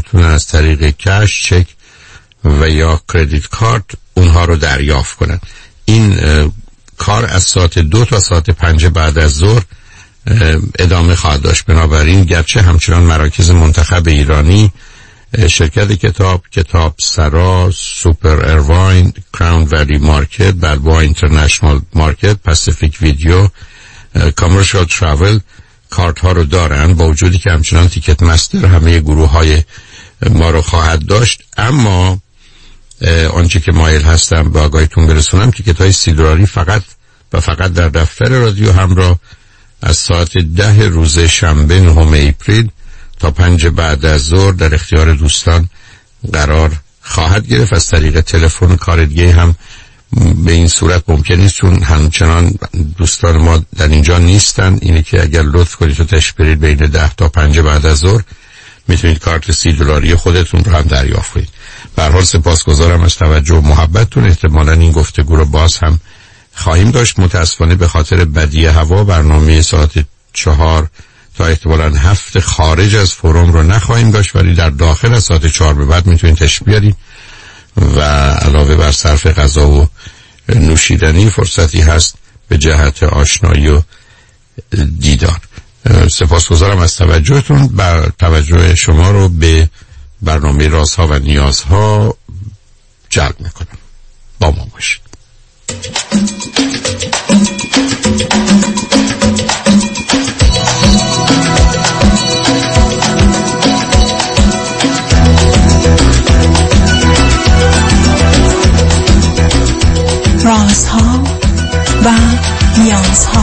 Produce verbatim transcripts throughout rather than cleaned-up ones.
میتونن از طریق کش، چک و یا کردیت کارت اونها رو دریافت کنن. این کار از ساعت دو تا ساعت پنج بعد از ظهر ادامه خواهد داشت. بنابراین گرچه همچنان مراکز منتخب ایرانی، شرکت کتاب، کتاب سرا، سوپر ایرواین، کراون ولی مارکت، بلبوآ اینترنشنال مارکت، پاسیفیک ویدیو، کامرشال تراول کارت ها رو دارن، با وجودی که همچنان تیکت مستر همه گروه های ما رو خواهد داشت. اما آنچه که مایل هستم به آگاهیتون برسونم، تیکت های سی دلاری فقط و فقط در دفتر رادیو همراه از ساعت ده روز شنبه نهم اپریل تا پنج بعد از ظهر در اختیار دوستان قرار خواهد گرفت. از طریق تلفن کار دیگه هم به این صورت ممکن نیست، چون همچنان دوستان ما در اینجا نیستن. اینه که اگر لطف کنید تو تشریف برید بین ده تا پنج بعد از ظهر میتونید کارت سی دلاری خودتون رو هم دریافت کنید. به هر حال سپاسگزارم از توجه و محبتتون. احتمالاً این گفتگو رو باز هم خواهیم داشت. متاسفانه به خاطر بدی هوا برنامه ساعت چهار تا احتمالاً هفت خارج از فروم رو نخواهیم داشت، ولی در داخل از ساعت چهار به بعد میتونید تشریف بیارید و علاوه بر صرف غذا و نوشیدنی فرصتی هست به جهت آشنایی و دیدار. سپاسگزارم از توجهتون. بر توجه شما رو به برنامه رازها و نیازها جلب میکنم. با ما باشید. رازها و نیازها.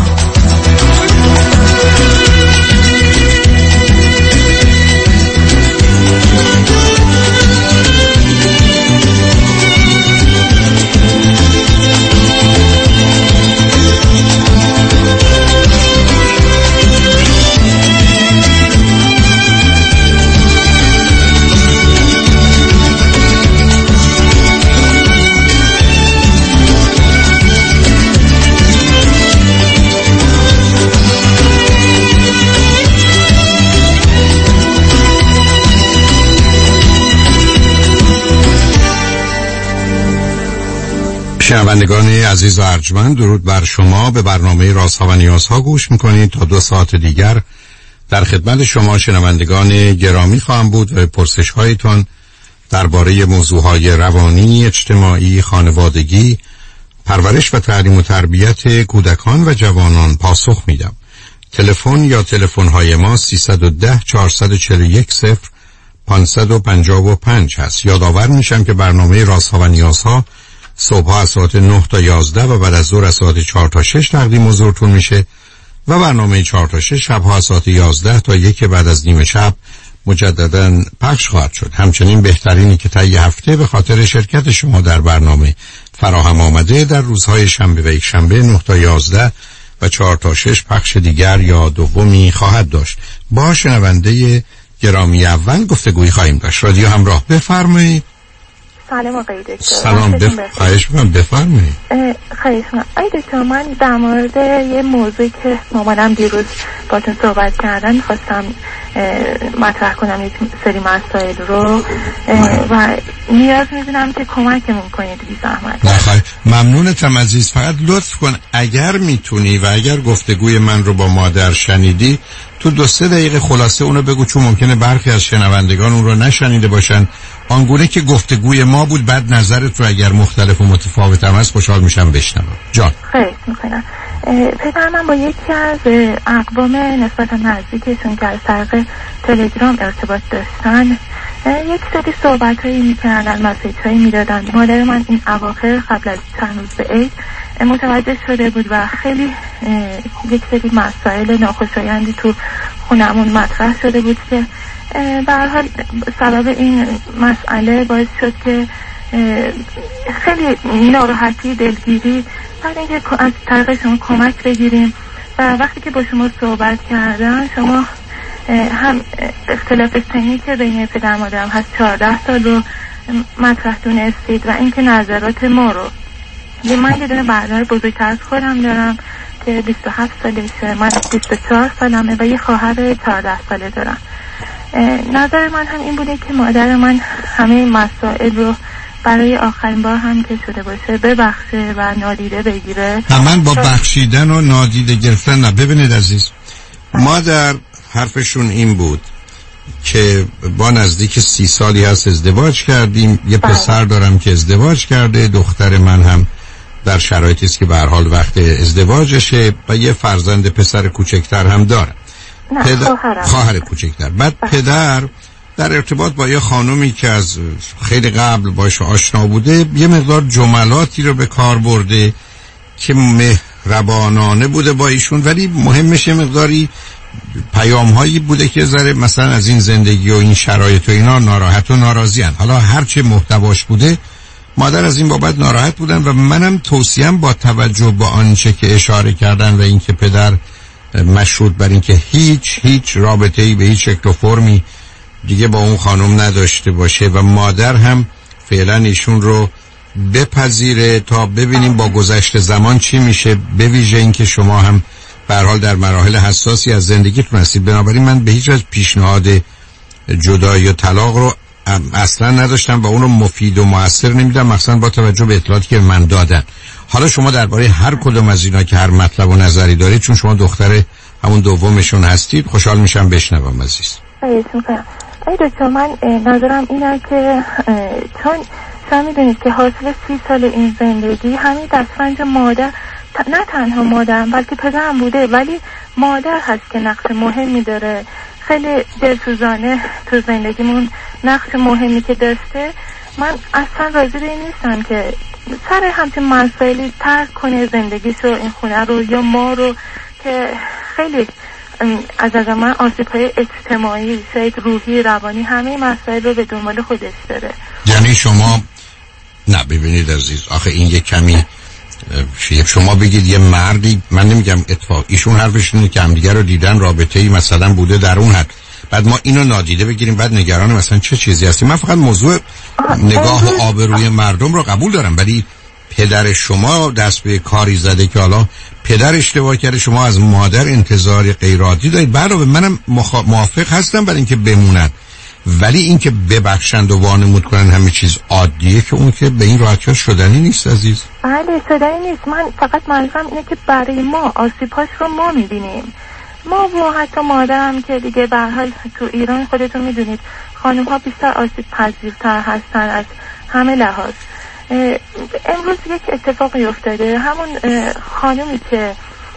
شنوندگان عزیز و ارجمند، درود بر شما. به برنامه رازها و نیازها گوش میکنید. تا دو ساعت دیگر در خدمت شما شنوندگان گرامی خواهم بود و پرسش هایتان درباره موضوعهای روانی، اجتماعی، خانوادگی، پرورش و تعلیم و تربیت کودکان و جوانان پاسخ میدم. تلفن یا تلفن های ما سیصد و ده چهارصد و چهل و یک صفر پانصد و پنجاه و پنج هست. یادآور میشم که برنامه رازها و نیازها صبح از ساعت نه تا یازده و بعد از ظهر از ساعت چهار تا شش تقدیم حضورتون میشه و برنامه چهار تا شش شبها از ساعت یازده تا یک بعد از نیم شب مجددا پخش خواهد شد. همچنین بهترینی که طی هفته به خاطر شرکت شما در برنامه فراهم آمده در روزهای شنبه و یک شنبه نه تا یازده و چهار تا شش پخش دیگر یا دومی خواهد داشت. با شنونده گرامی اول گفتگویی خواهیم داشت. رادیو همراه، بفرمایید. سلام آقای دکتر. سلام، بف... خواهش میکنم بفرمایید. خواهش میکنم آقای دکتر، من در مورد یه موضوعی که مامانم دیروز باتون صحبت کردن میخواستم مطرح کنم یک سری مسائل رو و نیاز میدونم که کمکمون کنید بی زحمت. نخواهی ممنونتم عزیز. فقط لطف کن اگر میتونی و اگر گفتگوی من رو با مادر شنیدی تو دو سه دقیقه خلاصه اونو بگو، چون ممکنه برخی از شنوندگان اون رو نشنیده باشن. آنگونه که گفتگوی ما بود، بعد نظرت رو اگر مختلف و متفاوت هم هست خوشحال میشم بشنوم. جان. خیلی میکنم. پدر من با یکی از اقوام نسبتا نزدیکشون که از طریق تلگرام ارتباط داشتن یک سری صحبت هایی میکردن، مسیج هایی میدادن. مادر من این اواخر قبل از چند روز به عید متوجه شده بود و خیلی یک سری مسائل ناخوشایندی تو خونمون مطرح شده بود که به هر حال سبب این مسئله باعث شد که خیلی ناراحتی، دلگیری، بعد اینکه از طریق شما کمک بگیریم و وقتی که با شما صحبت کردن شما هم اختلاف سنی که بین پدر مادرم هست چهارده سال رو مطرح دونستید و اینکه نظرات ما رو، یه من یه دونه برادر بزرگتر از خودم دارم که بیست و هفت سالشه، من بیست و چهار سالمه و یه خواهر چهارده ساله دارم. نظر من هم این بوده که مادر من همه این مسائل رو برای آخرین بار هم که شده باشه ببخشه و نادیده بگیره. نه من با بخشیدن و نادیده گرفتن نه. ببینید عزیز، مادر حرفشون این بود که با نزدیک سی سالی هست ازدواج کردیم، یه پسر دارم که ازدواج کرده، دختر من هم در شرایطی است که به هر حال وقت ازدواجشه و یه فرزند پسر کوچکتر هم داره. پدر خواهر کوچکتر. بعد بله. پدر در ارتباط با یه خانومی که از خیلی قبل باش آشنا بوده یه مقدار جملاتی رو به کار برده که مهربانانه بوده با ایشون، ولی مهمش یه مقداری پیام هایی بوده که ذره مثلا از این زندگی و این شرایط و اینا ناراحت و ناراضی هن. حالا هرچه محتواش بوده مادر از این بابت ناراحت بودن و منم توصیم با توجه با آنچه که اشاره کردن و اینکه پدر مشروط بر اینکه هیچ هیچ رابطه‌ای به هیچ شکل و فرمی دیگه با اون خانم نداشته باشه و مادر هم فعلا ایشون رو بپذیره تا ببینیم با گذشت زمان چی میشه، به ویژه اینکه شما هم به هر حال در مراحل حساسی از زندگیتون هستید. بنابراین من به هیچ وجه پیشنهاد جدایی و طلاق رو اصلا نداشتم و اون رو مفید و مؤثر نمیدم، مثلا با توجه به اطلاعاتی که من دادن. حالا شما درباره هر کدوم از اینا که هر مطلب و نظری دارید، چون شما دختر همون دومشون هستید، خوشحال میشم بشنوم عزیز. ای دکتر، من نظرم اینه که چون شما میدونید که حاصل سی سال این زندگی همین دسترنج مادر، نه تنها مادرم بلکه پدرم بوده، ولی مادر هست که نقش مهمی داره، خیلی دلسوزانه تو زندگیمون نقش مهمی که داشته. من اصلا راضی به این نیستم که سر همچین مسائلی ترک کنه زندگیشو، این خونه رو یا ما رو، که خیلی از از من آسیب‌های اجتماعی، شاید روحی، روانی، همه مسائل رو به دنبال خودش داره. یعنی شما نه ببینید عزیز، آخه این یه کمی شما بگید یه مردی، من نمیگم اتفاق، ایشون حرفش اینه که همدیگه رو دیدن، رابطه‌ای مثلا بوده در اون حد، بعد ما اینو نادیده بگیریم، بعد نگران مثلا چه چیزی هستیم. من فقط موضوع نگاه و آبروی مردم رو قبول دارم، ولی پدر شما دست به کاری زده که حالا پدر اشتباه کرده، شما از مادر انتظار غیر عادی دارید. برای منم مخا... موافق هستم برای اینکه بمونن، ولی اینکه ببخشند و وانمود کنن همه چیز عادیه که اون که به این راحتی شدنی نیست عزیز. بله شدنی نیست. من فقط منظورم اینه که برای ما آسیب‌هاش رو ما می‌بینیم، ما و حتی مادرم که دیگه به هر حال تو ایران خودتون میدونید خانم‌ها بیشتر آسیب پذیرتر هستن از همه لحاظ. امروز یک اتفاقی افتاده، همون خانمی که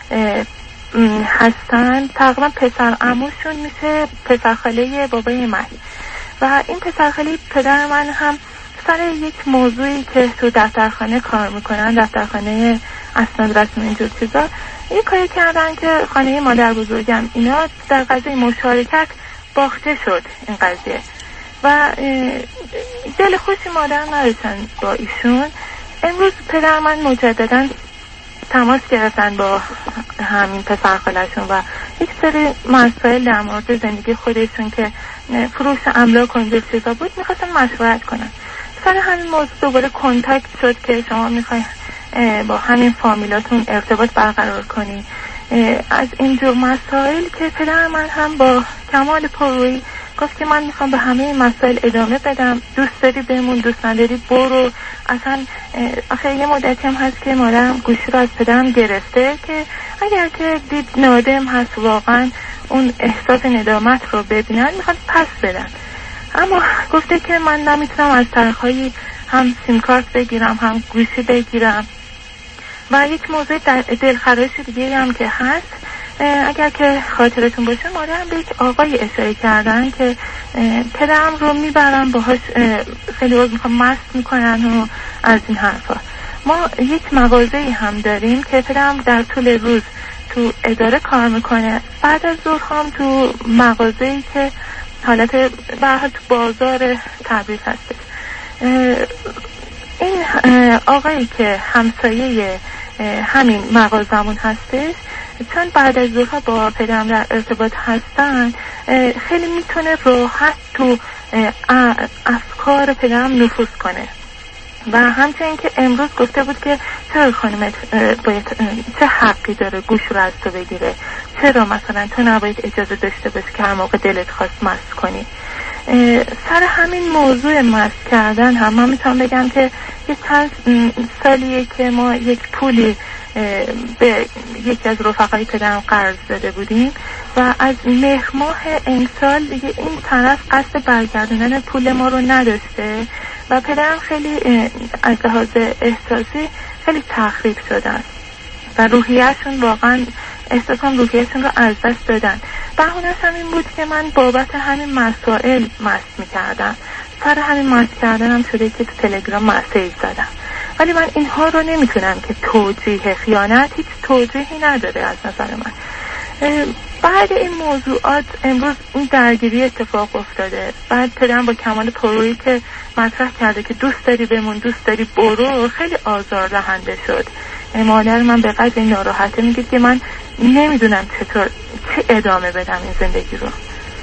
هستن تقریبا پسر عموشون میشه پسر خاله بابای من و این پسر خاله پدر من هم سر یک موضوعی که تو دفترخانه کار میکنن، دفترخانه اسناد رسمی اینجور چیزا، این کاری کردن که خانه مادر بزرگم اینا در قضیه مشارکت باخته شد این قضیه و دل خوشی مادر نداشتن با ایشون. امروز پدر من مجددا تماس گرفتن با همین پسر خالشون و یک سری مسائل در مورد زندگی خودشون که فروش املاک و اینجور چیزا بود میخواستن مشورت کنن. سر همین موضوع دوباره کنتکت شد که شما میخواین با همین فامیلاتون ارتباط برقرار کنی از اینجور مسائل، که پدر من هم با کمال پررویی گفت که من میخوام به همه مسائل ادامه بدم، دوست داری بمون، دوست نداری برو. اصلا آخه یه مدتی هم هست که مادرم گوشی رو از پدرم گرفته که اگر که دید نادم هست واقعا اون احساس ندامت رو ببینن میخواد پس بدن، اما گفته که من نمیتونم از طرف‌های هم سیم کارت بگیرم هم گوشی بگیرم. و یک موضوع دلخراش دیگه هم که هست، اگر که خاطرتون باشه مادرم به یک آقای اشاره کردن که پدرم رو میبرن باهاش خیلی وقت میخوام مست میکنن و از این حرفا. ما یک مغازه‌ای هم داریم که پدرم در طول روز تو اداره کار میکنه، بعد از ظهر هم تو مغازه‌ای که حالت برای تو بازار تبریز هستش. این آقایی که همسایه همین مغازمون هستش، چون بعد از ظهر با پدرم در ارتباط هستن خیلی میتونه راحت تو افکار پدرم نفوذ کنه و همچنین که امروز گفته بود که چرا خانمت باید چه حقی داره گوش رو از تو بگیره؟ چرا مثلا تو نباید اجازه داشته باشی که هر موقع دلت خواست مست کنی؟ سر همین موضوع مست کردن هم من میتونم بگم که یه چند سالیه که ما یک پولی به یکی از رفقای پدرم قرض داده بودیم و از مهر ماه امسال دیگه این طرف قصد برگردوندن پول ما رو نداشته و پدرم خیلی از لحاظ احساسی خیلی تخریب شدن و روحیه‌شون واقعا احساسم روحیه‌شون رو از دست دادن. بهونه‌ش هم این بود که من بابت همین مسائل مست می‌کردم. سر همین مست کردنم شده که تو تلگرام مسیج زدم. ولی من اینها رو نمیتونم که توجیه خیانت هیچ توجیهی نداره از نظر من. بعد این موضوعات امروز این درگیری اتفاق افتاده. بعد پدرم با کمال پرویی که مطرح کرده که دوست داری بمون دوست داری برو خیلی آزاردهنده شد. مادر من به قدر ناراحته میگه که من نمیدونم چطور چه ادامه بدم این زندگی رو.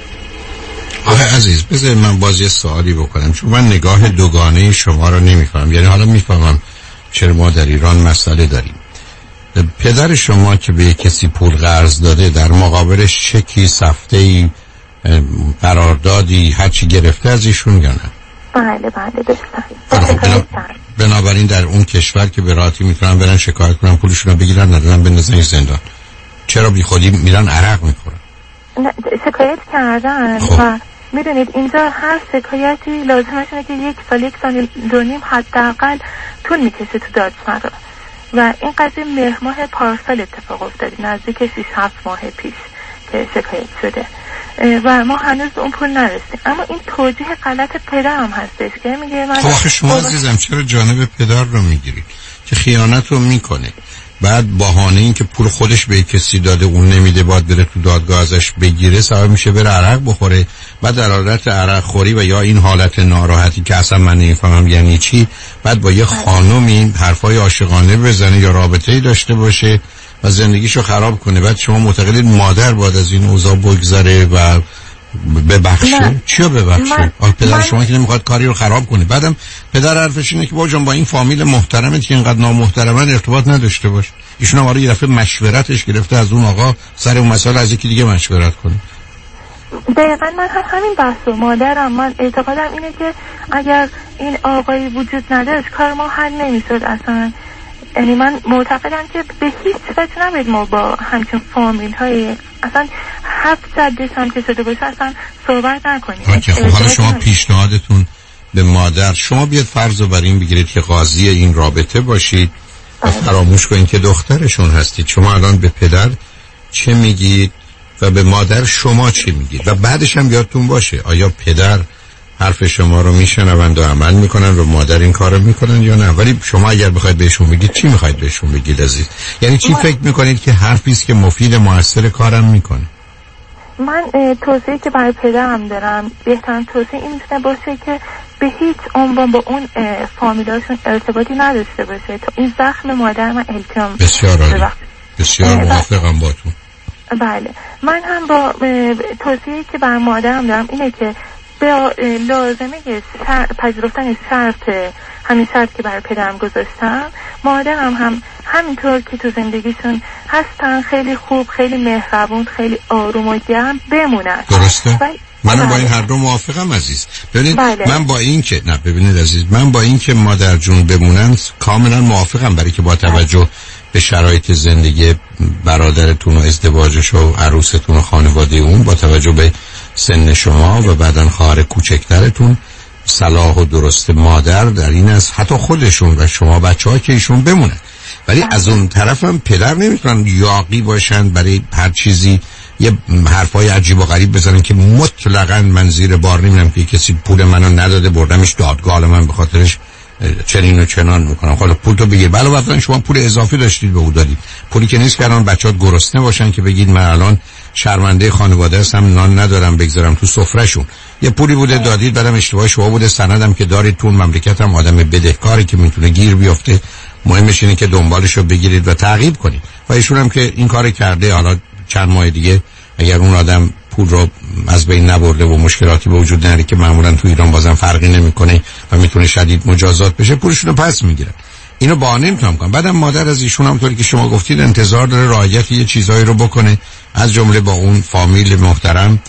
آخه عزیز بذار من باز یه سوالی بکنم چون من نگاه دوگانه شما رو نمیفهمم. یعنی حالا میفهمم چرا ما در ایران مسئله داریم. پدر شما که به کسی پول قرض داده در مقابلش چکی سفته‌ای قراردادی هرچی گرفته از ایشون یا نه؟ بله بله داشتم. بنابراین در اون کشور که به راحتی میتونن برن شکایت کنن پولشون رو بگیرن ندارن بندازن زندان، چرا بی خودی میرن عرق میخورن؟ شکایت کردن خب. و میدونید اینجا هر شکایتی لازمش اینه که یک سال یک سال دو نیم حداقل طول میکشه تو دادسرا و این قضیه مهر ماه پارسال اتفاق افتاد نزدیک شش هفت ماه پیش که شکایت شده و ما هنوز اون پول نرسیم. اما این توجیه غلط پدرم هستش که میگه من خب آخه شما عزیزم چرا جانب پدر رو میگیرید که خیانت رو میکنه بعد بهانه این که پول خودش به کسی داده اون نمیده باید بره تو دادگاه ازش بگیره سبب میشه بره عرق بخوره بعد در حالت عرق خوری و یا این حالت ناراحتی که اصلا من نمیفهمم یعنی چی بعد با یه خانومی حرفای عاشقانه بزنه یا رابطه‌ای داشته باشه و زندگیشو خراب کنه. بعد شما معتقدید مادر باید از این اوضاع بگذره و ببخشه؟ چیو ببخشه؟ آه پدر شما که نمیخواد کاری رو خراب کنه. بعدم پدر حرفش اینه که با جان با این فامیل محترمت که اینقدر نامحترمن ارتباط نداشته باش. ایشون هم آره یه دفعه مشورتش گرفته از اون آقا سر اون مسئله از یکی دیگه مشورت کنه. دقیقا من هم همین بحثو مادرم من اعتقادم اینه که اگر این آقایی وجود نداشت کار ما حل نمیشد اصلا. یعنی من معتقدم که به هیچ وجه نباید ما با همچین فامیل های اصلا هفت جدش هم که شده باشه اصلا صحبت نکنیم. خب حالا شما پیشنهادتون به مادر شما بیاد فرض رو بر این بگیرید که قاضی این رابطه باشید و فراموش کنید که دخترشون هستید. شما الان به پدر چه میگید و به مادر شما چه میگید و بعدش هم یادتون باشه آیا پدر حرف شما رو میشنوند و عمل میکنن و مادر این کارو میکنن یا نه. ولی شما اگر بخواید بهشون بگید چی میخواید بهشون بگید عزیز؟ یعنی چی فکر میکنید که حرفی است که مفید موثر کارم میکنه؟ من توصیه‌ای که برای پدرم دارم بهترین توصیه این میتونه باشه که به هیچ عنوان با اون فامیلاشون ارتباطی نداشته باشه تا این زخم مادر من التیام. بسیار عالی بسیار موافقم باتون. بله من هم با توصیه‌ای که برای مادرم دارم اینه که به لازمه پذیرفتن شرط همین شرط که برای پدرم گذاشتم مادرم هم همینطور که تو زندگیشون هستن خیلی خوب خیلی مهربون خیلی آروم و گرم بمونن. درسته؟ منم با این هر دو موافقم عزیز. ببینید بله. من با این که نه ببینید عزیز من با این که مادر جون بمونن کاملا موافقم برای که با توجه به شرایط زندگی برادرتون و ازدواجش و عروستون و خانواده اون با توجه به سن شما و بعدن خواهر کوچکترتون صلاح و درست مادر در این است حتی خودشون و شما بچه‌ها که ایشون بمونن. ولی از اون طرف هم پدر نمیتونن یاغی باشن برای هر چیزی یه حرفای عجیب و غریب بزنن که مطلقاً من زیر بار نمیرم که کسی پول منو نداده بردمش دادگاه من به خاطرش چنین و چنان میکنم. حالا پول تو بگیر بله مثلا شما پول اضافی داشتید به او دادید پولی که نیست که الان بچه‌ها گرسنه باشن که بگید من الان شرمنده خانواده هستم نان ندارم بگذارم تو سفرهشون. یه پولی بوده دادید بعدم اشتباه شما بوده سندم که دارید تو مملکت هم آدم بدهکاری که میتونه گیر بیفته مهمش اینه که دنبالشو بگیرید و تعقیب کنید و ایشون هم که این کار کرده حالا چند ماه دیگه اگر اون آدم پول رو از بین نبرده و مشکلاتی به وجود نره که معمولا تو ایران بازم فرقی نمیکنه و میتونه شدید مجازات بشه پولشون رو پس میگیرن. اینو بهانه نمیتونم کنم. بعدم مادر از ایشون همونطوری که شما گفتید انتظار داره رعایت یه چیزایی رو بکنه، از جمله با اون فامیل محترم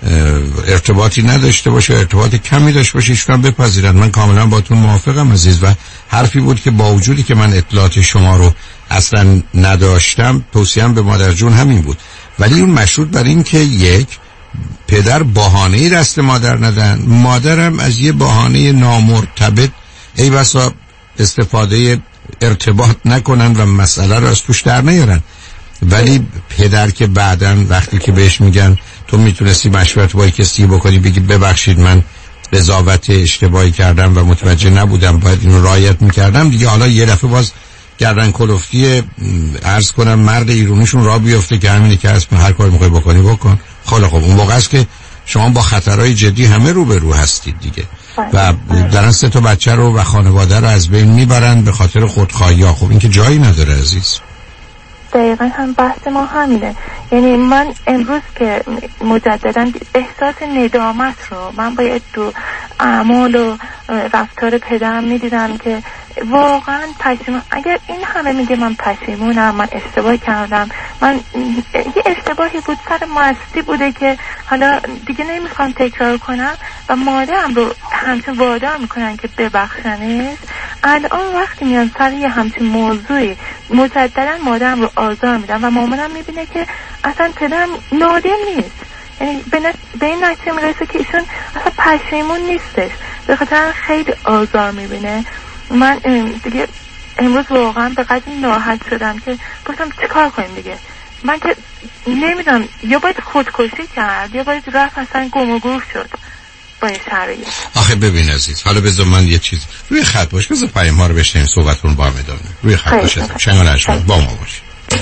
ارتباطی نداشته باشه، ارتباط کمی داشته باشه، ایشون هم بپذیرن. من کاملا باتون موافقم عزیز. و حرفی بود که با وجودی که من اطلاعات شما رو اصلا نداشتم، توصیه‌ام به مادر جون همین بود، ولی اون مشروط بر این که یک پدر بهانه‌ای دست مادر ندن، مادرم از یه بهانه نامرتبط ای بسا استفاده ارتباط نکنن و مسئله رو از توش در نیارن. ولی پدر که بعدن وقتی که بهش میگن تو میتونستی مشورت با کسی بکنی، بگی ببخشید من قضاوت اشتباهی کردم و متوجه نبودم، باید اینو رعایت میکردم، دیگه حالا یه دفعه باز گردن کلفتی عرض کنم مرد ایرونیشون را بیفته که همینه که هست، هر کاری میخوای بکنی بکن. خیلی خب اون موقع است که شما با خطرهای جدی همه رو به رو هستید دیگه و دارن سه تا بچه رو و خانواده رو از بین میبرن به خاطر خودخواهی ها. خب این که جایی نداره عزیز. دقیقا هم بحث ما همینه. یعنی من امروز که مجددا احساس ندامت رو من باید تو اعمال و رفتار پدرم میدیدم که واقعا پشیمون. اگر این همه میگه من پشیمونم، من اشتباه کردم، من یه اشتباهی بود سر مستی بوده که حالا دیگه نمیخوام تکرار کنم و مادرم رو همچین وادار میکنن که ببخشنش، الان وقتی میان سر یه همچین موضوعی مجددا مادرم رو آزار میدم و مامانم میبینه که اصلا پدرم نادم نیست، یعنی به این نتیجه میرسه که ایشون اصلا پشیمون نیستش، به خاطر خیلی آزار میبینه. من دیگه امروز واقعا به قدر ناراحت شدم که گفتم چیکار کنیم دیگه. من که نمیدونم یا باید خودکشی کرد یا باید رفت اصلا گم و گور شد با این شرایط. آخه ببین عزیز، حالا بذار من یه چیز روی خط باش، بذار پیام ها رو بشنیم صحبتون با هم ادامه. روی خط باش عزیز، شنگان اشمون با ما باش.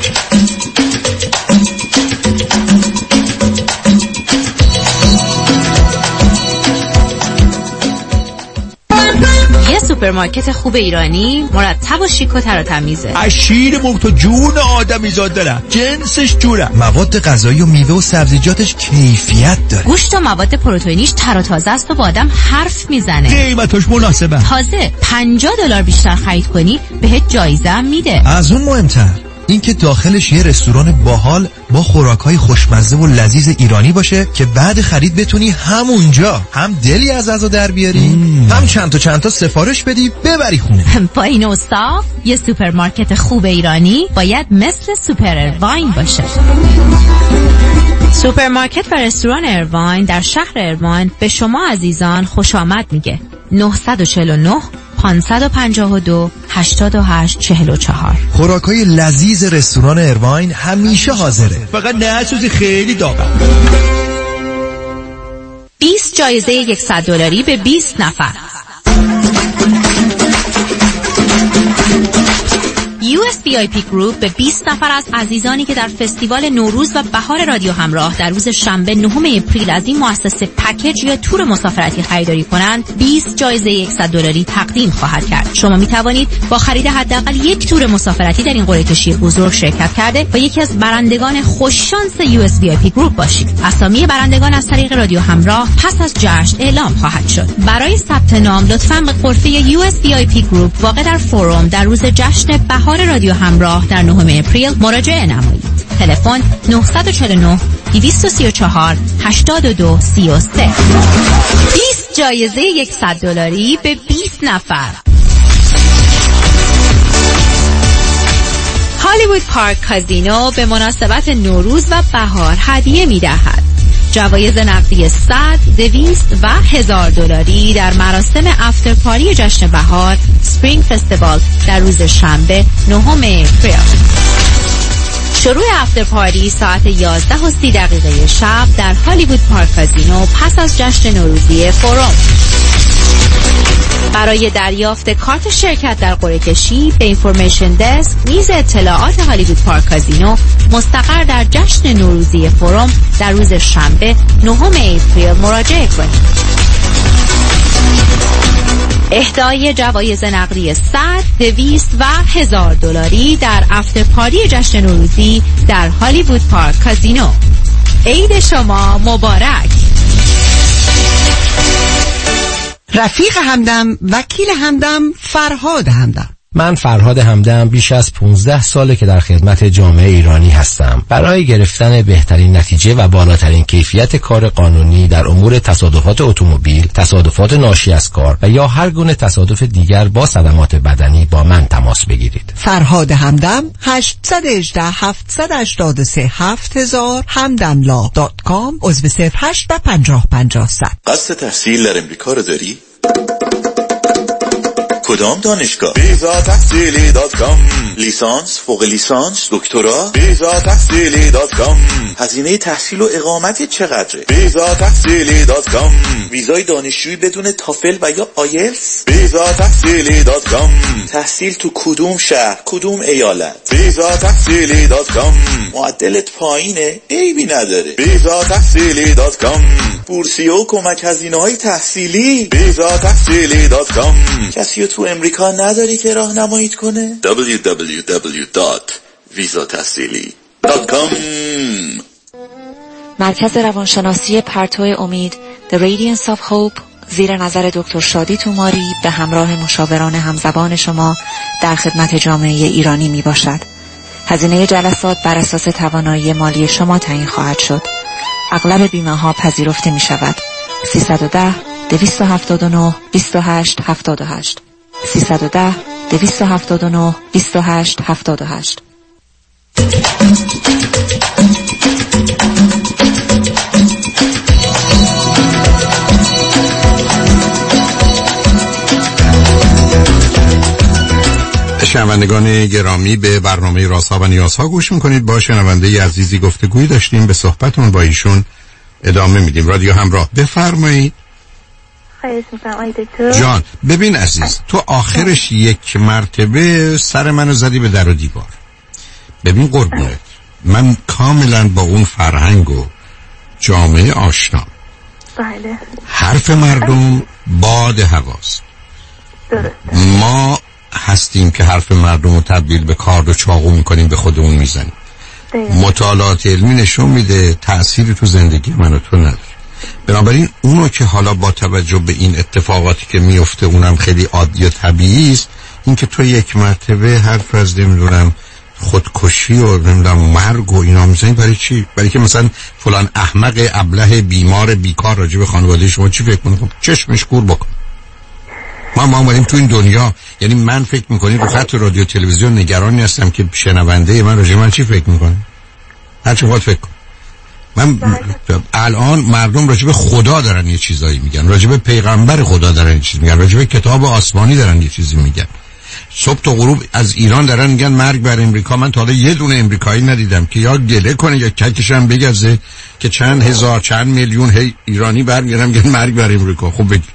یه سوپرمارکت خوب ایرانی مرتب و شیک و تر و تمیزه. اشیر مفت و جون آدمیزاد دارن، جنسش جوره، مواد غذایی و میوه و سبزیجاتش کیفیت داره، گوشت و مواد پروتئینیش تر و تازه است و با آدم حرف میزنه، قیمتش مناسبه، تازه پنجاه دلار بیشتر خرید کنی بهت جایزه هم میده. از اون مهمتر این که داخلش یه رستوران باحال با خوراکای خوشمزه و لذیذ ایرانی باشه که بعد خرید بتونی همونجا هم دلی از غذا در بیاری مم. هم چند تا چند تا سفارش بدی ببری خونه. با این اوصاف یه سوپرمارکت خوب ایرانی باید مثل سوپر ارواین باشه. سوپرمارکت و رستوران ارواین در شهر ارواین به شما عزیزان خوش آمد میگه. نه چهار نه پانصد و پنجاه و دو هشتاد و هشت چهل و چهار. خوراکای لذیذ رستوران ارواین همیشه حاضره، فقط نه سوزی خیلی داغه. بیست جایزه صد دلاری به بیست نفر. یو اس وی آی پی گروپ به بیست نفر از عزیزانی که در فستیوال نوروز و بهار رادیو همراه در روز شنبه نهم اپریل از این مؤسسه پکیج یا تور مسافرتی خریداری کنند بیست جایزه صد دلاری تقدیم خواهد کرد. شما می توانید با خرید حداقل یک تور مسافرتی در این قرعه کشی بزرگ شرکت کرده و یکی از برندگان خوش شانس یو اس وی آی پی گروپ باشید. اسامی برندگان از طریق رادیو همراه پس از جشن اعلام خواهد شد. برای ثبت نام لطفاً به غرفه یو اس وی آی پی گروپ واقع در فوروم در روز جشن بهار رادیو همراه در نهم اپریل مراجعه نمایید. تلفن نه چهار نه دویست و سی و چهار هشتاد و دو سی و سه. بیست جایزه صد دلاری به بیست نفر. هالیوود پارک کازینو به مناسبت نوروز و بهار هدیه می‌دهد. جوایز نقدی صد، دویست و هزار دلاری در مراسم افتر پاری جشن بهار سپرینگ فستیوال در روز شنبه نهم اپریل. شروع افتر پاری ساعت یازده و سی دقیقه شب در هالیوود پارک کازینو پس از جشن نوروزی فوروم. برای دریافت کارت شرکت در قرعه کشی به اینفورمیشن دسک میز اطلاعات هالیوود پارک کازینو مستقر در جشن نوروزی فوروم در روز شنبه نهم اپریل مراجعه کنید. اهدای جوایز نقدی صد، دویست و هزار دلاری در افتر پاری جشن نوروزی در هالیوود پارک کازینو. عید شما مبارک. رفیق همدم، وکیل همدم، فرهاد همدم. من فرهاد همدم بیش از پانزده ساله که در خدمت جامعه ایرانی هستم. برای گرفتن بهترین نتیجه و بالاترین کیفیت کار قانونی در امور تصادفات اتومبیل، تصادفات ناشی از کار و یا هر گونه تصادف دیگر با صدمات بدنی با من تماس بگیرید. فرهاد همدم هشت یک هشت هفت هشت سه هفت هزار همدملا دات کام عضو صفر هشت و پنجاه پنجاه صد. قصد تحصیل در امریکا رو داری؟ کدام دانشگاه؟ بیزا تحصیلی دات کام. لیسانس، فوق لیسانس، دکترا؟ بیزا تحصیلی دات کام. هزینه تحصیل و اقامت چقدره؟ بیزا تحصیلی دات کام. ویزای دانشجویی بدون تافل و یا آیلتس؟ بیزا تحصیلی دات کام. تحصیل تو کدوم شهر، کدوم ایالت؟ بیزا تحصیلی دات کام. معدلت پایینه؟ عیبی نداره. بیزا تحصیلی دات کام. بورسیه و کمک هزینه‌های تحصیلی؟ بیزا تحصیلی دات کام. کسی تو امریکا نداری که راهنماییت کنه؟ دبلیو دبلیو دبلیو دات ویزا تحصیلی دات کام. مرکز روانشناسی پرتو امید The Radiance of Hope زیر نظر دکتر شادی توماری به همراه مشاوران همزبان شما در خدمت جامعه ایرانی می باشد. هزینه جلسات بر اساس توانایی مالی شما تعیین خواهد شد. اغلب بیمه ها پذیرفته می شود. سیصد و ده دویست و هفتاد و نه بیست و هشت هفتاد و هشت سیصد و ده دویست و هفتاد و نه بیست و هشت هفتاد و هشت. شنوندگان گرامی، به برنامه رازها و نیازها گوش میکنید. با شنونده عزیزی گفتگویی داشتیم، به صحبتون با ایشون ادامه میدیم. رادیو همراه، بفرمایید. خیلی میکنم آی دکتر جان. ببین عزیز، تو آخرش یک مرتبه سر منو زدی به در و دیوار. ببین قربونت، من کاملا با اون فرهنگ و جامعه آشنام. بله. حرف مردم باد هواست. درست. ما هستیم که حرف مردم رو تبدیل به کارد و چاقو میکنیم، به خودمون میزنیم. مطالعات علمی نشون میده تأثیری تو زندگی من و تو نداره. بنابراین اونو که حالا با توجه به این اتفاقاتی که میفته اونم خیلی عادی و طبیعی است، این که تو یک مرتبه حرف از نمیدونم خودکشی و نمیدونم مرگ و اینا میزنی، برای چی؟ برای که مثلا فلان احمق ابله بیمار بیکار راجع به خانواده شما چی فکر میکنه؟ چشمش کور بکن. ما ما اومدیم تو این دنیا، یعنی من فکر میکنید رو خط رادیو تلویزیون نگرانی هستم که شنونده من راجع من چی فکر میکنه. هر چی خود فکر کن. من الان مردم راجع به خدا دارن یه چیزایی میگن، راجع به پیغمبر خدا دارن یه چیزی میگن، راجع به کتاب آسمانی دارن یه چیزی میگن. صبح تا غروب از ایران دارن میگن مرگ بر امریکا. من تا حالا یه دونه امریکایی ندیدم که یا گله کنه یا ککش هم بگزه که چند هزار چند میلیون هی ایرانی برمیگردن میگن مرگ بر امریکا. خب بگید.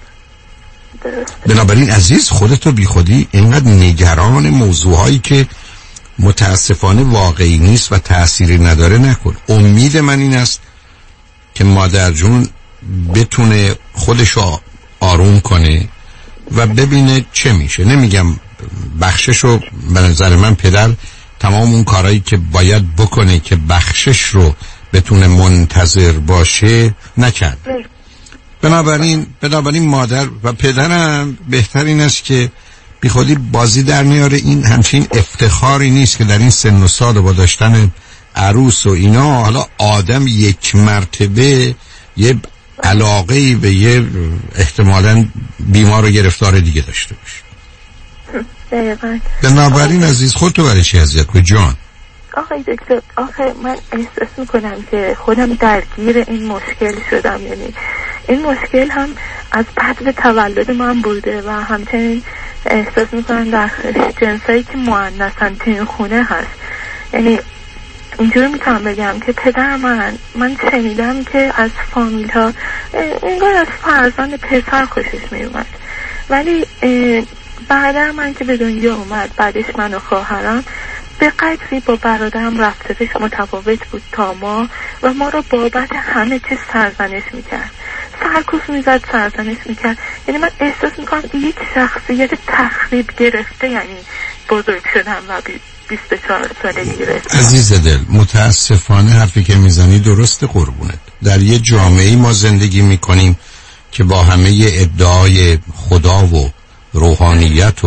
بنابراین عزیز، خودتو بی خودی اینقدر نگران موضوعهایی که متاسفانه واقعی نیست و تأثیری نداره نکن. امید من این است که مادر جون بتونه خودشو آروم کنه و ببینه چه میشه. نمیگم بخشش رو، به نظر من پدر تمام اون کارهایی که باید بکنه که بخشش رو بتونه منتظر باشه نکرد. بنابراین بنابراین مادر و پدرم بهترین است که بی خودی بازی در نیاره. این همچین افتخاری نیست که در این سن و سال با داشتن عروس و اینا حالا آدم یک مرتبه یه علاقه‌ای به یه احتمالاً بیمار و گرفتار دیگه داشته باشه. دقیقاً. بنابراین عزیز، خودتو برای چی اذیت کنی جان؟ آخه دکتر، آخه من احساس میکنم که خودم درگیر این مشکل شدم. یعنی این مشکل هم از بعد به تولد من بوده و همچنین احساس میکنم در جنسایی که مؤنثن تو این خونه هست. یعنی اینجوری میتونم بگم که پدر من من شنیدم که از فامیل ها انگار از فرزند پسر خوشش میومد، ولی بعد من که به دنیا اومد، بعدش من و خواهرم، به قدری با برادرم رفتارش متفاوت بود تا ما و ما رو بابت همه چیز سرزنش میکرد، سرکوف میزد، سرزنش میکرد. یعنی من احساس میکنم یک شخصیت تخریب گرفته یعنی بزرگ شدم و بیست و چهار سالگی رسیدم. عزیز دل، متاسفانه حرفی که میزنی درست قربونت. در یه جامعه ما زندگی میکنیم که با همه ادعای خدا و روحانیت و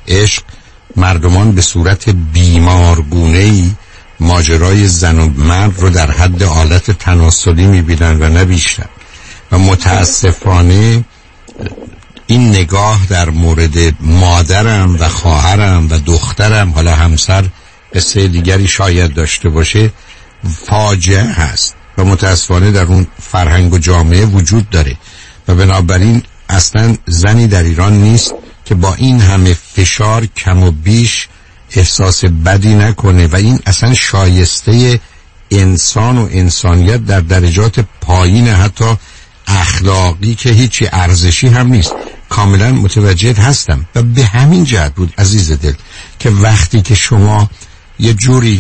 عشق مردمان به صورت بیمارگونه‌ای ماجرای زن و مرد رو در حد حالت تناسلی میبینن و نه بیشتر. و متاسفانه این نگاه در مورد مادرم و خواهرم و دخترم، حالا همسر قصه دیگری شاید داشته باشه، فاجعه هست و متاسفانه در اون فرهنگ و جامعه وجود داره و بنابراین اصلا زنی در ایران نیست که با این همه فشار کم و بیش احساس بدی نکنه و این اصلا شایسته انسان و انسانیت در درجات پایین حتی اخلاقی که هیچی ارزشی هم نیست. کاملا متوجه هستم و به همین جهت بود عزیز دل که وقتی که شما یه جوری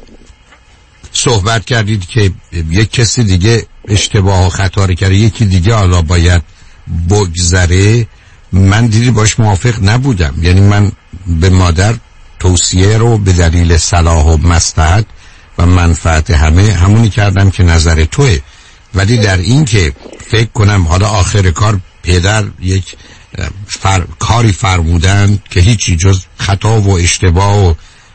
صحبت کردید که یک کسی دیگه اشتباه و خطا کرده، یکی دیگه حالا باید بگذره، من دیدی باش موافق نبودم. یعنی من به مادر توصیه رو به دلیل صلاح و مصلحت و منفعت همه همونی کردم که نظر توه، ولی در این که فکر کنم حالا آخر کار پدر یک فر... کاری فرمودن که هیچی جز خطا و اشتباه و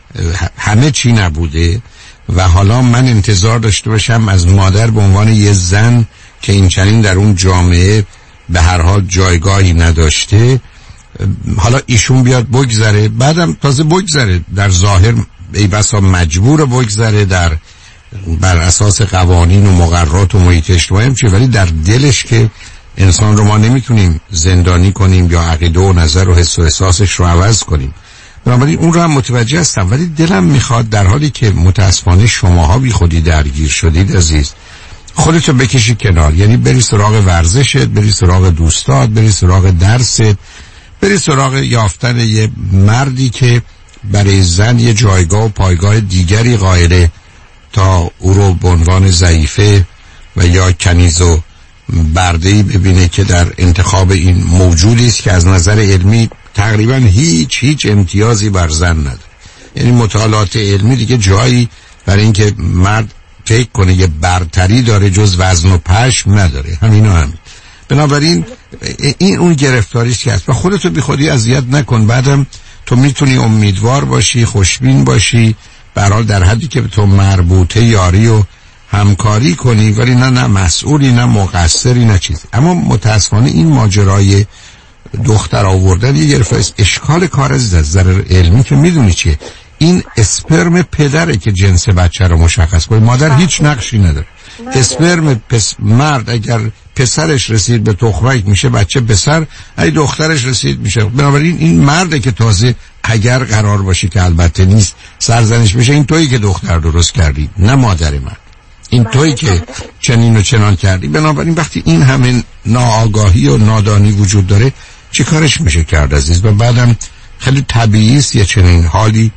همه چی نبوده و حالا من انتظار داشته باشم از مادر به عنوان یه زن که این چنین در اون جامعه به هر حال جایگاهی نداشته، حالا ایشون بیاد بگذره، بعدم تازه بگذره در ظاهر ای بسا مجبور بگذره در بر اساس قوانین و مقررات و محیط اجتماعی چه، ولی در دلش که انسان رو ما نمیتونیم زندانی کنیم یا عقیده و نظر و حس و احساسش رو عوض کنیم. بنابراین اون رو هم متوجه هستم، ولی دلم میخواد در حالی که متاسفانه شماها بی خودی درگیر شدید عزیز، خودتو بکشی کنار، یعنی بری سراغ ورزشت، بری سراغ دوستات، بری سراغ درست، بری سراغ یافتن یه مردی که برای زن یه جایگاه و پایگاه دیگری قائله تا او رو به عنوان ضعیفه و یا کنیز و برده‌ای ببینه که در انتخاب این موجودی است که از نظر علمی تقریبا هیچ هیچ امتیازی بر زن نداره. یعنی مطالعات علمی دیگه جایی برای اینکه مرد فکر کنه یه برتری داره جز وزن و پشم نداره، همینو هم. بنابراین این اون گرفتاری است که هست و خودتو بی خودی اذیت نکن. بعدم تو میتونی امیدوار باشی، خوشبین باشی، به هر حال در حدی که به تو مربوطه یاری و همکاری کنی، ولی نه نه مسئولی، نه مقصری، نه چیزی. اما متاسفانه این ماجرای دختر آوردن یه گرفتاری، اشکال کار از نظر علمی که میدونی چیه، این اسپرم پدره که جنس بچه رو مشخص کنه، مادر هیچ نقشی نداره. اسپرم پس مرد اگر پسرش رسید به تخمک میشه بچه پسر، اگه دخترش رسید میشه. بنابراین این مرده که تازه اگر قرار باشی که البته نیست سرزنش بشه، این تویی که دختر درست کردی، نه مادر من، این تویی که چنین و چنان کردی. بنابراین وقتی این همه ناآگاهی و نادانی وجود داره چی کارش میشه کرد عزیز؟ و بعدم خیلی طبیعی است یه چنین حالی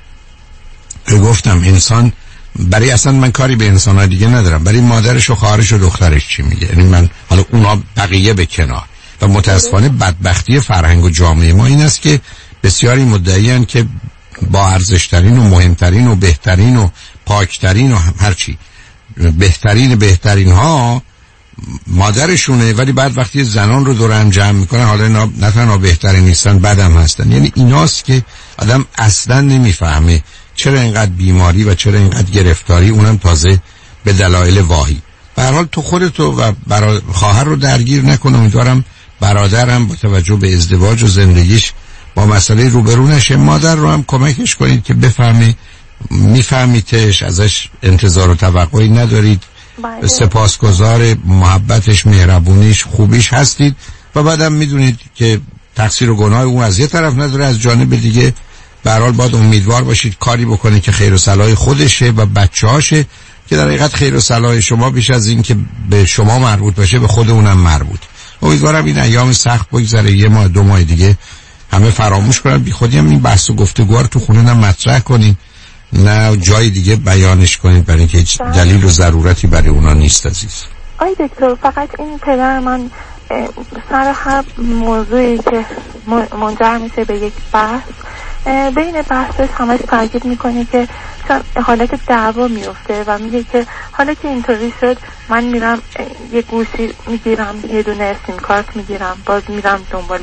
که گفتم انسان برای اصلا من کاری به انسان‌ها دیگه ندارم، برای مادرش و خواهرش و دخترش چی میگه، یعنی من حالا اونا بقیه به کنار. و متاسفانه بدبختی فرهنگ و جامعه ما این است که بسیاری مدعیان که با ارزشترین و مهمترین و بهترین و پاکترین و هرچی بهترین بهترین ها مادرشونه، ولی بعد وقتی زنان رو دور هم جمع میکنن حالا اینا نه تنها بهترین نیستن بدم هستن. یعنی ایناست که آدم اصلا نمیفهمه چرا اینقدر بیماری و چرا اینقدر گرفتاری، اونم تازه به دلایل واهی. به هر حال تو خودتو و برا... خواهر رو درگیر نکن. امیدوارم برادرم با توجه به ازدواج و زندگیش با مسئله روبرو نشه. مادر رو هم کمکش کنید که بفهمه، میفهمیتش، ازش انتظار و توقعی ندارید، سپاسگزار محبتش، مهربونیش، خوبیش هستید و بعدم میدونید که تقصیر و گناه اون از یه طرف نداره، از جانب دیگه به هر حال باید امیدوار باشید کاری بکنه که خیر و صلاح خودشه و بچه‌هاشه، که در حقیقت خیر و صلاح شما بیش از این که به شما مربوط باشه به خود اونم مربوط. امیدوارم این ایام سخت بگذره، یه ماه دو ماه دیگه همه فراموش کنن. بی خودی هم این بحث و گفتگو رو تو خونه نه مطرح کنین نه جای دیگه بیانش کنید، برای اینکه هیچ دلیل و ضرورتی برای اونا نیست عزیز. آی دکتر، فقط این پدر من سر هر موضوعی که منجر میشه به یک بحث، بین بحثش همش تاکید میکنه که چون حالت دعوا میفته و میگه که حالا که اینطوری شد من میرم یه گوشی میگیرم، یه دونه سیم کارت میگیرم، باز میرم دنبال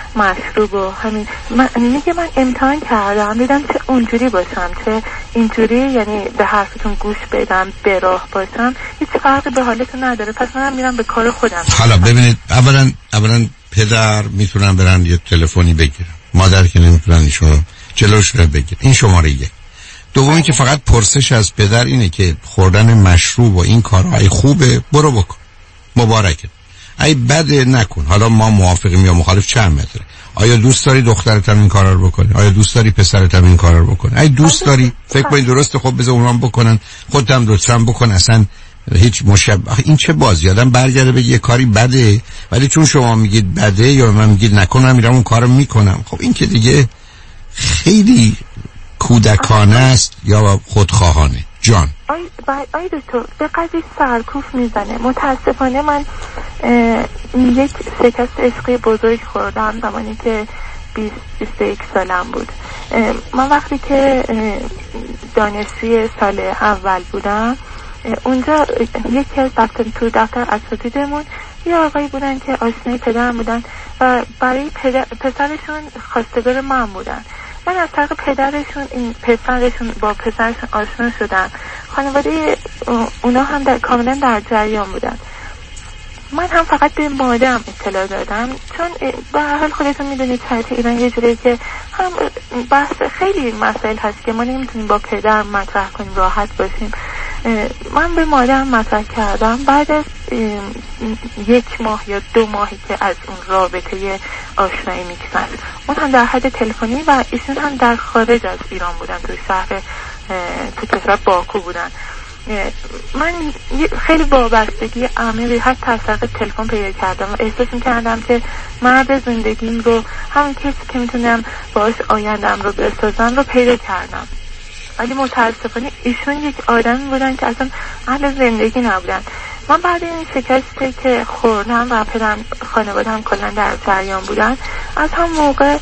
مشروب و همین. من میگه من امتحان کردم دیدم چه اونجوری باشم چه اینجوری، یعنی به حرفتون گوش بدم به راه باشم، هیچ فرقی به حالتون نداره، پس منم میرم به کار خودم. حالا ببینید، اولا اولا پدر میتونن برن یه تلفنی بگیرن، مادر که نمیتونن ایشون جلوش رو بگیرن. این شماره یک. دومی که فقط پرسش از پدر اینه که خوردن مشروب و این کارهای خوبه، برو بکن، مبارکه. ای بده نکن. حالا ما موافقیم یا مخالف چند متره. آیا دوست داری دخترت هم این کارا رو بکنه؟ آیا دوست داری پسرت هم این کارا رو بکنه؟ ای دوست داری فکر کنی درسته، خب بذار اونها بکنن، خودت هم لطفاً بکن. اصلا هیچ مشابه این چه بازی؟ آدم برگرده بگه یه کاری بده، ولی چون شما میگید بده یا من میگید نکنم میرم اون کارو میکنم. خب این که دیگه خیلی کودکانه است یا خودخواهانه. جان آی آی دکتر به قضیه سرکوف میزنه. متاسفانه من یک شکست عشقی بزرگ خوردم زمانی که بیست بیست و یک سالم بود. من وقتی که دانشجوی سال اول بودم اونجا یکی از دفتر تو دفتر اساتیدمون یه آقایی بودن که آشنای پدرم بودن و برای پدر پسرشون خواستگار من بودن. من از طریق پدرشون این پسرشون با پسرشون آشنا شدم. خانواده اونا هم در کاملا در جریان بودن. من هم فقط به مادرم اطلاع دادم، چون به هر حال خودتون میدونید شرایط ایران یه جوریه که هم بحث خیلی مسائل هست که ما نمیتونیم با پدر مطرح کنیم راحت باشیم. من به مادرم مطرح کردم. بعد از یک ماه یا دو ماهی که از اون رابطه آشنایی میگذشت، اون هم در حد تلفنی و ایشون هم در خارج از ایران بودن، تو شهر تو کشور باکو بودن. من خیلی وابستگی عمیقی حتی از طریق تلفن پیدا کردم و احساس می‌کردم که مرد زندگیم رو، همون کسی که میتونم باهاش آینده‌ام رو بسازم رو پیدا کردم. ولی متاسفانه ایشون یک آدمی بودن که اصلا اهل زندگی نبودن. من بعد این شکستی که خوردم و پدرم خانواده‌ام کلا در جریان بودن، از هم موقع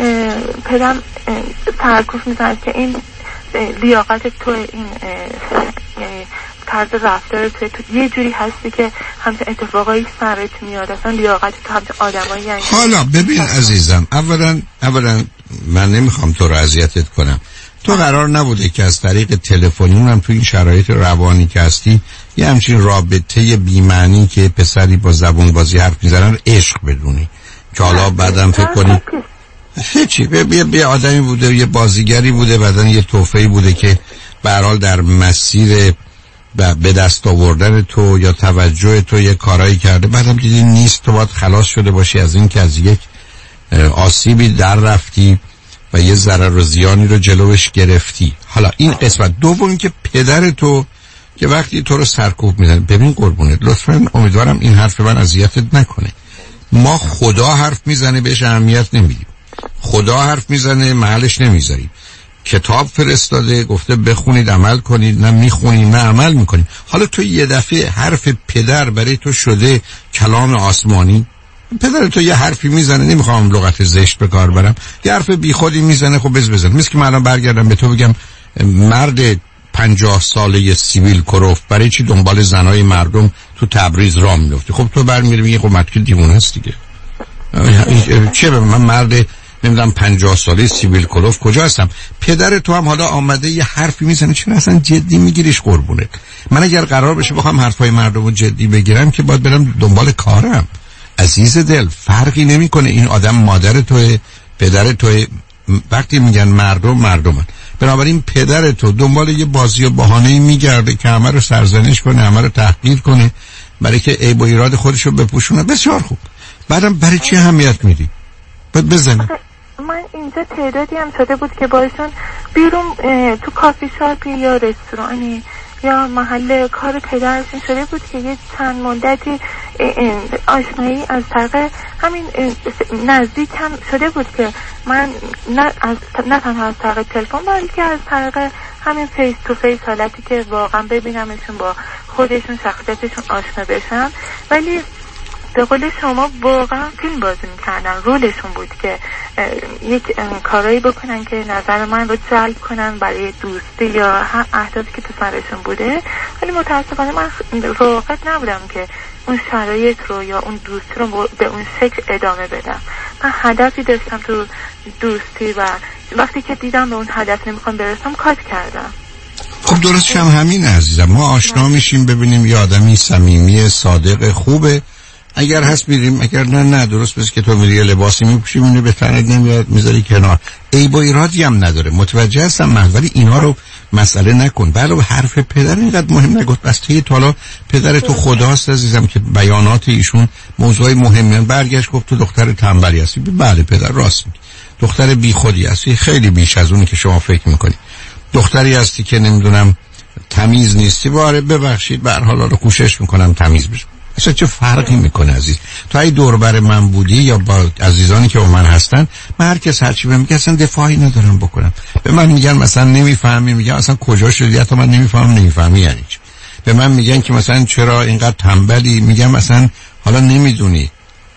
پدرم سرکوف می‌زد که این لیاقت تو، این یعنی طرز رفتار تو تو یه جوری هستی که همچنین اتفاقایی سرت میاد، اصلا لیاقت تو همچنین آدمایی یعنی. حالا ببین عزیزم، اولا اولا من نمیخوام تو رو اذیتت کنم. تو قرار نبوده که از طریق تلفنی، اونم تو این شرایط روانی که هستی، یه همچین رابطه بی‌معنی که پسری با زبون بازی حرف میزنن عشق بدونی که حالا بعدم فکر کنی هیچی. بیا بیا آدمی بوده، یه بازیگری بوده، بعدن یه توفهی بوده که به هر حال در مسیر به دست آوردن تو یا توجه تو یه کارایی کرده، بعدم دیدی نیست، تو باید خلاص شده باشی از این که از یک آسیبی در رفتی و یه ضرر و زیانی رو جلوش گرفتی. حالا این قسمت دوم که پدر تو که وقتی تو رو سرکوب میزنه، ببین قربونت لطفاً امیدوارم این حرف من اذیتت نکنه. ما خدا حرف میزنه بهش اهمیت نمیدیم، خدا حرف میزنه محلش نمیذاریم، کتاب فرستاده گفته بخونید عمل کنید، نه میخونیم نه عمل میکنیم. حالا تو یه دفعه حرف پدر برای تو شده کلام آسمانی. پدر تو یه حرفی میزنه، نمیخوام لغت زشت به کار برم، یه حرف بیخودی میزنه، خب بز بزن. مثل که من الان برگردم به تو بگم مرد پنجاه ساله سیبیل کروف برای چی دنبال زنای مردم تو تبریز راه میفته؟ خب تو برمیگردی میگی خب مرد که دیوونه است دیگه. چه به من مرد نمیدونم پنجاه ساله سیبیل کلوف کجا هستم؟ پدر تو هم حالا آمده یه حرفی میزنه، چرا اصلا جدی میگیریش قربونه؟ من اگر قرار بشه بخوام حرفای مردم رو جدی بگیرم که باید برم دنبال کارم. عزیز دل فرقی نمیکنه این آدم مادر توه، پدر توه. وقتی میگن مردم مردمن، بنابراین پدر تو دنبال یه بازی و بهانه‌ای میگرده که همه رو سرزنش کنه، همه رو تحقیر کنه برای که عیب و ایراد خودش رو بپوشونه. بسیار خوب. بعدم برای چی اهمیت میدی؟ بعد بزنی. من اینجا تعدادی هم شده بود که باشون بیرون تو کافی شاپی یا رستورانی یا محل کار پدرشون شده بود که یه چند مدتی آشنایی از طریق همین نزدیک هم شده بود که من نه, از نه تنها از طریق تلفن بلکه از طریق همین فیس تو فیس حالتی که واقعا ببینمشون، با خودشون شخصیتشون آشنا بشم. ولی به قول شما واقعا فیلم بازی میکردن، رولشون بود که یک کارایی بکنن که نظر من رو جلب کنن برای دوستی یا هر اهدافی که تو سرشون بوده. ولی متاسفانه من راغب نبودم که اون شرایط رو یا اون دوستی رو به اون شکل ادامه بدم. من هدفی داشتم تو دوستی و وقتی که دیدم به اون هدف نمیخوام برسم کات کردم. خب درست هم همین عزیزم، ما آشنا میشیم ببینیم یه آدمی صمیمی صادق خوبه، اگر هست میریم، اگر نه نه. درست بس که تو میری یه لباسی میپوشی میبینی به تنت نمیاد میذاری کنار، عیب و ایرادی هم نداره. متوجه هستم من، ولی اینا رو مسئله نکن. بله حرف پدر اینقدر مهم نگفت، بس که تا حالا پدر تو خداست عزیزم که بیانات ایشون موضوعی مهمیه. برگشت گفت تو دختر تنبلی هستی. بله پدر راست میگه، دختر بیخودی هستی، خیلی بیش از اونی که شما فکر میکنی. دختری هستی که نمیدونم تمیز نیستی. باره ببخشید به هر حال رو کوشش میکنم تمیز بشم. اصلا چه فرقی میکنه عزیز؟ تو ای دور بر من بودی یا با عزیزانی که با من هستن، من هر کس هرچی بهم میگه اصلا دفاعی ندارم بکنم. به من میگن مثلا نمیفهمی، میگم اصلا کجا شدی؟ حتی من نمیفهمم نمیفهمی یعنی چی. به من میگن که مثلا چرا اینقدر تنبلی، میگم مثلا حالا نمیدونی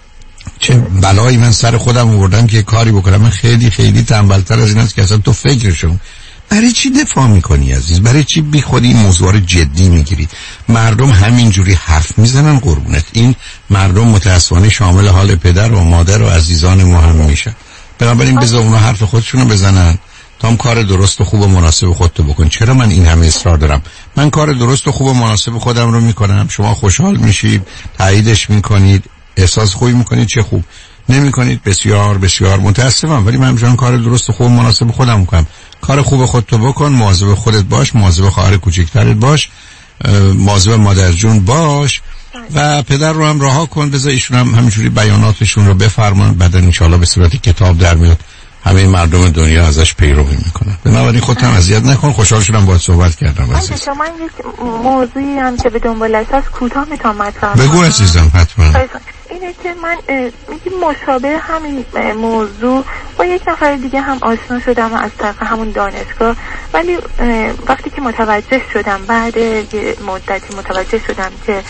چه بلایی من سر خودم آوردم که کاری بکنم. من خیلی خیلی تنبلتر از این است که اصلا تو فکرشم. برای چی دفاع میکنی عزیز؟ برای چی بی خودی این موضوع رو جدی میگیری؟ مردم همینجوری حرف میزنن قربونت. این مردم متاسفانه شامل حال پدر و مادر و عزیزان ما هم میشن. بنابراین بذار اونا حرف خودشونو بزنن، تا هم کار درست و خوب و مناسب خودتو بکن. چرا من این همه اصرار دارم؟ من کار درست و خوب و مناسب خودم رو میکنم، شما خوشحال میشید، تاییدش میکنید، احساس خوبی میکنید، چه خوب. نمی کنید بسیار بسیار متاسفم، ولی من همچنان کار درست و خوب و مناسب خودم میکنم. کار خوب خودتو بکن، مواظب خودت باش، مواظب خواهر کوچیکترت باش، مواظب مادر جون باش و پدر رو هم رها کن. بذار ایشون هم همینجوری بیاناتشون رو بفرمان، بعد ان شاءالله به صورت کتاب در میاد، همه مردم دنیا ازش پیروی میکنن. بنابراین خودت هم اذیت نکن. خوشحال شدم باهات صحبت کردم عزیز. من یک موضوعی هم که به دنبالش هست کوتاه میتونم مطرح کنم. بگو عزیزم. حتما. اینه که من میگم مشابه همین موضوع با یک نفر دیگه هم آشنا شدم از طرف همون دانشگاه، ولی وقتی که متوجه شدم، بعد مدتی متوجه شدم که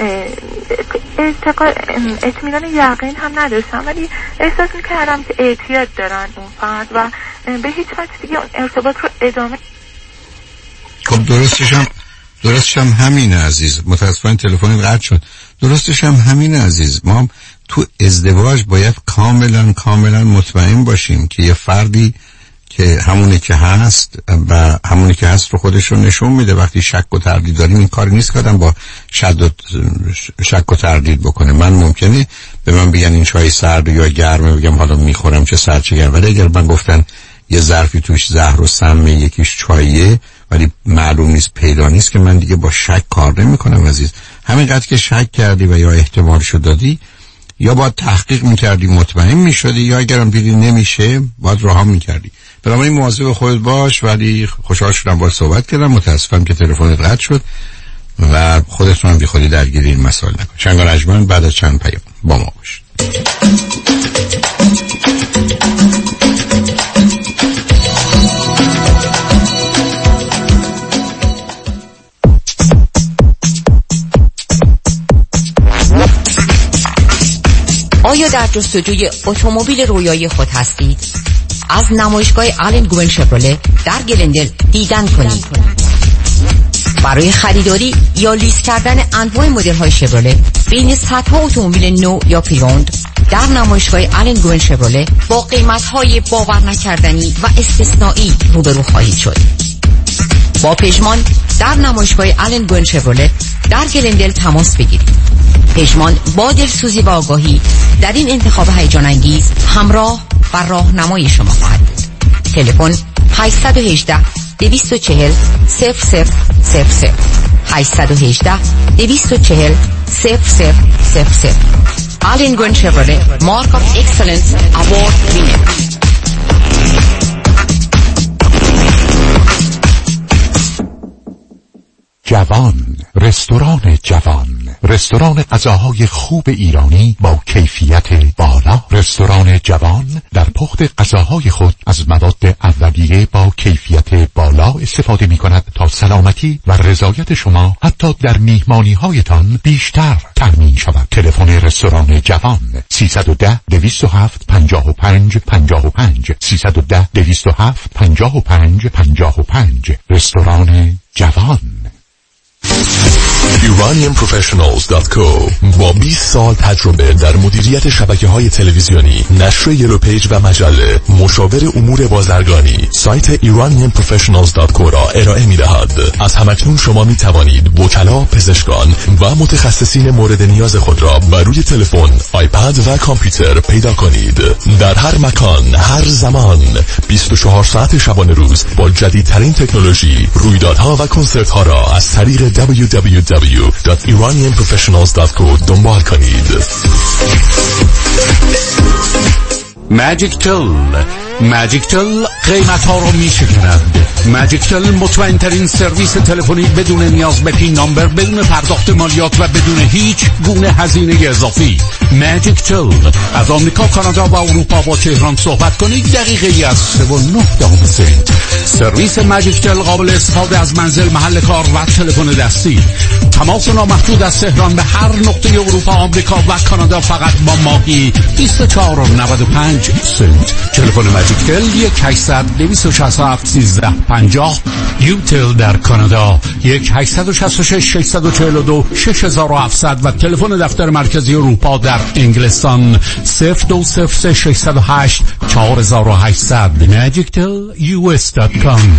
اطمینان یقین هم نداشتم، ولی احساس میکردم که اعتیاد دارن اون فرد و به هیچ وجه دیگه اون ارتباط رو ادامه. خب درستش هم درستش هم همینه عزیز. متاسفانه تلفن قطع شد. درستش هم همینه عزیز. ما تو ازدواج باید کاملا کاملا مطمئن باشیم که یه فردی که همونی که هست و همونی که هست رو خودش رو نشون میده. وقتی شک و تردید داریم این کار نیست که آدم با شد و شک و تردید بکنه. من ممکنه به من بگن این چای سرد یا گرمه، بگم حالا میخورم چه سرد چه گرم، ولی اگر من گفتن یه ظرفی توش زهر و سم، یکیش چاییه ولی معلوم نیست، پیدا نیست، که من دیگه با شک کار نمی کنم عزیز. همینقدر که شک کردی و یا احتمالشو دادی، یا باید تحقیق میکردی مطمئن میشدی، یا اگرم دیدی نمیشه باید رها میکردی. بنابراین مواظب خودت باش. ولی خوشحال شدم باهات صحبت کردم. متاسفم که تلفنت قطع شد و خودتون هم بی خودی درگیری این مسائل نکن. چنگال اجمن بعد از چند پیام با ما باشید. آیا در جستجوی اتومبیل رویایی خود هستید؟ از نمایشگاه آلن گوین شفرله در گلندل دیدن کنید. برای خریداری یا لیز کردن انواع مدل‌های شفرله بین صدها اتومبیل نو یا پریوند در نمایشگاه آلن گوین شفرله با قیمت‌های باور نکردنی و استثنایی روبرو خواهید شد. با پژمان در نمایشگاه آلن گوین شفرله در گلندل تماس بگیرید. پژمان با دلسوزی و آگاهی در این انتخاب هیجان انگیز همراه و راهنمای شما خواهد بود. تلفن هشت یک هشت دو چهار صفر صفر صفر صفر هشت یک هشت دو چهار صفر صفر صفر صفر. آلن گوین شفرله مارک آف اکسلنس اوارد وینر. جوان، رستوران جوان، رستوران غذاهای خوب ایرانی با کیفیت بالا. رستوران جوان در پخت غذاهای خود از مواد اولیه با کیفیت بالا استفاده می کند تا سلامتی و رضایت شما حتی در میهمانی هایتان بیشتر تضمین شود. تلفن رستوران جوان سیصد و ده دویست و هفت پنجاه و پنج پنجاه و پنج سیصد و ده دویست و هفت پنجاه و پنج پنجاه و پنج. رستوران جوان. ایرانیان پروفشنالز دات کو با بیست سال تجربه در مدیریت شبکه‌های تلویزیونی، نشر یلو پیج و مجله، مشاور امور بازرگانی، سایت ایرانیان پروفشنالز دات کو را ارائه می‌دهد. از همکنون شما می‌توانید وکلا، پزشکان و متخصصین مورد نیاز خود را بر روی تلفن، آیپد و کامپیوتر پیدا کنید. در هر مکان، هر زمان، بیست و چهار ساعت شبانه روز با جدیدترین تکنولوژی، رویدادها و کنسرت‌ها را از طریق دبلیو دبلیو دبلیو دات ایرانیان پروفشنالز دات کو دنبال کنید. ماجیک تل ماجیک تل قیمت ها رو می شکند. ماجیک تل مطمئن ترین سرویس تلفنی بدون نیاز به پین نامبر، بدون پرداخت مالیات و بدون هیچ گونه هزینه اضافی. ماجیک تل از آمریکا، کانادا و اروپا با تهران صحبت کنید. دقیقه ای از سه و نه دهم سنت. سرویس ماجیک تل قابل استفاده از منزل، محل کار و تلفن دستی. تماس نامحدود از تهران به هر نقطه اروپا، آمریکا و کانادا فقط با ماهی بیست و چهار و نود و پنج سنت. تلفن ماجیک تل یک هشتصد دویست و شصت و هفت سیزده پنجاه. یوتل در کانادا یک هشتصد و شصت و شش ششصد و چهل و دو شش هزار و هفتصد و تلفن دفتر مرکزی اروپا در انگلستان صفر دو صفر سه ششصد و هشت چهار هزار و هشتصد. ماجیک تل یو اس دات کام.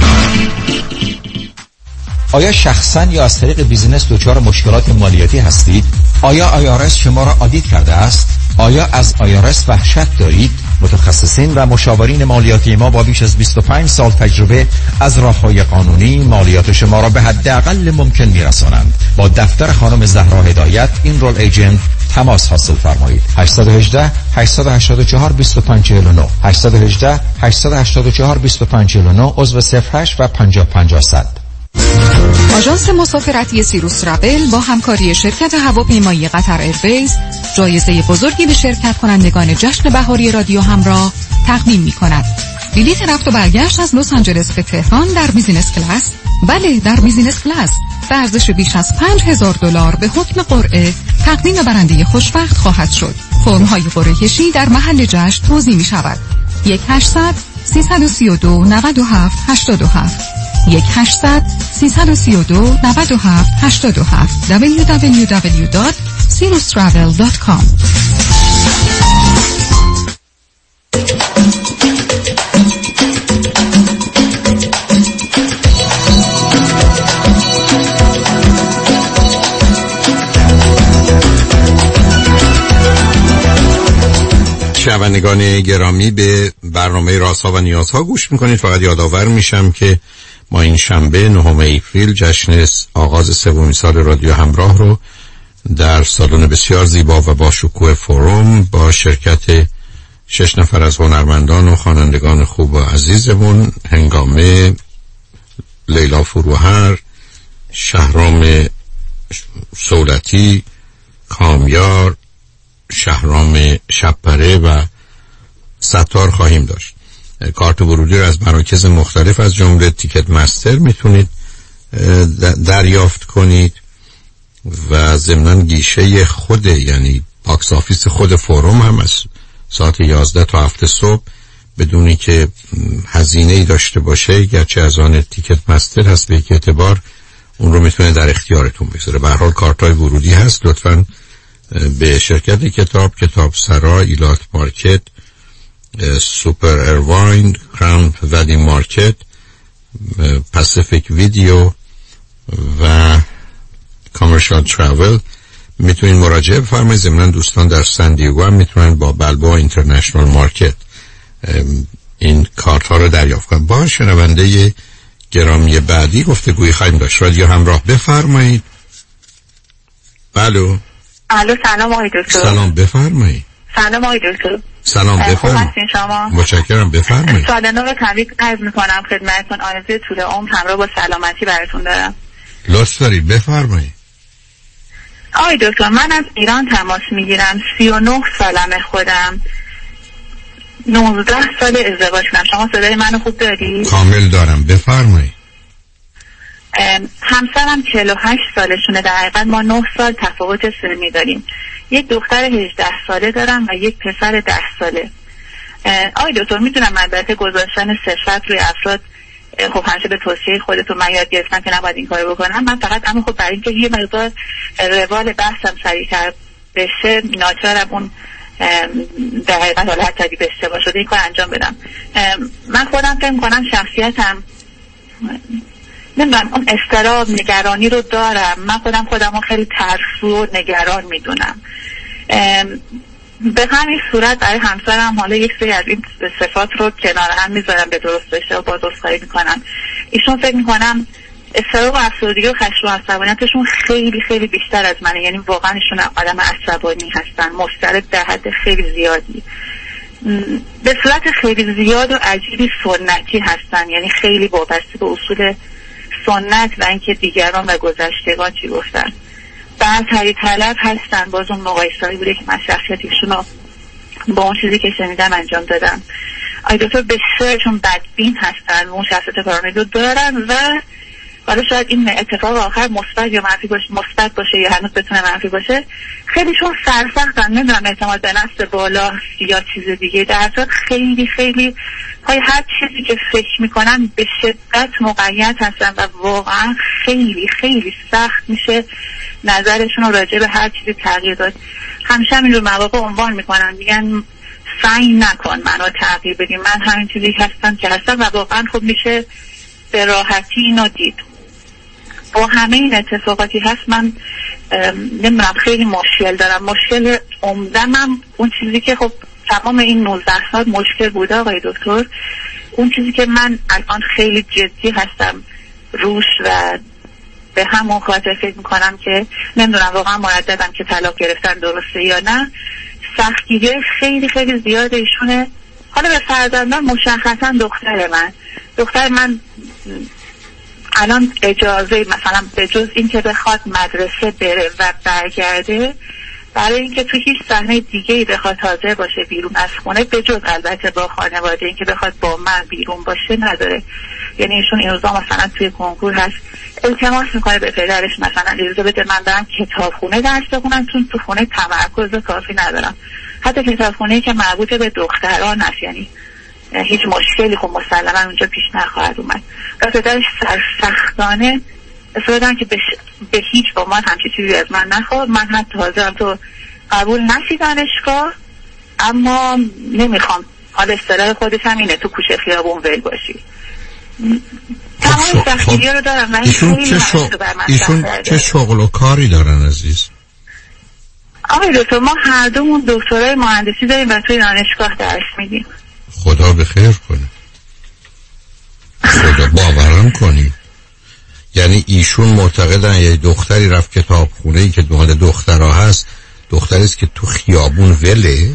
آیا شخصا یا از طریق بیزینس دچار مشکلات مالیاتی هستید؟ آیا آی آر اس شما را آدیت کرده است؟ آیا از آی آر اس وحشت دارید؟ متخصصین و مشاورین مالیاتی ما با بیش از بیست و پنج سال تجربه از راه‌های قانونی مالیات شما را به حداقل ممکن می‌رسانند. با دفتر خانم زهرا هدایت، این رول ایجنت، تماس حاصل فرمایید. هشت یک هشت هشت هشت چهار دو پنج چهار نه هشت یک هشت هشت هشت چهار دو پنج چهار نه عضو صفر هشت و پنجاه پنجاه صد. آژانس مسافرتی سیروس ترافل با همکاری شرکت هواپیمایی قطر ایرویز جایزه بزرگی به شرکت کنندگان جشن بهاری رادیو همراه تقدیم می کند. بلیط رفت و برگشت از لس آنجلس به تهران در بیزینس کلاس، بله در بیزینس کلاس، به ارزش بیش از پنج هزار دلار به حکم قرعه تقدیم برنده خوشبخت خواهد شد. فرم‌های قرعه کشی در محل جشن توزیع می شود. یک هشتصد سیصد و سی و دو نود و هفت هشتاد و هفت یک هشتصد سیصد و سی و دو نود و هفت هشتاد و هفت دبلیو دبلیو دبلیو دات سیروس ترافل دات کام. شنوندگان گرامی، به برنامه رازها و نیازها گوش میکنید. فقط یادآور میشم که ما این شنبه نهم اپریل جشن آغاز سومین سال رادیو همراه رو در سالن بسیار زیبا و با شکوه فوروم با شرکت شش نفر از هنرمندان و خوانندگان خوب و عزیزمون، هنگامه، لیلا فروهر، شهرام سولتی، کامیار، شهرام شبپره و ستار خواهیم داشت. کارت ورودی رو از مراکز مختلف از جمله تیکت مستر میتونید دریافت کنید و ضمناً گیشه خود، یعنی باکس آفیس خود فوروم هم از ساعت یازده تا هفت صبح بدونی که هزینه‌ای داشته باشه، گرچه از آن تیکت مستر هست، به یک اعتبار اون رو میتونه در اختیارتون بگذاره. به هر حال کارت‌های ورودی هست. لطفاً به شرکت کتاب، کتاب سرای، ایلات مارکت، سوپر ایرواین، کراون ولی مارکت، پاسیفیک ویدیو و کامرشال تراول میتونین مراجعه بفرمایید. ضمن دوستان در سان دیگو هم میتونن با بلبا اینترنشنال مارکت این کارت ها رو دریافت کنن. با شنونده گرامی بعدی گفتگوی خواهیم داشت. رادیو همراه، بفرمایید. الو. الو، سلام آقای دکتر. سلام، بفرمایید. سلام آقای دکتر. سلام، بفرمایید. شما متشکرم، بفرمایید. سال نو رو تبریک عرض میکنم خدمتتون. آرزوی طول عمر همراه با سلامتی براتون دارم. لطف دارید، بفرمایید. آقای دکتر، من از ایران تماس میگیرم. سی و نه سالمه خودم. نوزده سال ازدواج کردم. شما صدای منو خوب دارید؟ کامل دارم، بفرمایید. همسرم چهل و هشت سالشونه. در حقیقت ما نه سال تفاوت سنی داریم. یک دختر هجده ساله دارم و یک پسر ده ساله. آقای دکتر، میدونم البته گذاشتن ثروت روی افراد خب همیشه به توصیه خودتون من یاد گرفتم که نباید این کارو بکنم. من فقط اما خب برای اینکه یه مقدار روال بحثم سریعتر بشه ناچارم اون در حقیقت حالا حتی اگه به اشتباه شده این کار انجام بدم. من خودم فکر می‌کنم شخصیتم نمیدونم اون اضطراب نگرانی رو دارم. من خودم خودم رو خیلی ترسو و نگران میدونم. به همین صورت برای همسرم حالا یک سری از این صفات رو کنار هم میذارم به درست داشته و باز عذرخواهی میکنم. ایشون فکر میکنم اضطراب و افسردگی و خشم و عصبانیتشون خیلی خیلی بیشتر از منه. یعنی واقعا ایشون آدم عصبانی هستن، مضطرب در حد خیلی زیادی، به صورت خیلی زیاد و عجیبی سنتی هستن. یعنی خیلی وابسته به اصول سنت و اینکه دیگران و گذشتگان چی گفتن. برتری طلب هستن. باز اون مقایسه‌ای بوده که من شخصیتشون رو با اون چیزی که شنیدم انجام دادم. آی دکتر بسیارشون بدبین هستن، اون شخصیت پارانوید رو دارن و حالا شاید این اتفاق آخر مثبت یا منفی باشه، مثبت باشه یا هنوز بتونه منفی باشه. خیلیشون سرسختن، نمیدونم اعتماد به نفس بالا یا چیز دیگه، در حال خیلی خیلی های هر چیزی که فکر میکنن به شدت مقید هستن و واقعا خیلی خیلی سخت میشه نظرشون رو راجع به هر چیزی تغییر داد. همیشه همین رو مواقع عنوان میکنن، میگن سعی نکن منو تغییر بدیم، من همین چیزی هستم که هستم و واقعا خب میشه به راحتی اینو دید. با همه این اتفاقاتی هست من نمیدونم خیلی مشکل دارم. مشکل عمده‌م اون چیزی که خب تمام این نوزده سال مشکل بوده آقای دکتر، اون چیزی که من الان خیلی جدی هستم روش و به همون خاطر فکر میکنم که نمیدونم واقعا مرددم که طلاق گرفتن درسته یا نه، سختگیری خیلی خیلی زیاده ایشونه. حالا به فرزندان مشخصا دختر من دختر من الان اجازه مثلا به جز این که بخواد مدرسه بره و برگرده، برای اینکه تو هیچ صحنه دیگه‌ای بخواد حاضر باشه بیرون از خونه، به جز البته با خانواده این که بخواد با من بیرون باشه نداره. یعنی ایشون این روزا مثلا توی کنکور هست التماس میکنه به پدرش مثلا اجازه بده من برم کتابخونه درس بخونم چون تو خونه تمرکز کافی ندارم. حتی کتابخونه‌ای که مربوط به دختران است، یعنی هیچ مشکلی خب مسلما اونجا پیش نخواهد اومد. و پدرش سرسختانه اصلا که به هیچ با من همچی چیزی از من نخواد، من حتی حاضرم تو قبول نشی دانشگاه، اما نمیخوام حال اصطلاح خودش هم اینه تو کوچه خیابون ول باشی. تمام سختگی‌ها رو دارم و ایشون چه شغل ایشون چه شغل و کاری دارن عزیز؟ آقای دکتر ما هر دومون دکترای مهندسی داریم و توی دانشگاه درس میدیم. خدا به خیر کنه. خدا باورم کنی. یعنی ایشون معتقدن یه دختری رفت کتابخونه‌ای که مال دخترها هست، دختری است که تو خیابون وله؟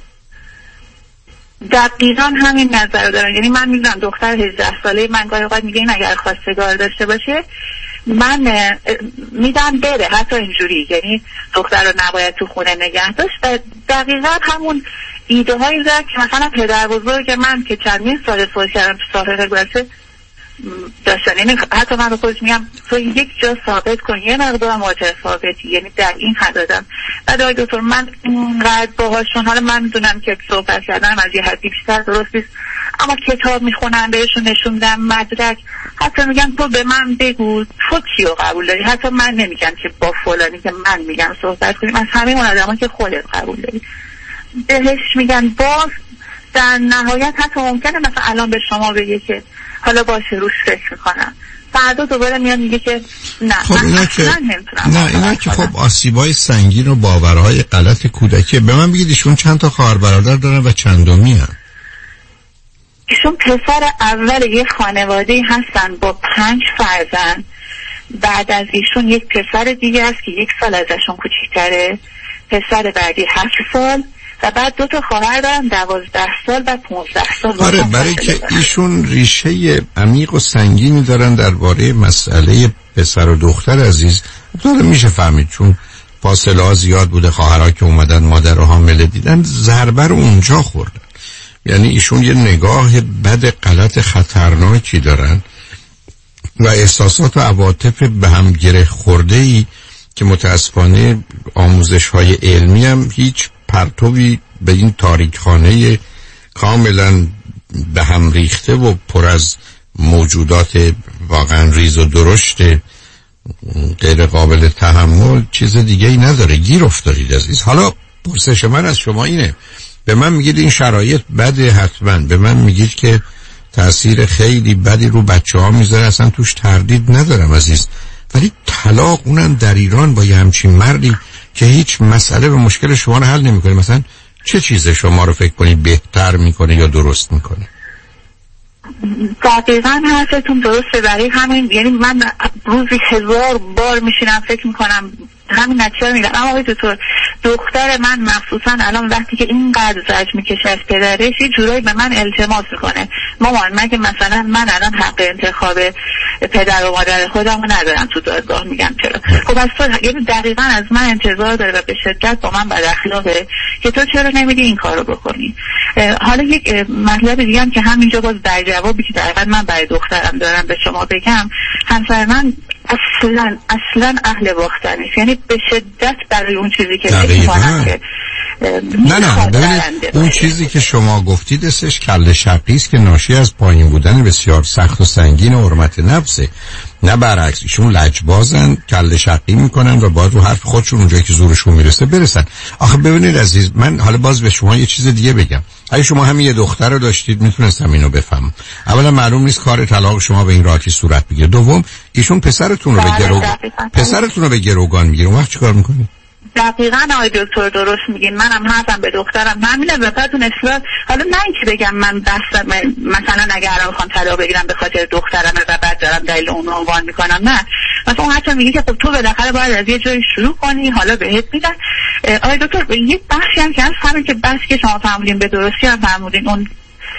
دقیقاً همین نظر رو دارن. یعنی من میدونم دختر هجده ساله من گاهی اوقات میگه این اگر خواستگار داشته باشه من میدم بره، حتی اینجوری، یعنی دختر رو نباید تو خونه نگه داشت. و دقیقاً همون ایده هایی داره که مثلا پدر بزرگ من که چندین سال فوت کردن تو سالهای گذشته داشتن. یعنی حتی من به خودش میگم تو یک جا ثابت کن یه مقدار متفاوتی، یعنی در این حد دادم. بعد آقای دکتر من اینقدر باهاشون، حالا من میدونم که صحبت کردنم از یه حدی بیشتر درست نیست، اما کتاب میخونم بهشون نشون میدم، مدرک، حتی میگم تو به من بگو تو کیو قبول داری. حتی من نمیگم که با فلانی که من میگم صحبت کنیم، از همه اون آدما که خودت قبول داری بهش میگن. باز در نهایت حتی ممکنه مثلا الان به شما بگه که حالا باشه روش فکر میکنم، فردا دوباره میاد میگه که نه خب من اینا که نمیتونم. نه اینا که خب آسیبای سنگین و باورهای غلط کودکی. به من بگید ایشون چند تا خواهر برادر دارن و چندمی هستن؟ ایشون پسر اول یه خانواده هستن با پنج فرزند. بعد از ایشون یک پسر دیگه هست که یک سال ازشون کوچیک‌تره، پسر بعدی هفت سال و بعد دو تا خواهر دارن دوازده سال و پونزده سال. آره برای که ایشون ریشه عمیق و سنگینی دارن درباره مسئله پسر و دختر عزیز. داره میشه فهمید چون فاصله ها زیاد بوده، خواهرها که اومدن مادر رو حامله دیدن ضربه رو اونجا خوردن. یعنی ایشون یه نگاه بد غلط خطرناکی دارن و احساسات و عواطف به هم گره خورده‌ای که متاسفانه آموزش‌های علمی هم هیچ پرتوی به این تاریکخانه کاملا به هم ریخته و پر از موجودات واقعا ریز و درشت غیر قابل تحمل چیز دیگه ای نداره. گیر افتادید عزیز. حالا پرسش من از شما اینه، به من میگید این شرایط بده، حتما به من میگید که تأثیر خیلی بدی رو بچه ها میذاره، اصلا توش تردید ندارم عزیز، ولی طلاق اونم در ایران با یه همچین مردی که هیچ مسئله و مشکل شما رو حل نمیکنه، مثلا چه چیز شما رو فکر کنید بهتر میکنه یا درست میکنه؟ دقیقا حرفتون درسته. برای همین یعنی من روزی هزار بار میشینم فکر میکنم همین نتیجه میگم. اما آقای دکتر، دختر من مخصوصا الان وقتی که اینقدر زجر میکشه از پدرش یه جورایی به من التماس میکنه، مامان مگه مثلا من الان حق انتخاب پدر و مادر خودم رو ندارم تو دادگاه؟ میگم چرا؟ خب از تو یعنی دقیقا از من انتظار داره و به شدت با من بد اخلاقه که تو چرا نمیدی این کارو بکنی. حالا یک مطلب دیگه هم که همینجا باز در جوابی که دقیقا من برای دخترم دارم به شما بگم، همسر من اصلا اصلا اهل باختن نیست، یعنی به شدت برای اون چیزی که فکر کنم که نه نه ببینید اون چیزی که شما گفتید اسمش کله شقی است که ناشی از پایین بودن بسیار سخت و سنگین و حرمت نفسه، نه برعکس. ایشون لجبازن، کله شقی میکنن و باید رو حرف خودشون اونجایی که زورشون میرسه برسن. آخه ببینید عزیز، من حالا باز به شما یه چیز دیگه بگم. اگه شما همین یه دختر رو داشتید میتونستم اینو بفهمم. اولا معلوم نیست کار طلاق شما به این راحتی صورت بگیره. دوم ایشون پسرتون رو به گرو پسرتون رو به گروگان میگیره، اون وقت چیکار میکنید؟ دقیقاً آقای دکتر درست میگین. منم حرفم به دخترم همینه و بعدون اصلا حالا نه اینکه بگم من دستم مثلا اگر الان بخوام طلاق بگیرم به خاطر دخترمه و بعد دارم دلیل اون رو عنوان میکنم، نه. مثلا اون حتی میگه که خب تو بالاخره باید از یه جایی شروع کنی، حالا بهت میدن. آقای دکتر یه بخشی هم که هست همین که بس که شما فهمیدین به درستی هم فهمیدین اون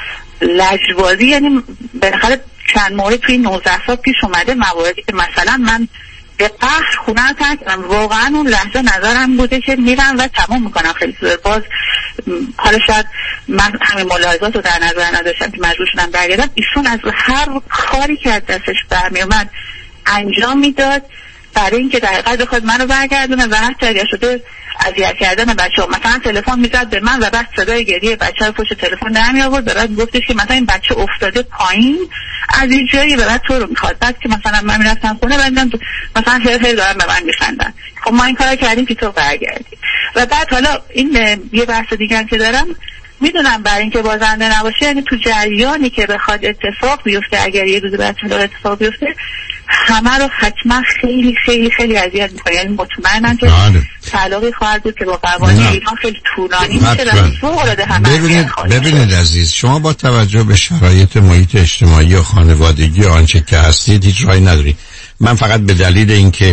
لجبازی، یعنی بالاخره چند مورد توی نوزده سال پیش اومده مواردی که مثلا من به قهر خونه ترک کردم. واقعا اون لحظه نظرم بوده که میرم و تمام میکنم خیلی زود. باز حالا شاید من همین ملاحظات رو در نظر نداشتم که مجبور شدم برگردم. ایشون از هر کاری که از دستش برمیومد انجام میداد برای اینکه در حقیقت بخواد منو برگردونه و حتی اگر شده اذیت کردن بچه‌ها. مثلا تلفن میزد به من و بعد صدای گریه بچه رو پشت تلفن در می آورد و بعد گفتش که مثلا این بچه افتاده پایین از این جایی و بعد تو رو میخواد. بعد که مثلا من میرفتم خونه بعدم مثلا هر هر دارم به من میخندن. خب ما این کارو کردیم که تو برگردی. و بعد حالا این یه بحث دیگه هم که دارم، میدونم برای اینکه بازنده نباشه، یعنی تو جریانی که بخواد اتفاق بیفته، اگر یه روز بعد طلاق اتفاق بیفته همه رو حتما خیلی خیلی خیلی اذیت میکنه. یعنی مطمئنم که طلاقی خواهد بود که با قوانین ایران خیلی طولانی میشه و فوق‌العاده همه. ببینید ببینید عزیز، شما با توجه به شرایط محیط اجتماعی و خانوادگی آنچه که هستید هیچ راهی ندارید. من فقط به دلیل اینکه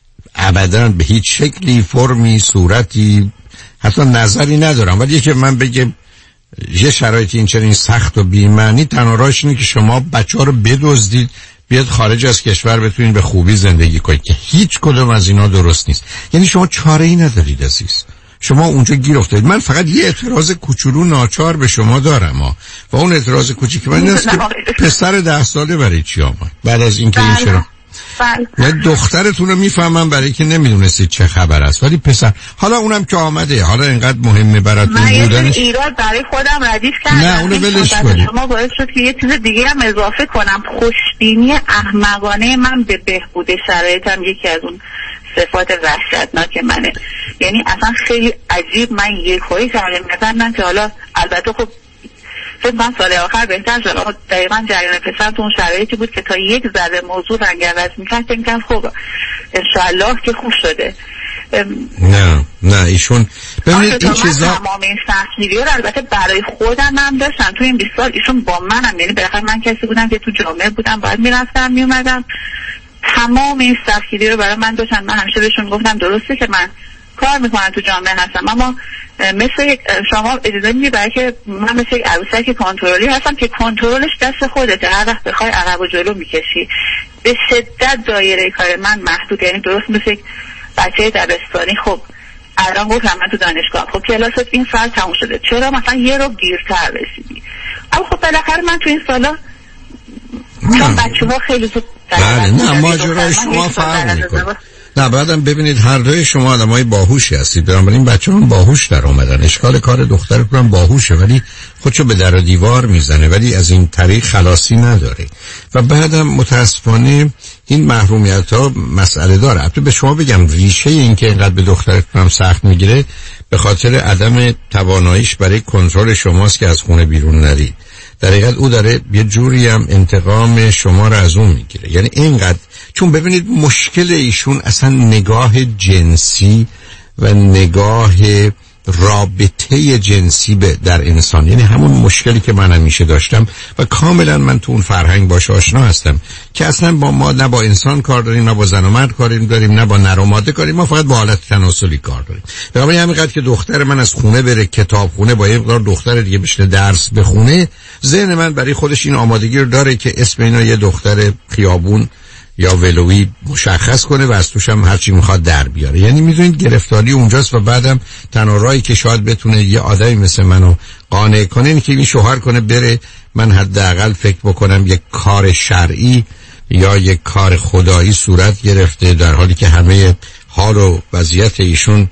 ابداً به هیچ شکلی، فرمی، صورتی، حتی نظری ندارم، ولی که من بگم یه شرایطی این چنین سخت و بی‌معنی، تنها راهش اینه که شما بچه‌ها رو بدزدید بیاد خارج از کشور بتونین به خوبی زندگی کنید، که هیچ کدوم از اینا درست نیست. یعنی شما چاره‌ای ندارید عزیز، شما اونجا گیر افتادید. من فقط یه اعتراض کوچولو ناچار به شما دارم ها. و اون اعتراض کوچیک من این است که پسر ده ساله برای چی آمد بعد از اینکه این چرا نه دخترتون رو میفهمم برای که نمیدونستید چه خبر است، ولی پسر حالا اونم که آمده، حالا اینقدر مهمه براتون بودنش. من ایراد برای خودم ردیف کردم، نه اونو ولش کنید. شما باعث شد که یه چیز دیگه هم اضافه کنم. خوشبینی احمقانه من به بهبود شرایطم یکی از اون صفات وحشتناک منه. یعنی اصلا خیلی عجیب من یک هایی تغییر ندادم که حالا البته خب فکر من سال آخر بهتر شد. اما دقیقا جریان پسر تو اون شرایطی بود که تا یک ذره موضوع رنگ عوض میکرد که میگم خب انشاءالله که خوب شده. نه نه ایشون ببینید این چیزا تمام این سختگیری رو البته برای خودم هم داشتم تو این بیست سال. ایشون با منم، یعنی بالاخره من کسی بودم که تو جامعه بودم، باید میرفتم میومدم، تمام این سختگیری رو برای من داشتن. من همیشه بهشون گفتم درسته که من کار میکنم تو جامعه هستم، اما مثل شما اجازه میدی برای که من مثل یک عروسک کنترلی هستم که کنترلش دست خودته، هر وقت بخوای عقب و جلو میکشی. به شدت دایره کار من محدود، یعنی درست مثل یک بچه دبستانی. خب الان گفتم من تو دانشگاه، خب کلاست این سال تموم شده، چرا مثلا یه رو دیرتر رسیدی؟ اما خب بالاخره من تو این سالا چون بچه ها خیلی زود بله نه ماجرای شما فرق میکنه. نه بعدم ببینید هر دوی شما آدمای باهوشی هستید، بنابراین بچه‌ها باهوش در اومدن. اشکال کار دخترتون هم باهوشه ولی خودشو به در و دیوار میزنه، ولی از این طریق خلاصی نداره. و بعدم متاسفانه این محرومیت‌ها مسئله داره. البته به شما بگم ریشه این که اینقدر به دخترتون هم سخت میگیره به خاطر عدم تواناییش برای کنترل شماست که از خونه بیرون نرید. در حقیقت او داره یه جوری هم انتقام شما رو از اون میگیره. یعنی اینقدر، چون ببینید مشکل ایشون اصلا نگاه جنسی و نگاه رابطه جنسی به در انسان، یعنی همون مشکلی که من همیشه داشتم و کاملا من تو اون فرهنگ باش آشنا هستم که اصلا با ما نه با انسان کار داریم، نه با زن و مرد کار داریم، نه با نر و ماده کاریم، ما فقط با حالت تناسلی کار داریم. بنابراین همینقدر که دختر من از خونه بره کتابخونه با یه مقدار دختر دیگه بشینه درس بخونه، ذهن من برای خودش این آمادگی رو داره که اسم اینا یه دختر خیابون یا ولوی مشخص کنه و از توش هم هرچی میخواد در بیاره. یعنی میدونید گرفتاری اونجاست و بعدم تنها راهی که شاید بتونه یه آدمی مثل منو قانع کنه اینه که این شوهر کنه بره من حداقل فکر بکنم یک کار شرعی یا یک کار خدایی صورت گرفته، در حالی که همه حال و وضعیت ایشون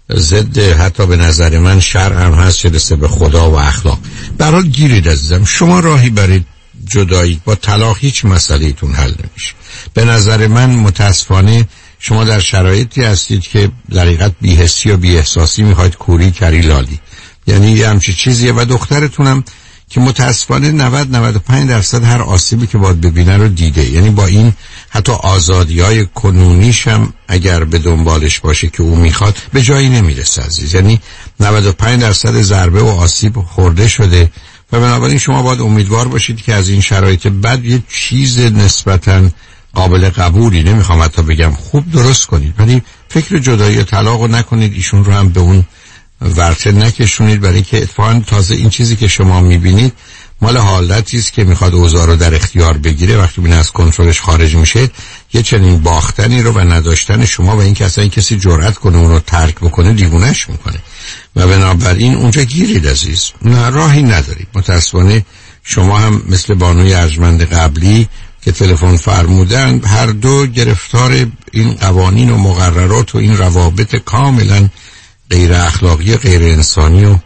ضد حتی به نظر من شرع هم هست، چه رسه به خدا و اخلاق. به هر حال گیرید عزیزم، شما راهی برید جدایی با طلاق هیچ مسئله‌تون حل نمیشه. به نظر من متاسفانه شما در شرایطی هستید که در حقیقت بی‌حسی و بی‌احساسی میخواید کوری کری لالی، یعنی یه همچین چیزیه. و دخترتونم که متاسفانه نود نود و پنج درصد هر آسیبی که باید ببینه رو دیده، یعنی با این حتی آزادی‌های کنونیش هم اگر به دنبالش باشه که او میخواد به جایی نمیرسه عزیز. یعنی نود و پنج درصد ضربه و آسیب خورده شده و بنابراین شما باید امیدوار باشید که از این شرایط بعد یه چیز نسبتاً قابل قبولی، نمیخوام حتی بگم خوب، درست کنید. ولی فکر جدایی و طلاق رو نکنید، ایشون رو هم به اون ورطه نکشونید، برای که اتفاقاً تازه این چیزی که شما میبینید مال حالتی است که میخواد اوضاع رو در اختیار بگیره. وقتی ببینه از کنترلش خارج میشه یه چنین باختنی رو و نداشتن شما و این که اصلا کسی جرأت کنه اون رو ترک بکنه دیوونه‌اش میکنه و بنابراین اونجا گیرید عزیز، نه راهی ندارید. متاسفانه شما هم مثل بانوی ارجمند قبلی که تلفن فرمودن هر دو گرفتار این قوانین و مقررات و این روابط کاملا غیر اخلاقی، غیر انسانی و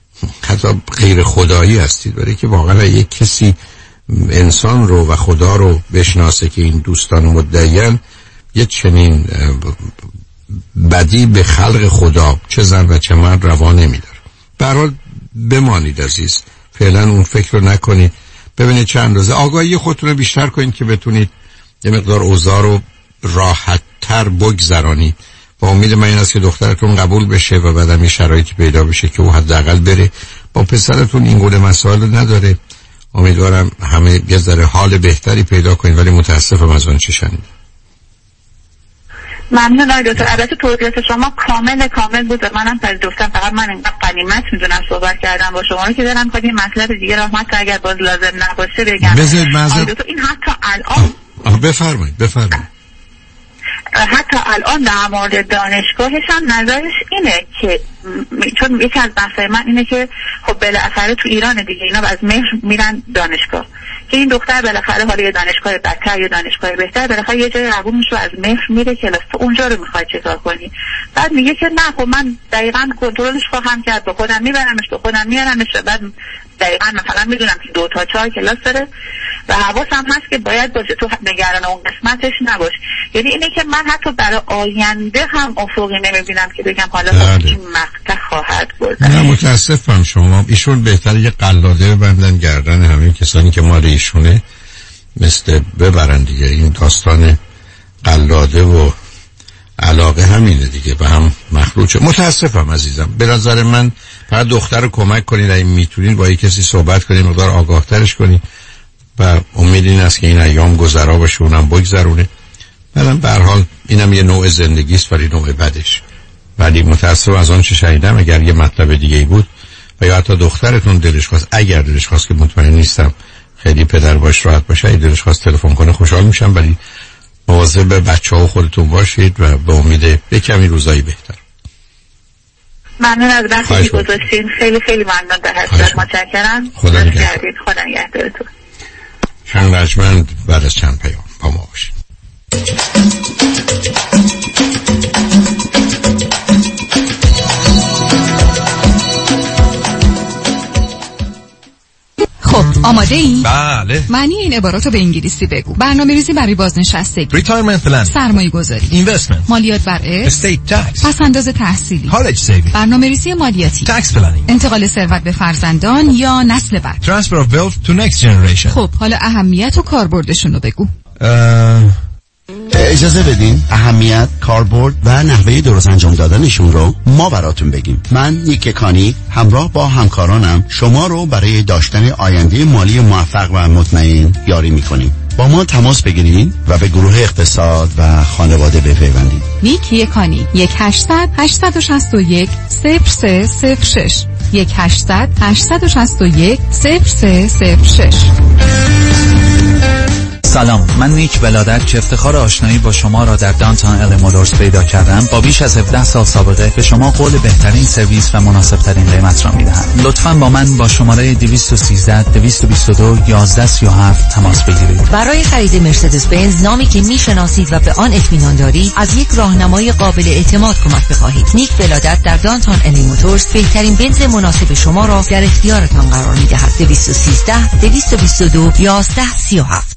حتی غیر خدایی هستید. برای که واقعا یک کسی انسان رو و خدا رو بشناسه که این دوستان مدعیان یه چنین بدی به خلق خدا چه زن و چه مرد روا نمیداره. به هر حال بمانید عزیز، فعلا اون فکر رو نکنید. ببینید چند روزه آگاهی خودتون رو بیشتر کنید که بتونید یه مقدار اوضاع رو راحت تر بگذرانید. با امید من این است که دخترتون قبول بشه و بعدم یه شرایطی پیدا بشه که او حداقل بره. با پسرتون این گونه مسائل نداره. امیدوارم همه یه ذره حال بهتری پیدا کنید، ولی متاسفم از اون چه شنیدم. ممنون آقای دکتر. البته توضیحات شما کامل کامل بود، منم پذیرفتم، فقط من اینقدر غنیمت میدونم صحبت کردم با شما رو که دارم خواهد این مطلب دیگه را حتی اگر باز لازم نباشه بگم. بذارید معذرت این حتی الان بفرمایید بفرمایید حتی الان در مورد دانشگاهش هم نظرش اینه که چون یکی از بحثای من اینه که خب بالاخره تو ایران دیگه اینا از مهر میرن دانشگاه، که این دختر بالاخره حالا یه دانشگاه بدتر یا دانشگاه بهتر بالاخره یه جای قبول میشه از مهر میره کلاس، تو اونجا رو میخواد چیکار کنی؟ بعد میگه که نه خب من دقیقاً کنترلش خواهم کرد، با خودم میبرمش، با خودم میارمش. بعد دقیقاً مثلا میدونم که دو تا چهار کلاس داره و حواسم هست که باید باشه تو نگران اون قسمتش نباش. یعنی اینه که من حتی برای آینده هم افقی نمیبینم که بگم حالا این مقطع خواهد گذشت. نه متاسفم شما ایشون بهتره یه قلاده ببندن گردن همه کسانی که مال ایشونه، مثل ببرن دیگه. این داستان قلاده و علاقه همینه دیگه، به هم مخلوطه. متاسفم عزیزم. به نظر من فقط دختر رو کمک کنید، اگه میتونید با یک کسی صحبت کنید، مقدار آگاه ترش کنید و امید این است که این ایام گذرا باشه، اونم بگذرونه. بعدم به هر حال اینم یه نوع زندگی است ولی نوع بدش. ولی متاسفم از آن چه شنیدم اگر یه مطلب دیگه ای بود و یا حتی دخترتون دلش خواست، اگر دلش خواست که مطمئن نیستم خیلی پدر باش راحت باشه، اگه دلش خواست تلفن کنه خوشحال میشم. ولی مواظب بچه‌ها و خودتون باشید و به امید به کمی روزایی بهتر. ممنون از وقتی که گذاشتین، خیلی خیلی ممنون به حضرت، متشکرم. خدا نگهدار. خدا نگهدارتون. چند رجمند بعد از چند پیام با ما باشید. خب آماده ای؟ بله. معنی این عبارات رو به انگلیسی بگو. برنامه‌ریزی برای بازنشستگی، Retirement plan، سرمایه‌گذاری، Investment، مالیات بر ارث، Estate tax، پس‌انداز تحصیلی، College saving، برنامه‌ریزی مالیاتی، Tax planning، انتقال ثروت به فرزندان یا نسل بعد، Transfer of wealth to next generation. خب حالا اهمیت و کاربردشون رو بگو. اجازه بدین اهمیت، کاربرد و نحوه درست انجام دادنشون رو ما براتون بگیم. من نیک کانی همراه با همکارانم شما رو برای داشتن آینده مالی موفق و مطمئن یاری میکنیم. با ما تماس بگیرید و به گروه اقتصاد و خانواده بپیوندید. نیک کانی یک هشتصد هشتصد و شصت و یک صفر سه صفر شش یک هشتصد هشتصد و شصت و یک صفر سه صفر شش. سلام، من نیک ولادت که افتخار آشنایی با شما را در دانتان ال مولورز پیدا کردم با بیش از هفده سال سابقه به شما قول بهترین سرویس و مناسب ترین قیمت را میدهم. لطفاً با من با شماره دویست و سیزده دویست و بیست و دو یازده سی و هفت تماس بگیرید. برای خرید مرسدس بنز نامی که میشناسید و به آن اطمینان دارید از یک راهنمای قابل اعتماد کمک بخواهید. نیک ولادت در دانتان ال مولورز بهترین بنز مناسب شما را در اختیارتان قرار میدهد. دویست و سیزده دویست و بیست و دو یازده سی و هفت.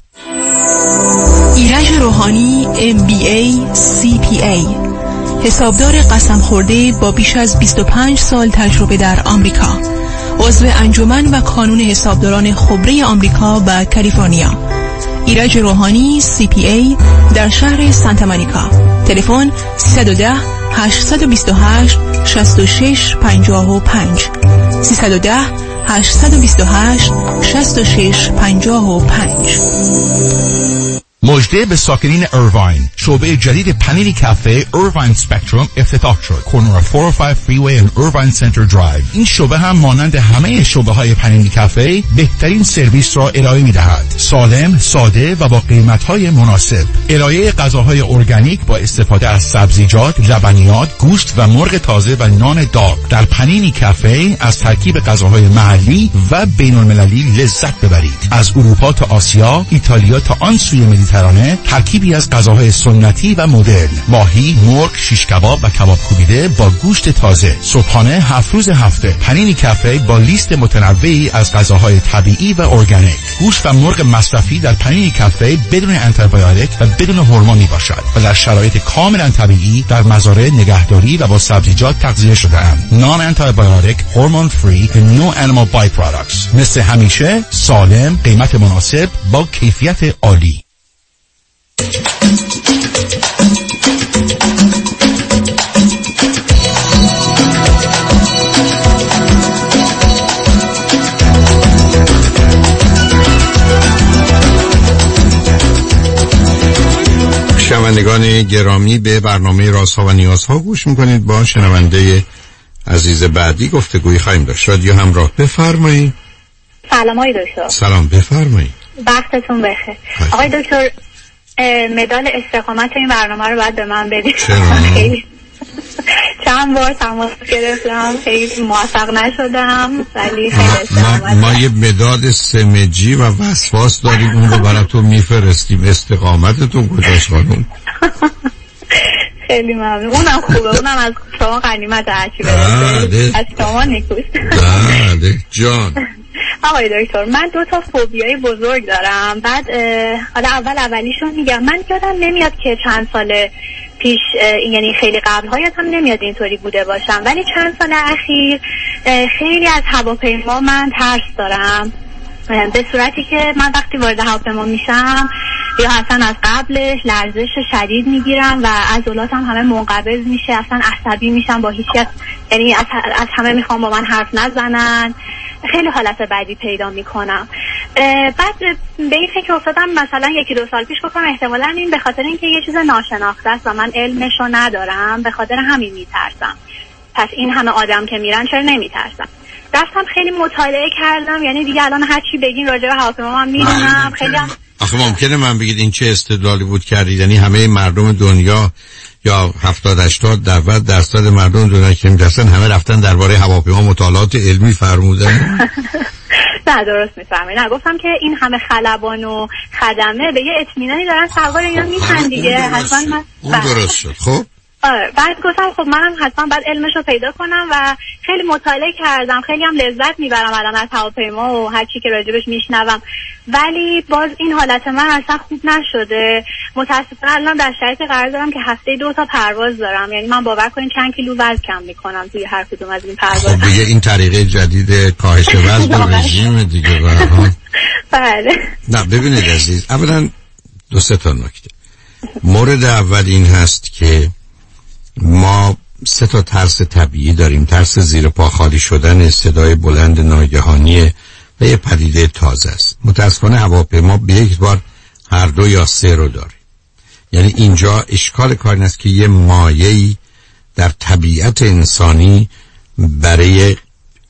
ایرج روحانی ام بی ای سی پی ای، حسابدار قسم خورده با بیش از بیست و پنج سال تجربه در آمریکا، عضو انجمن و کانون حسابداران خبره آمریکا و کالیفرنیا. ایرج روحانی سی پی ای در شهر سانتا مونیکا. تلفن سیصد و ده هشتصد و بیست و هشت شصت و شش پنجاه و پنج سیصد و ده هشتصد و بیست و هشت شصت و شش پنجاه و پنج. مژده به ساکنین ایرواین، شعبه جدید پنینی کافه ایرواین سپکتروم افتتاح شد. کورنر چهارصد و پنج فریوی و ایرواین سنتر درایو. این شعبه هم مانند همه شعبه های پنینی کافه بهترین سرویس را ارائه می دهد. سالم، ساده و با قیمت های مناسب. ارائه غذاهای ارگانیک با استفاده از سبزیجات، لبنیات، گوشت و مرغ تازه و نان داغ. در پنینی کافه از ترکیب غذاهای محلی و بین المللی لذت ببرید. از اروپا تا آسیا، ایتالیا تا آن سوی مدیترانه، ترکیبی از غذاهای سنتی و مدرن. ماهی، مرغ، شیش کباب و کباب کوبیده با گوشت تازه. صبحانه هفت روز هفته. پنینی کافه با لیست متنوعی از غذاهای طبیعی و ارگانیک. گوشت و مرغ مصرفی در پنینی کافه بدون آنتیبیوتیک و بدون هورمون می باشد و در شرایط کاملا طبیعی در مزارع نگهداری و با سبزیجات تغذیه شده اند. نان آنتیبیوتیک، هورمون فری و نو انیمال بای پروداکتس. مثل همیشه سالم، قیمت مناسب با کیفیت عالی. شنوندگان گرامی، به برنامه رازها و نیازها گوش میکنید. با شنونده عزیز بعدی گفتگویی خواهیم داشت. شادی همراه، بفرمایید. سلام آقای دکتر. سلام، بفرمایید. وقتتون بخیر. آقای دکتر، مدال استقامت این برنامه رو باید به من بدید. خیلی چند بار تماس گرفتم، خیلی موفق نشدم، ولی خیلی استقامت. ما یه مداد سمجی و وسواس داریم، اون رو برای تو میفرستیم. استقامتتون کجاست خانم؟ خیلی ممنون. اونم خوبه، اونم از شما غنیمت هرچی برسه، از شما نیکوست. بله جان. آقای دکتر، من دو تا فوبیای بزرگ دارم. بعد حالا اول اولیشون میگم. من یادم نمیاد که چند سال پیش، یعنی خیلی قبل ها یادم نمیاد اینطوری بوده باشم، ولی چند سال اخیر خیلی از هواپیما من ترس دارم، به صورتی که من وقتی وارد هواپیما میشم یا اصلا از قبلش لرزش شدید میگیرم و عضلاتم همه منقبض میشه، اصلا عصبی میشم با هیچ کس، یعنی از, از همه میخوام با من حرف نزنن، خیلی حالت بدی پیدا میکنم. بعد به این فکر افتادم مثلا یکی دو سال پیش گفتم احتمالاً این به خاطر اینکه یه چیز ناشناخته است و من علمشو ندارم، به خاطر همین میترسم. پس این همه آدم که میرن چرا نمیترسم؟ رفتم خیلی مطالعه کردم، یعنی دیگه الان هر چی بگین راجع به هواپیما من میدونم. خیلی هم آخه ممکنه من بگید این چه استدلالی بود کردید، یعنی همه مردم دنیا یا هفتاد هشتاد درصد درصد مردم دنیا که می‌درسن همه رفتن درباره هواپیما مطالعات علمی فرمودن؟ نه درست میفهمید. نه گفتم که این همه خلبان و خدمه به یه اطمینانی دارن سوار اینا میشن دیگه. حتما من اون درست شد. خب آره بعد گفتم خب منم حتما باید علمشو پیدا کنم و خیلی مطالعه کردم، خیلی هم لذت میبرم الان از هواپیما و هر چی که راجبش میشنوم، ولی باز این حالت من اصلا خوب نشده. متاسفانه الان در شرایطی قرار دارم که هفته دو تا پرواز دارم، یعنی من باور کنین چند کیلو وزن کم میکنم توی هر کدوم از این پرواز. خب دیگه این طریقه جدید کاهش وزن رژیم دیگه برها. بله. نه ببینید عزیز، اولا دو سه تا نکته. مورد اول این هست که ما سه تا ترس طبیعی داریم. ترس زیر پا خالی شدن، صدای بلند ناگهانی و یه پدیده تازه است. متاسفانه هواپیما به یک بار هر دو یا سه رو داره. یعنی اینجا اشکال کار این است که یه مایه‌ای در طبیعت انسانی برای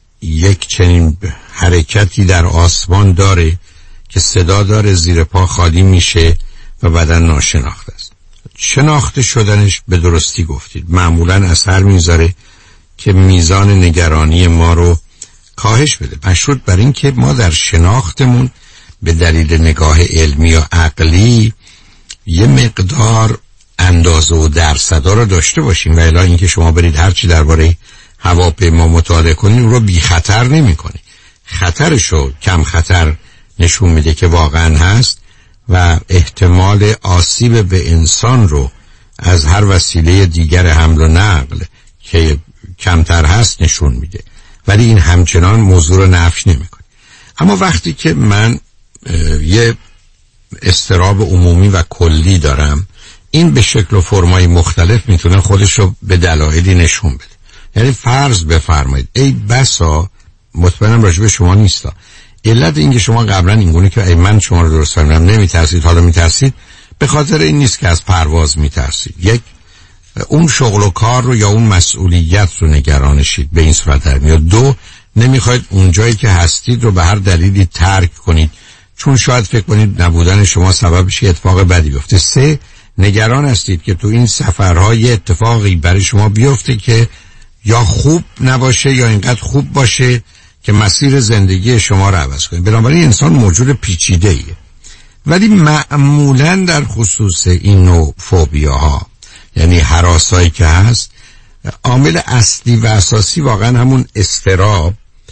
یک چنین حرکتی در آسمان داره که صدا داره، زیر پا خالی میشه و بعداً ناشناخته است. شناخته شدنش به درستی گفتید معمولاً اثر میذاره که میزان نگرانی ما رو کاهش بده، مشروط بر این که ما در شناختمون به دلیل نگاه علمی و عقلی یه مقدار اندازه و درصدا رو داشته باشیم و الا اینکه شما برید هرچی درباره هواپیما مطالعه کنید اون رو بی خطر نمی کنید. خطرشو کم خطر نشون میده که واقعا هست و احتمال آسیب به انسان رو از هر وسیله دیگر حمل و نقل که کمتر هست نشون میده، ولی این همچنان موضوع رو نفی نمیکنه. اما وقتی که من یه اضطراب عمومی و کلی دارم، این به شکل و فرمای مختلف میتونه خودش رو به دلایلی نشون بده. یعنی فرض بفرمایید ای بسا، مطمئنم راجع به شما نیستا، علت این که شما قبلا اینگونه که ای من شما رو درست فهمیدم نمیترسید حالا میترسید، به خاطر این نیست که از پرواز میترسید. یک، اون شغل و کار رو یا اون مسئولیت رو نگرانشید به این صورت در میاد. دو، نمیخواید اون جایی که هستید رو به هر دلیلی ترک کنید چون شاید فکر کنید نبودن شما سببش اتفاق بدی بیفته. سه، نگران هستید که تو این سفرهای اتفاقی برای شما بیفته که یا خوب نباشه یا اینقدر خوب باشه که مسیر زندگی شما رو عوض کنه. بنابراین انسان موجود پیچیده ایه، ولی معمولاً در خصوص این نوع فوبیاها، یعنی هراسایی که هست، عامل اصلی و اساسی واقعا همون اضطراب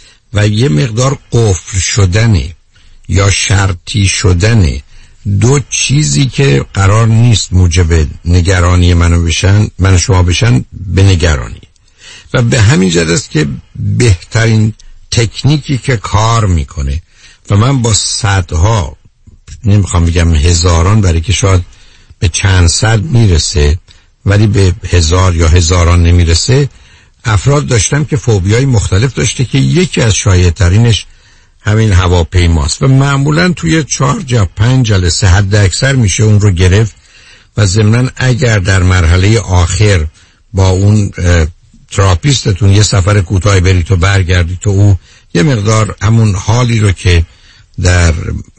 و یه مقدار قفل شدنه یا شرطی شدنه دو چیزی که قرار نیست موجب نگرانی منو بشن من شما بشن به نگرانی. و به همین جهت است که بهترین تکنیکی که کار میکنه و من با صدها، نمیخوام بگم هزاران، برای که شاید به چند صد میرسه ولی به هزار یا هزاران نمیرسه، افراد داشتم که فوبیای مختلف داشته که یکی از شایع‌ترینش همین هواپیماست و معمولا توی چهار یا پنج جلسه حد اکثر میشه اون رو گرفت و ضمناً اگر در مرحله آخر با اون تراپیستتون یه سفر کوتاه برید و برگردید تو او یه مقدار همون حالی رو که در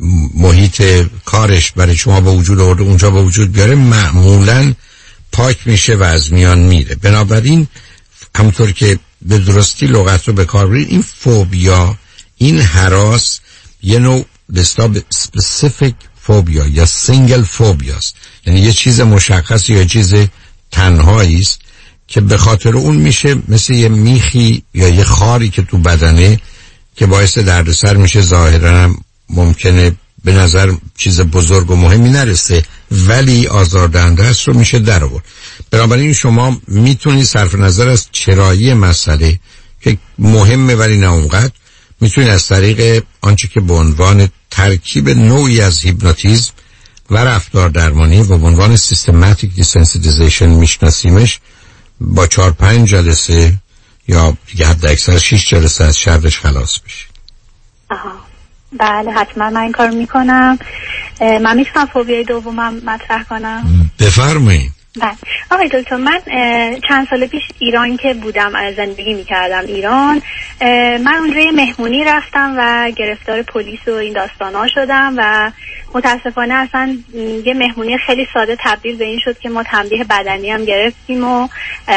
محیط کارش برای شما با وجود آورده اونجا با وجود بیاره، معمولاً پاک میشه و از میان میره. بنابراین همونطور که به درستی لغت رو به کار برید، این فوبیا، این هراس یه نوع بستا specific فوبیا یا سینگل فوبیاست، یعنی یه چیز مشخص یا یه چیز تنهایی است که به خاطر اون میشه مثل یه میخی یا یه خاری که تو بدنه که باعث دردسر میشه. ظاهرا ممکنه به نظر چیز بزرگ و مهمی نرسه ولی آزاردهنده است رو میشه در آورد. بنابراین شما میتونید صرف نظر از چرایی مسئله که مهمه ولی نه اونقدر، میتونید از طریق آنچه که به عنوان ترکیب نوعی از هیپنوتیزم و رفتار درمانی و به عنوان سیستماتیک دیسنسیتیزیشن میشناسیمش با چهار پنج جلسه یا دیگه حد اکثر شش جلسه از شرش خلاص بشید. آها بله حتما من این کار میکنم. من میتونم فوبیای دومم مطرح کنم؟ بفرمایید. بله آقای دکتر، من چند سال پیش ایران که بودم زندگی میکردم ایران، من اونجا یه مهمونی رفتم و گرفتار پلیس و این داستان ها شدم و متاسفانه اصلا یه مهمونی خیلی ساده تبدیل به این شد که ما تنبیه بدنی هم گرفتیم و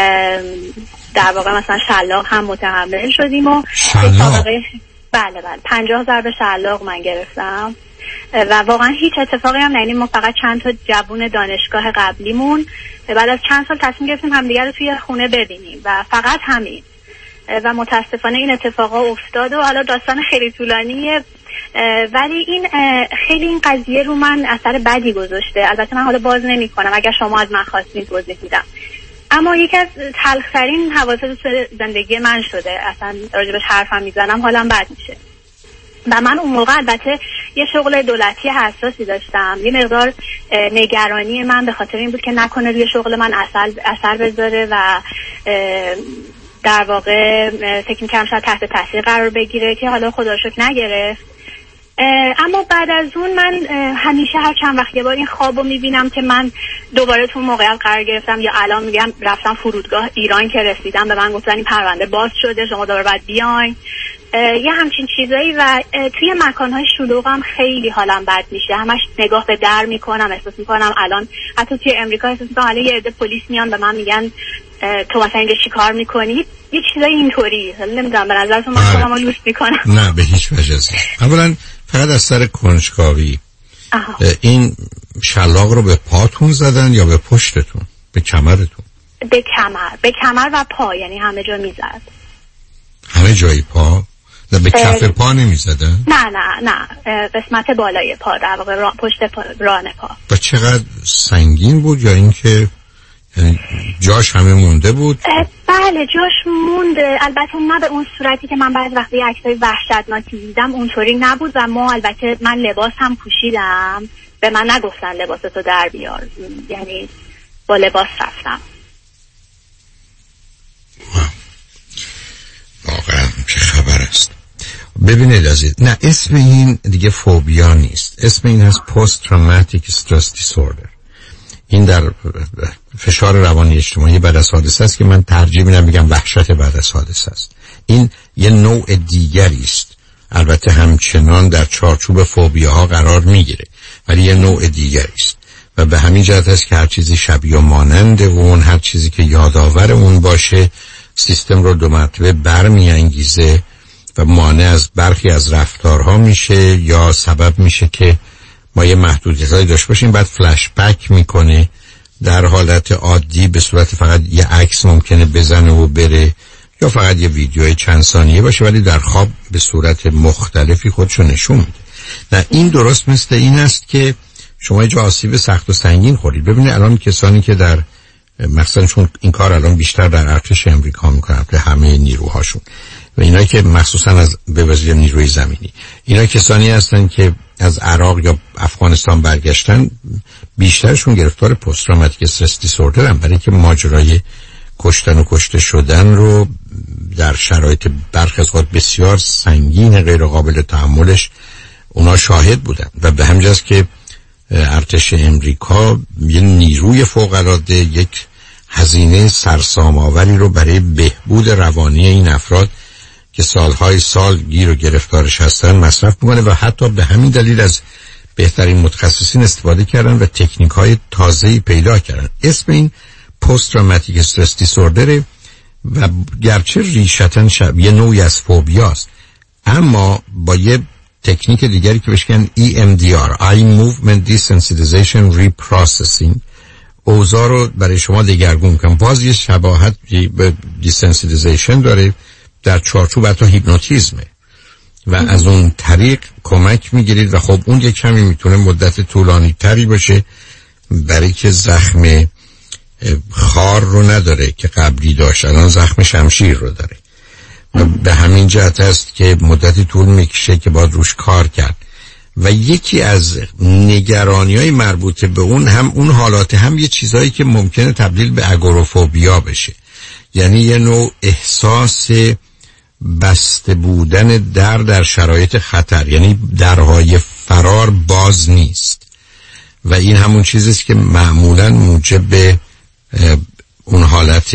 در واقع مثلا شلاق هم متحمل شدیم و شلاق؟ بله بله پنجاه ضربه شلاق من گرفتم و واقعا هیچ اتفاقی هم نمی‌افتاد. ما فقط چند تا جوون دانشگاه قبلیمون بعد از چند سال تصمیم گرفتیم همدیگه رو توی خونه ببینیم و فقط همین و متاسفانه این اتفاقا افتاد و حالا داستان خیلی طولانیه ولی این خیلی این قضیه رو من اثر بدی گذاشته. البته من حالا باز نمی کنم اگر شما از من خواستید توضیح میدم، اما یکی از تلخ‌ترین حوادث زندگی من شده. اصلا راجبش حرفم میزنم حالم بد میشه. و من اون موقع البته یه شغل دولتی حساسی داشتم. یه مقدار نگرانی من به خاطر این بود که نکنه روی شغل من اثر اثر بذاره و در واقع فکر می‌کردم شاید تحت تاثیر قرار بگیره که حالا خدا رو شکر نگرفت. اما بعد از اون من همیشه هر چند وقت یه بار این خوابو میبینم که من دوباره تو موقعیت قرار گرفتم یا الان میگم رفتم فرودگاه ایران که رسیدم به من گفتن این پرونده باز شده شما دوباره باید بیاین، یه همچین چیزایی. و توی مکانهای شلوغم خیلی حالم بد میشه، همش نگاه به در میکنم، احساس میکنم الان حتی توی امریکا احساس میکنم الان یه عده پلیس میان به من میگن تو مثلا اینجا چی کار میکنی، یه چیزای اینطوری. نمیدونم به نظرتون من خودم رو لوس میکنم؟ نه به هیچ وجه. اولا فقط از سر کنجکاوی این شلاق رو به پاتون زدن یا به پشتتون؟ به کمرتون؟ به کمر، به کمر و پا، یعنی همه جا میزد. همه جای پا؟ نه به کف پا نمیزدن؟ نه نه نه قسمت بالای پا، در واقع را... پشت پا، ران پا. و چقدر سنگین بود یا اینکه یعنی جاش همه مونده بود؟ بله جاش مونده، البته نه به اون صورتی که من بعض وقتی عکسای وحشتناکی دیدم اونطوری نبود. و ما البته من لباس هم پوشیدم، به من نگفتن لباستو در بیار، یعنی با لباس رفتم. واقعا چه خبر است. ببینید عزیز، نه اسم این دیگه فوبیا نیست، اسم این هست پست تروماتیک استرس دیسوردر. این در فشار روانی اجتماعی بعد از حادثه است که من ترجیح میدم بگم وحشت بعد از حادثه است. این یه نوع دیگری است، البته همچنان در چارچوب فوبیاها قرار میگیره ولی یه نوع دیگری است و به همین جهت است که هر چیزی شبیه و مانند اون، هر چیزی که یادآور اون باشه سیستم رو دو مرتبه برمیانگیزه و مانع از برخی از رفتارها میشه یا سبب میشه که ما یه محدودیتایی داشته باشیم. بعد فلش بک میکنه، در حالت عادی به صورت فقط یه عکس ممکنه بزنه و بره یا فقط یه ویدیوی چند ثانیه باشه ولی در خواب به صورت مختلفی خودشو نشون میده. نه این درست مثل این است که شما یه آسیب سخت و سنگین خوردید. ببینید الان کسانی که در مثلا چون این کار الان بیشتر در ارتش امریکا میکنن به همه نیروهاشون و اینا که مخصوصا از به وجه نیروی زمینی، اینا کسانی هستن که از عراق یا افغانستان برگشتن، بیشترشون گرفتار پست تروماتیک استرس دیسوردرن برای که ماجرای کشتن و کشته شدن رو در شرایط برخی از خود بسیار سنگین غیر قابل تحملش اونا شاهد بودن و به همین جاست که ارتش امریکا یه نیروی فوق العاده یک هزینه سرسام آوری رو برای بهبود روانی این افراد که سالهای سال گیر و گرفتارش هستن مصرف میکنه و حتی به همین دلیل از بهترین متخصصین استفاده کردن و تکنیک های تازه‌ای پیدا کردن. اسم این پست تروماتیک استرس دیسوردر و گرچه ریشتن یه نوعی از فوبیاست اما با یه تکنیک دیگری که بهش میگن ای ام دی آر Eye Movement Desensitization Reprocessing اوضاع رو برای شما دگرگون میکنم. باز یه شباهت به دیسنسیتیزیشن داره در چارچوب حتی هیپنوتیزمه و از اون طریق کمک میگیرید و خب اون یک کمی میتونه مدت طولانی تری باشه برای که زخم خار رو نداره که قبلی داشت، الان زخم شمشیر رو داره و به همین جهت است که مدتی طول میکشه که باید روش کار کرد. و یکی از نگرانی‌های مربوط به اون هم اون حالات هم یه چیزایی که ممکنه تبدیل به اگوروفوبیا بشه، یعنی یه نوع احساس بسته بودن در در شرایط خطر، یعنی درهای فرار باز نیست و این همون چیزیست که معمولاً موجب اون حالت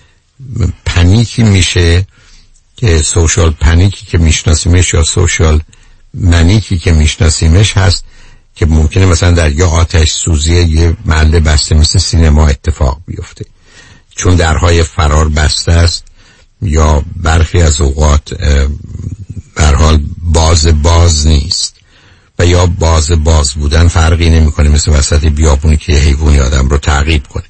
پنیکی میشه که سوشال پنیکی که میشناسیمش یا سوشال منیکی که میشناسیمش هست که ممکنه مثلا در یا آتش سوزی یه محل بسته مثل سینما اتفاق بیفته چون درهای فرار بسته است یا برخی از اوقات به هر حال باز باز نیست و یا باز باز بودن فرقی نمیکنه، مثل وسط بیابونی که حیوانی آدم رو تعقیب کنه.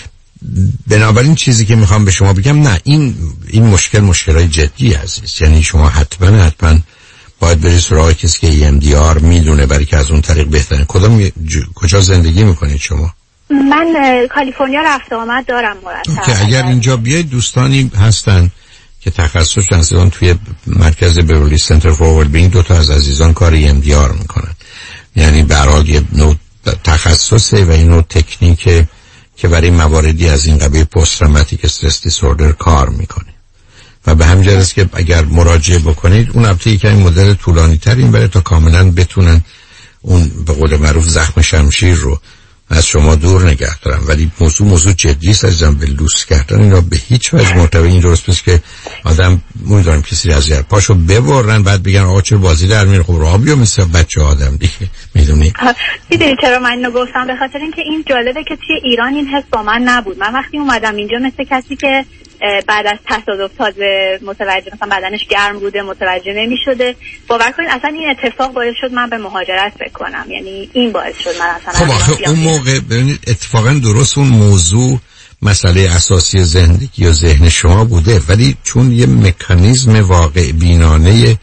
بنابراین چیزی که میخوام به شما بگم، نه این این مشکل مشکلای جدی عزیز، یعنی شما حتما حتما باید برید سراغ کسی که ای ام دی آر میدونه، برای که از اون طریق بهتره. کدام ج... کجا زندگی میکنید شما؟ من کالیفرنیا رفت آمد دارم مرتب. که اگر اینجا بیاید دوستانی هستن که تخصص هستن توی مرکز بیورلی سنتر فور ولبینگ، دو تا از عزیزان کار ای ام دی آر میکنن، یعنی برای یه نوع تخصصه و این نوع تکنیکه که برای مواردی از این قبیل پست تروماتیک استرس دیسوردر کار میکنه و به همین جهت است که اگر مراجعه بکنید اون البته یک مدل طولانی تر این برای تا کاملا بتونن اون به قول معروف زخم شمشیر رو از شما دور نگه دارن، ولی موضوع موضوع جدی است عزیزم. به لوس کردن اینا به هیچ وجه مرتبط این درست نیست که آدم میدونم کسی از زیر پاشو ببرن بعد بگن آقا چرا بازی در میره. خب راه بیا مثل بچه آدم دیگه، میدونی؟ میدونی چرا من اینو گفتم؟ به خاطر اینکه این جالبه که توی ایران این حس با من نبود. من وقتی اومدم اینجا مثل کسی که بعد از تصادف تازه متوجه مثلا بدنش گرم بوده متوجه نمی‌شده، باور کنید اصلا این اتفاق باعث شد من به مهاجرت فکر کنم. یعنی این باعث شد من اصلا خب آخه اون موقع ببینید اتفاقا درست اون موضوع مسئله اساسی زندگی و ذهن شما بوده، ولی چون یه مکانیزم واقع بینانه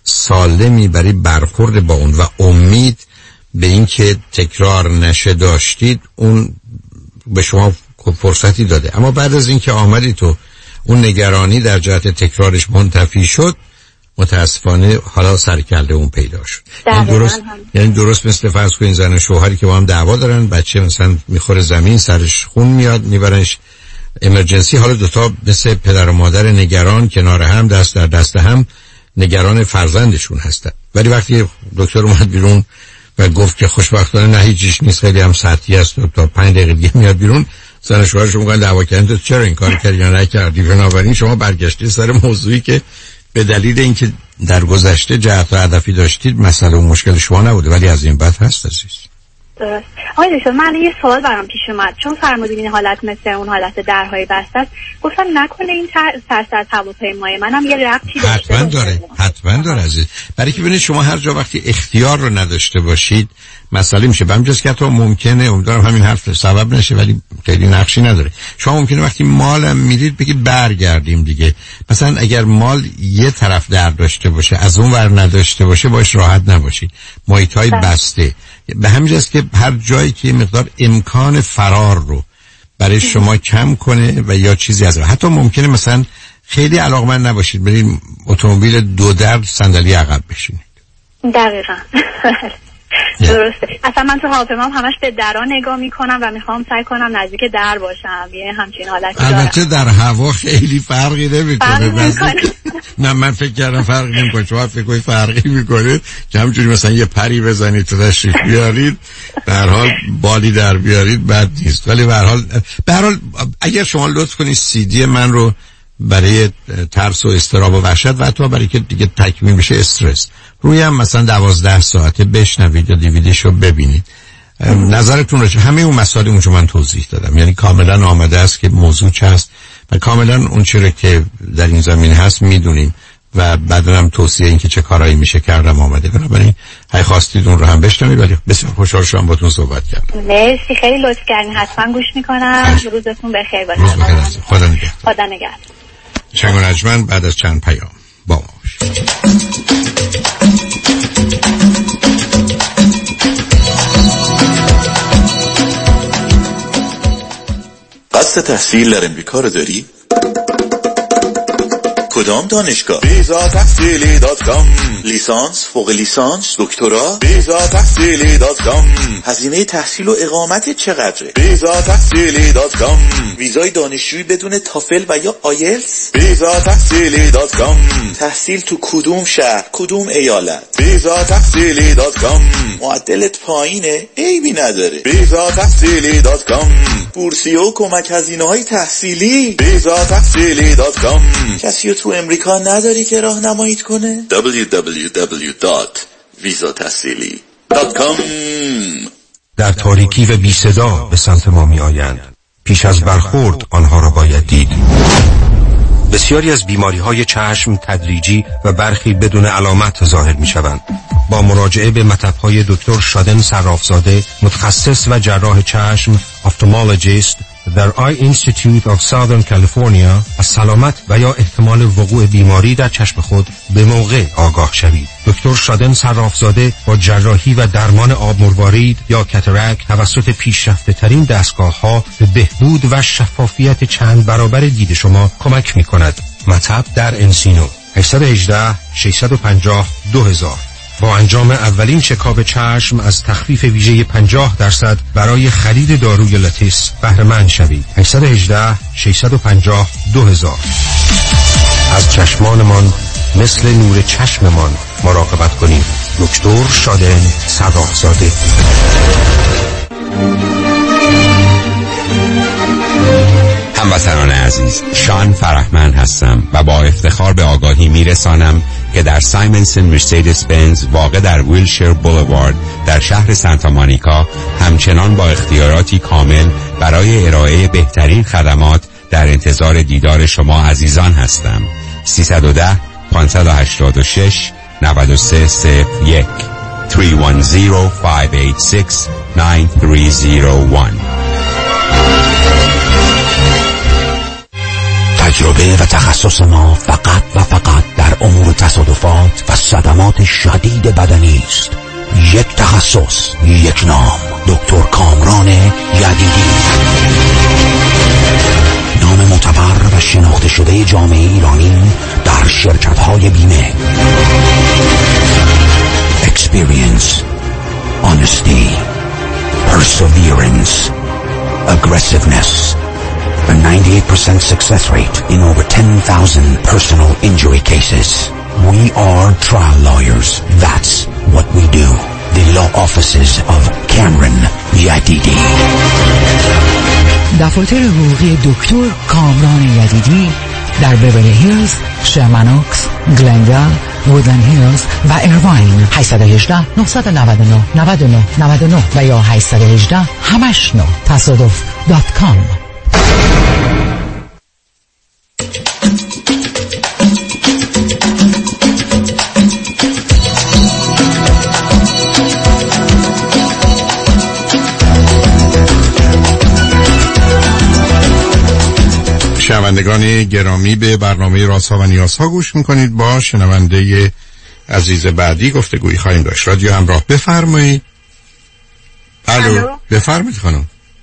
سالمی برای برخورد با اون و امید به این که تکرار نشه داشتید، اون به شما فرصتی داده. اما بعد از اینکه آمدی تو اون نگرانی در جهت تکرارش منتفی شد، متاسفانه حالا سرکله اون پیدا شد. یعنی درست یعنی درست مثل فرض کنین زن و شوهری که با هم دعوا دارن، بچه مثلا میخوره زمین سرش خون میاد میبرنش امرجنسی، حالا دوتا مثل پدر و مادر نگران کنار هم دست در دست هم نگران فرزندشون هستن. ولی وقتی دکتر اومد بیرون و گفت که خوشبختانه نه هیچیش نیست، خیلی هم سطحی است، تا پنج دقیقه دیگه میاد بیرون، زن شوهرش میگن دعوا کردن تو چرا این کار کردی یا نکردی. بنابراین شما برگشتی سر موضوعی که به دلیل اینکه در گذشته جهت و هدفی داشتید مسئله و مشکل شما نبوده، ولی از این بعد هست عزیز. درست. آقای دکتر من یه سوال برام پیش اومد، چون فرمودین این حالت مثل اون حالت درهای بسته است، گفتم نکنه این ترس از هواپیمای منم یه ربطی داشته؟ حتما داره، حتما داره عزیز. برای که ببینید شما هر جا وقتی اختیار رو نداشته باشید مسئله میشه. به همجاست که حتی ممکنه، امیدوارم همین حرف سبب نشه ولی خیلی نقشی نداره، شما ممکنه وقتی مالم میدید بگید برگردیم دیگه. مثلا اگر مال یه طرف در داشته باشه از اون ور نداشته باشه باش راحت نباشید، محیط‌های بسته. به همین جاست که هر جایی که مقدار امکان فرار رو برای شما کم کنه و یا چیزی از حتی ممکنه مثلا خیلی علاقمند نباشید برید اتومبیل دو در صندلی عقب بشینید. دقیقاً درسته. اصلا من تو هواپیما همش به درا نگاه میکنم و میخوام سعی کنم نزدیک در باشم، یه همچین حالتی دارم. البته در هوا خیلی فرقی نمیکنه. نه من فکر کردم فرقی نمیکنه، شما فکر کنید فرقی میکنه که همونجوری مثلا یه پری بزنید تو تشریف بیارید، به هر حال بالی در بیارید بد نیست. ولی به هر حال به هر حال اگر شما لطف کنید سی دی من رو برای ترس و اضطراب و وحشت و حتی برای که دیگه تکمیل بشه استرس روی هم مثلا دوازده ساعته بشنوید یا دیویدیشو ببینید. نظرتون رو همه اون مسائل اونجا من توضیح دادم، یعنی کاملا آمده است که موضوع چه هست و کاملا اون چیزی که در این زمین هست میدونیم و بعدا هم توصیه این که چه کارهایی میشه کردم آمده. بنابراین اگه خواستید اون رو هم بشنوید. ولی بسیار خوشحال شدم باهاتون صحبت کردم. مرسی، خیلی لطف کردین، حتما گوش میکنم. روزتون بخیر باشه. روز بخیر. خدا نگهدار. خدا نگهدار. شنگ و نجمن بعد از چند پیام با ما باشید. قصد تحصیل در امریکا رو داری؟ کدام دانشگاه؟ بیزا تحصیلی دات کام. لیسانس، فوق لیسانس، دکترا؟ بیزا تحصیلی دات کام. هزینه تحصیل و اقامت چقدره؟ بیزا تحصیلی دات کام. ویزای دانشجویی بدون تافل و یا آیلتس؟ بیزا تحصیلی دات کام. تحصیل تو کدوم شهر، کدوم ایالت؟ بیزا تحصیلی دات کام. معدلت پایینه؟ عیبی نداره. بیزا تحصیلی دات کام. بورسیه و کمک هزینه‌های تحصیلی؟ بیزا تحصیلی دات کام. کسی تو امریکا نداری که راهنماییت کنه؟ دبلیو دبلیو دبلیو دات ویزا تحصیلی دات کام. در تاریکی و بی صدا به سمت ما می آیند. پیش از برخورد آنها را باید دید. بسیاری از بیماری‌های چشم تدریجی و برخی بدون علامت ظاهر می‌شوند. با مراجعه به مطب‌های دکتر شادن صرافزاده، متخصص و جراح چشم، افتالمولوژیست در آی اینستیتوت آف ساذرن کالیفرنیا، از سلامت و یا احتمال وقوع بیماری در چشم خود به موقع آگاه شوید. دکتر شادن صرافزاده با جراحی و درمان آب مروارید یا کاتاراکت توسط پیشرفته ترین دستگاه ها به بهبود و شفافیت چند برابر دید شما کمک می کند. مطب در انسینو هشت یک هشت شش پنج صفر دو هزار. با انجام اولین چکاپ چشم از تخفیف ویژه پنجاه درصد برای خرید داروی لاتیس بهره مند شوید. هشت یک هشت شش پنج صفر دو هزار. از چشمانمان مثل نور چشممان مراقبت کنید. دکتر شادن صرافزاده. هموطنان عزیز، شان فرحمند هستم و با افتخار به آگاهی میرسانم که در سایمنسن مرسیدس بنز واقع در ویلشیر بولوارد در شهر سانتا مونیکا همچنان با اختیاراتی کامل برای ارائه بهترین خدمات در انتظار دیدار شما عزیزان هستم. سیصد و ده پانصد و هشتاد و شش نود و سه صفر یک سه یک صفر پنج هشت شش نه سه صفر یک. تجربه و تخصص ما فقط و فقط در امور تصادفات و صدمات شدید بدنی است. یک تخصص، یک نام، دکتر کامران یدیدی. نام معتبر و شناخته شده جامعه ایرانی در شرکت‌های بیمه. Experience, honesty, perseverance, aggressiveness. A ninety-eight percent success rate in over ten thousand personal injury cases. We are trial lawyers. That's what we do. The law offices of Cameron Yadidi. دفاتر حقوقی دکتر کامران یدیدی در بیولی هیلز، شرمنوکس، گلندل، وودلند هیلز و ایرواین. هشت یک هشت نه نه نه نه نه نه نه و یا هشت یک هشت همش نه تصادف دات کام. شنوندگان گرامی، به برنامه رازها و نیازها گوش میکنید. با شنونده عزیز بعدی گفتگویی خواهیم داشت. رادیو همراه، بفرمایید. الو، بفرمایید خانم.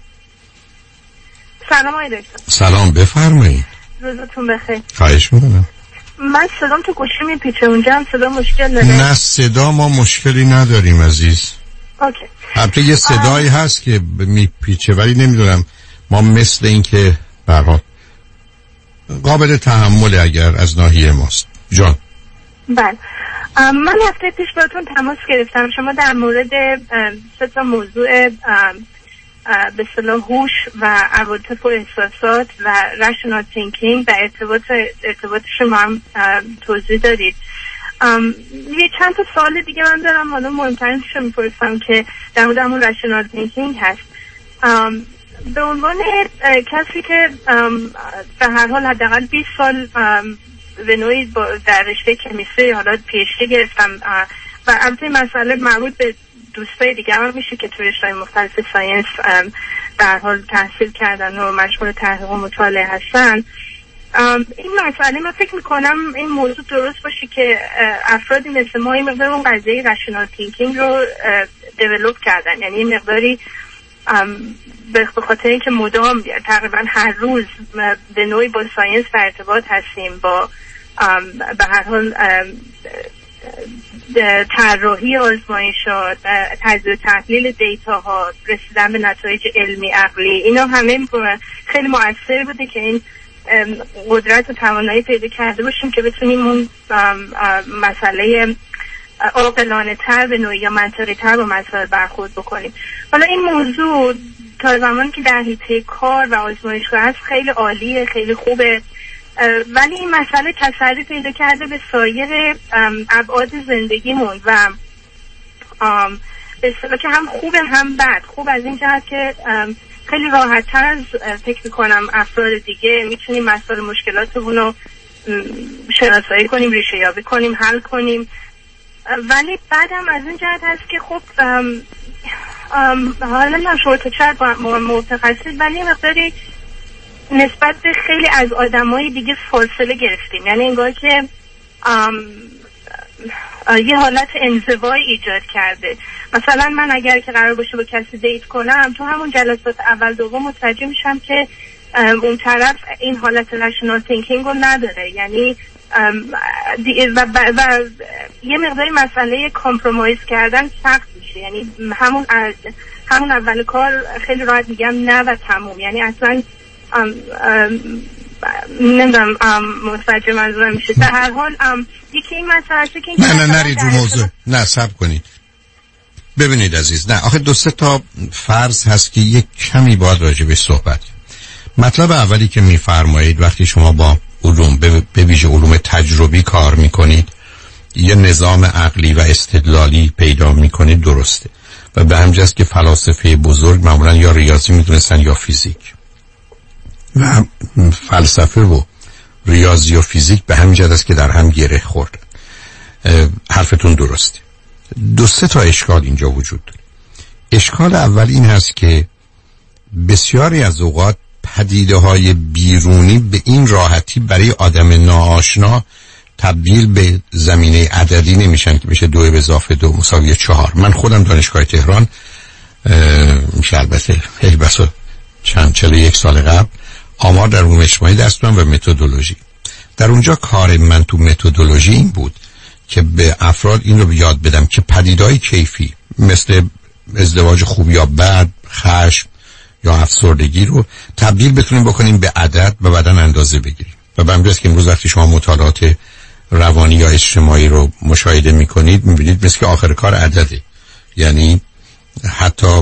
سلام آقای دکتر. سلام، بفرمایید. روزتون بخیر. خواهش میکنم. من صدام تو گوشی میپیچه، اونجا هم صدا مشکل داره؟ نه، صدا ما مشکلی نداریم عزیز. اوکی. البته یه صدایی آه. هست که میپیچه، ولی نمیدونم، ما مثل این که برها قابل تحمل اگر از ناحیه ماست. جان. بله. من هفته پیش باتون تماس گرفتم. شما در مورد سه تا موضوع به اصطلاح هوش و عواطف و احساسات و رشنال تینکینگ و ارتباط ارتباط شما هم توضیح دادید. یه چند تا سوال دیگه من دارم، حالا مهمترینش رو میپرسم که در مورد همون رشنال تینکینگ هست. به عنوان کسی که به هر حال حداقل بیست سال به نوعی در رشته کمیستری حالا پی اچ دی گرفتم و البته مسئله مربوط به دوستای دیگه هم میشه که توی رشته‌های مختلف ساینس به هر حال تحصیل کردن و مشغول تحقیق و مطالعه هستن، این مسئله من فکر میکنم این موضوع درست باشه که افرادی مثل ما این مقدار اون قضیه رشنال تینکینگ رو دیولوب کردن، یعنی این مقداری به خاطر اینکه مدام تقریبا هر روز به نوعی با ساینس در ارتباط هستیم، با به هر حال طراحی آزمایشات، تجزیه تحلیل دیتاها، رسیدن به نتایج علمی عقلی، اینا همه خیلی مؤثر بوده که این قدرت و توانایی پیدا کرده باشیم که بتونیم اون مسئله عاقلانه تر به نوعی یا منطقی تر با مسائل برخورد بکنیم. حالا این موضوع تا زمانی که در حیطه کار و آزمایشگاه هست خیلی عالیه، خیلی خوبه، ولی این مسئله تسری پیدا کرده به سایر ابعاد زندگیمون و به اصطلاح که هم خوبه هم بد. خوب از این جهت که خیلی راحت تر از فکر میکنم افراد دیگه میتونیم مسائل مشکلاتمون رو شناسایی کنیم، ریشه یابی کنیم، حل کنیم. ولی بعدم از این جهت هست که خب حالا من شما تو چرا متخصص، ولی مقداری نسبت به خیلی از آدمای دیگه فاصله گرفتیم. یعنی انگار که یه حالت انزوای ایجاد کرده. مثلا من اگر که قرار باشه با کسی دیت کنم، تو همون جلسات اول دوم متوجه میشم که اون طرف این حالت رشنال تینکینگ رو نداره. یعنی و, و, و یه مقداری مسئله کامپرومایز کردن سخت میشه. یعنی همون همون اول کار خیلی راحت میگم نه و تموم. یعنی اصلا نمیدونم متوجه منظورم میشه. در هر حال یکی این مسئله که نه نه نرید رو موضوع، نه صبر کنید. ببینید عزیز، نه آخه دو سه تا فرض هست که یک کمی باید راجع به صحبت. مطلب اولی که میفرمایید وقتی شما با علوم به ویژه علوم تجربی کار میکنید یه نظام عقلی و استدلالی پیدا میکنید، درسته، و به همین جاست که فلاسفه بزرگ معمولا یا ریاضی میدونستن یا فیزیک، و فلسفه و ریاضی و فیزیک به همین جهت است که در هم گره خورد. حرفتون درسته. دو سه تا اشکال اینجا وجود داره. اشکال اول این هست که بسیاری از اوقات پدیده های بیرونی به این راحتی برای آدم ناآشنا تبدیل به زمینه عددی نمیشن که میشه دو به اضافه دو مساوی چهار. من خودم دانشگاه تهران میشه البته خیلی بسا چند چله یک سال قبل آمار در علوم اجتماعی درس دادم و متدولوژی. در اونجا کار من تو متدولوژی این بود که به افراد این رو یاد بدم که پدیدهای کیفی مثل ازدواج خوب یا بد، خشم یا افسردگی رو تبدیل بتونیم بکنیم به عدد و بعداً اندازه بگیریم. و به همین جاست که امروز وقتی شما مطالعات روانی یا اجتماعی رو مشاهده میکنید میبینید مثل که آخر کار عدده. یعنی حتی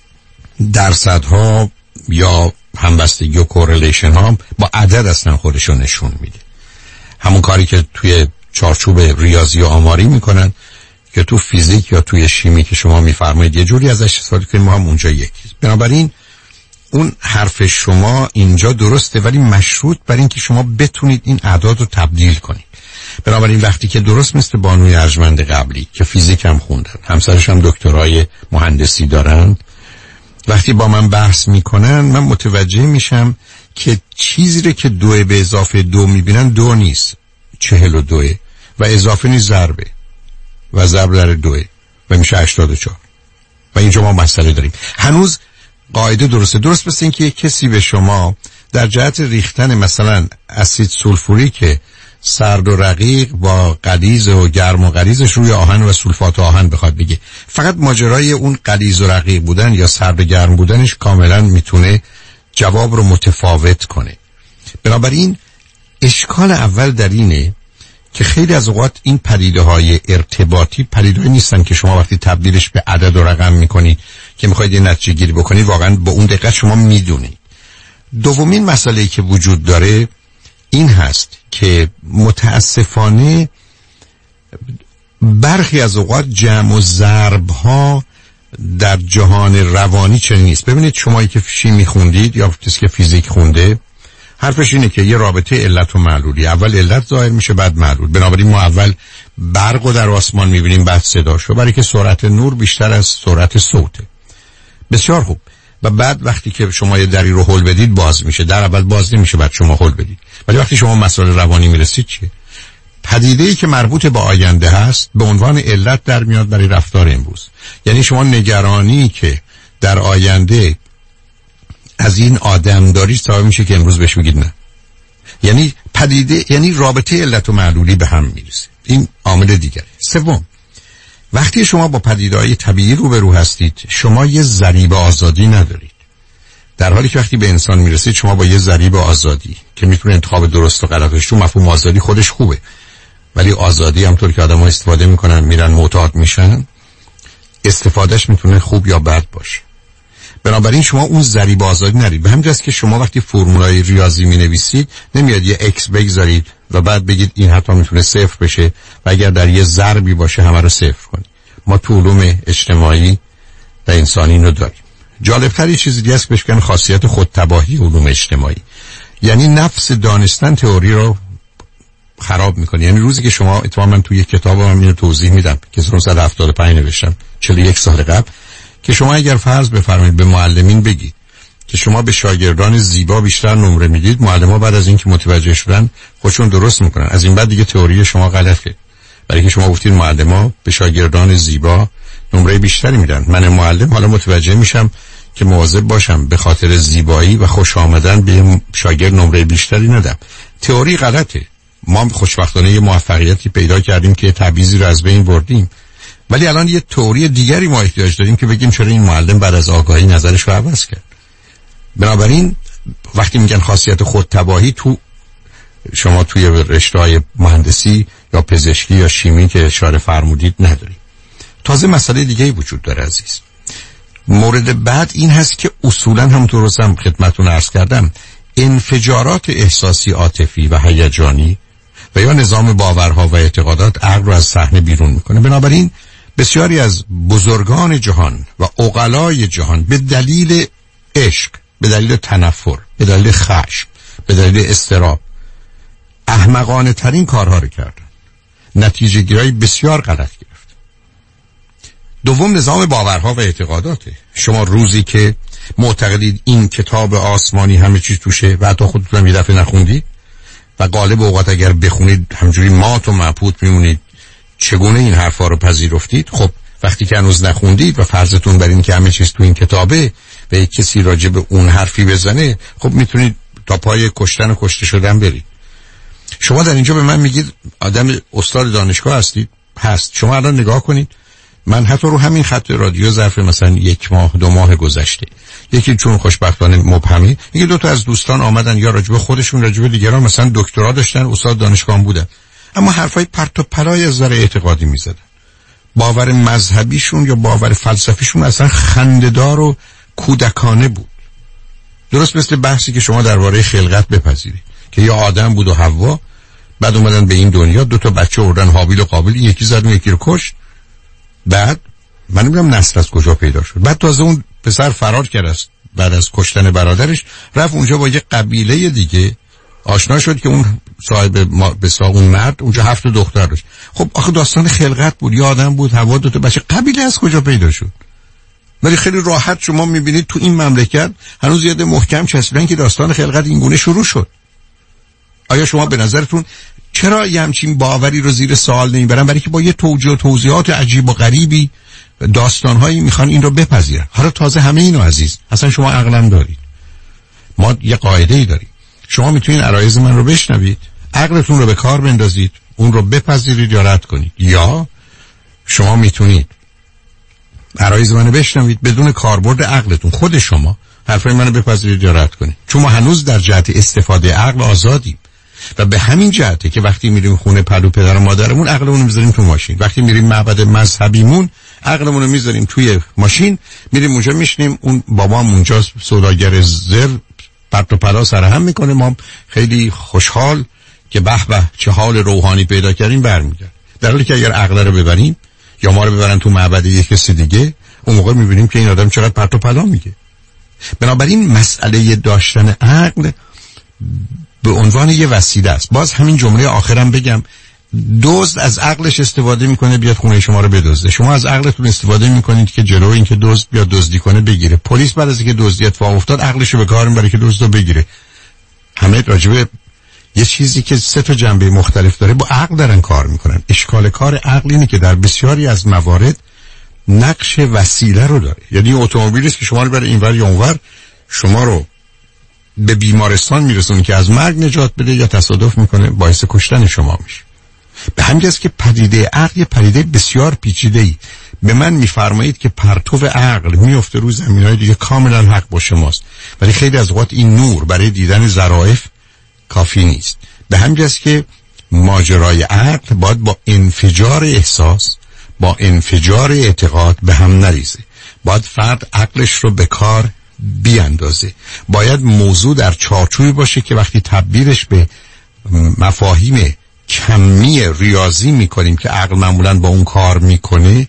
درصدها یا همبستگی و کورلیشن ها با عدد اصلا خودشون نشون میده. همون کاری که توی چارچوب ریاضی و آماری میکنن که تو فیزیک یا توی شیمی که شما میفرمایید یه جوری ازش استفاده کنیم، ما هم اونجا یکیست. بنابراین اون حرف شما اینجا درسته، ولی مشروط بر این که شما بتونید این اعداد رو تبدیل کنید. بنابراین وقتی که درست مثل بانوی ارجمند قبلی که فیزیک هم خوندن، همسرش هم دکترای مهندسی دارن، وقتی با من بحث میکنن من متوجه میشم که چیزی رو که دو به اضافه دو میبینن دو نیست، چهل و دوه، و اضافه نیست ضربه، و ضرب در دوه و میشه هشتاد و چهار. و اینجا ما مسئله داریم. هنوز قاعده درسته. درست مثل این که یک کسی به شما در جهت ریختن مثلا اسید سولفوریک سرد و رقیق با غلیظ و گرم و غلیظش روی آهن و سولفات آهن بخواد بگه، فقط ماجرای اون غلیظ و رقیق بودن یا سرد و گرم بودنش کاملا میتونه جواب رو متفاوت کنه. بنابراین اشکال اول در اینه که خیلی از اوقات این پدیده های ارتباطی پدیده نیستن که شما وقتی تبدیلش به عدد و رقم میکنید که میخواید یه نتیجه گیری بکنید واقعا با اون دقت شما میدونید. دومین مسئله‌ای که وجود داره این هست که متاسفانه برخی از اوقات جمع و ضرب ها در جهان روانی چنین نیست. ببینید شمایی که شیمی خوندید یا کسی که فیزیک خونده حرفش اینه که یه رابطه علت و معلولی، اول علت ظاهر میشه بعد معلول. بنابراین ما اول برق رو در آسمان میبینیم بعد صداشو، برای که سرعت نور بیشتر از سرعت صوته. بسیار خوب. و بعد وقتی که شما یه دری رو هل بدید باز میشه، در اول باز نمیشه بعد شما هل بدید. ولی وقتی شما مسائل روانی میرسید چیه؟ پدیده‌ای که مربوط به آینده هست به عنوان علت در میاد برای رفتار امروز. یعنی شما نگرانی که در آینده از این آدم دارید سبب میشه که امروز بهش بگید نه. یعنی پدیده، یعنی رابطه علت و معلولی به هم میرسه. این عامل دیگره. سوم، وقتی شما با پدیده‌های طبیعی روبرو هستید شما یه ضریب آزادی ندارید، در حالی که وقتی به انسان میرسید شما با یه ضریب آزادی که میتونه انتخاب درست و غلطش، تو مفهوم آزادی خودش خوبه، ولی آزادی همونطور که آدم‌ها استفاده میکنن میرن معتاد میشن، استفادهش میتونه خوب یا بد باشه. بنابراین شما اون ضریب آزادی ندارید. به همین جاست که شما وقتی فرمولای ریاضی مینویسید نمیاد یه اکس بگذارید و بعد بگید این حتی میتونه صفر بشه و اگر در یه ضربی باشه همه رو صفر کنید. ما تو علوم اجتماعی و انسانی اینو داریم. جالب‌تر یه چیزی دیگه است که بهش میگن خاصیت خودتباهی علوم اجتماعی. یعنی نفس دانستن تئوری رو خراب میکنه. یعنی روزی که شما اتفاقا من توی یک کتاب من اینو توضیح میدم که نهصد و هفتاد و پنج نوشتم چهل و یک سال قبل، که شما اگر فرض بفرمایید به معلمین بگید که شما به شاگردان زیبا بیشتر نمره میدید، معلم‌ها بعد از اینکه متوجه شدن خودشون درست میکنن. از این بعد دیگه تئوری شما غلطه، برای که شما گفتید معلم‌ها به شاگردان زیبا نمره بیشتری میدن. من معلم حالا متوجه میشم که مواظب باشم به خاطر زیبایی و خوش آمدن به شاگرد نمره بیشتری ندم. تئوری غلطه. ما خوشبختانه یه موفقیتی پیدا کردیم که تبعیضی رو از بین بردیم، ولی الان یه تئوری دیگری ما احتیاج داریم که بگیم چرا این معلم بعد از آگاهی نظرش رو عوض کرد. بنابراین وقتی میگن خاصیت خودتباهی، تو شما توی رشته‌های مهندسی یا پزشکی یا شیمی که اشاره فرمودید نداری. تازه مسئله دیگه‌ای وجود داره عزیز. مورد بعد این هست که اصولاً همونطور رسم خدمتتون عرض کردم، انفجارات احساسی عاطفی و هیجانی و یا نظام باورها و اعتقادات عقل رو از صحنه بیرون میکنه. بنابراین بسیاری از بزرگان جهان و عقلای جهان به دلیل عشق، به دلیل تنفر، به دلیل خشم، به دلیل اضطراب احمقانه ترین کارها رو کردن. نتیجه گیری بسیار غلط گرفت. دوم نظام باورها و اعتقاداته. شما روزی که معتقدید این کتاب آسمانی همه چیز توشه و حتی خودتون یه دفعه نخوندید و غالب اوقات اگر بخونید همجوری مات و مبهوت میمونید چگونه این حرفا رو پذیرفتید. خب وقتی که هنوز نخوندید و فرضتون بر این که همه چیز تو این کتابه و یک کسی راجع به اون حرفی بزنه، خب میتونید تا پای کشتن و کشته شدن برید. شما در اینجا به من میگید آدم استاد دانشگاه هستید؟ هست. شما الان نگاه کنید، من حتی رو همین خط رادیو ظرف مثلا یک ماه دو ماه گذشته، یکی چون خوشبختانه مبهمی، یکی دو تا از دوستان آمدن یا راجب خودشون راجب دیگران مثلا دکترا داشتن، استاد دانشگاه بودن، اما حرفای پرت و پلای از نظر اعتقادی میزدن. باور مذهبیشون یا باور فلسفیشون اصلا خنده‌دار و کودکانه بود. درست مثل بحثی که شما درباره خلقت بپذیرید که یا آدم بود و حوا، بعد اومدن به این دنیا، دو تا بچه آوردن، هابیل و قابیل، یکی زد و یکی رو کشت. بعد من نمیدونم نسل از کجا پیدا شد. بعد تازه اون پسر فرار کرد بعد از کشتن برادرش، رفت اونجا با یه قبیله دیگه آشنا شد که اون صاحب به ساق اون مرد اونجا هفت دختر داشت. خب آخه داستان خلقت بود، یا آدم بود، حوا، دو تا بچه، قبیله از کجا پیدا شد؟ ولی خیلی راحت شما میبینید تو این مملکت هنوز یاد محکم چسبیدن که داستان خلقت این گونه شروع شد. آیا شما به نظرتون چرا یه همچین باوری رو زیر سوال نمیبرن؟ برای که با یه توجیه و توضیحات عجیب و غریبی داستانهایی میخوان این رو بپذیرن. حالا تازه همه اینو عزیز اصلا شما عقلم دارید. ما یه قاعده‌ای داریم، شما میتونید عرایض من رو بشنوید، عقلتون رو به کار بندازید، اون رو بپذیرید یا رد کنید، یا شما میتونید عرایض منو بشنوید بدون کاربرد عقلتون، خود شما حرفای منو بپذیرید یا رد کنید. چون ما هنوز در جهت استفاده عقل آزادیم و به همین جهته که وقتی میریم خونه پدر پدر و مادرمون عقلمون رو میذاریم تو ماشین، وقتی میریم معبد مذهبیمون عقلمون رو میذاریم توی ماشین، میریم اونجا میشنیم اون بابام اونجا سوداگر زر پرت و پلا سر هم میکنه، ما خیلی خوشحال که به به چه حال روحانی پیدا کردیم برمیگردیم. در حالی که اگر عقل رو ببریم یا ما رو ببرن تو معبد یک کسی دیگه، اون موقع میبینیم که این آدم چقدر پرت و پلا میگه. بنابراین مسئله داشتن عقل به عنوان یه وسیله است. باز همین جمله آخرم بگم، دزد از عقلش استفاده میکنه بیاد خونه شما رو بدزده، شما از عقلتون استفاده میکنید که جلوی این که دزد بیاد دزدی کنه بگیره. پلیس بعد از اینکه دزدی اتفاق افتاد عقلش رو به کار میبره که دزد رو بگیره. همه راجبه یه چیزی که سه تا جنبه مختلف داره با عقل دارن کار میکنن. اشکال کار عقل اینه که در بسیاری از موارد نقش وسیله رو داره. یعنی اتومبیلی است که شما رو بره اینور یا اونور، شما رو به بیمارستان میرسونه که از مرگ نجات بده، یا تصادف میکنه باعث کشتن شما میشه. به همین جاست که پدیده عقل یه پدیده بسیار پیچیده‌ای. به من میفرمایید که پرتو عقل میفته روی زمینهای دیگه، کاملا حق با شماست، ولی خیلی از اوقات این نور برای دیدن ظرافت کافی نیست. به همین جاست که ماجرای عقل باید با انفجار احساس، با انفجار اعتقاد به هم نریزه. باید فرد عقلش رو به کار بیاندازه. باید موضوع در چارچوبی باشه که وقتی تبدیلش به مفاهیم کمی ریاضی میکنیم که عقل معمولاً با اون کار میکنه،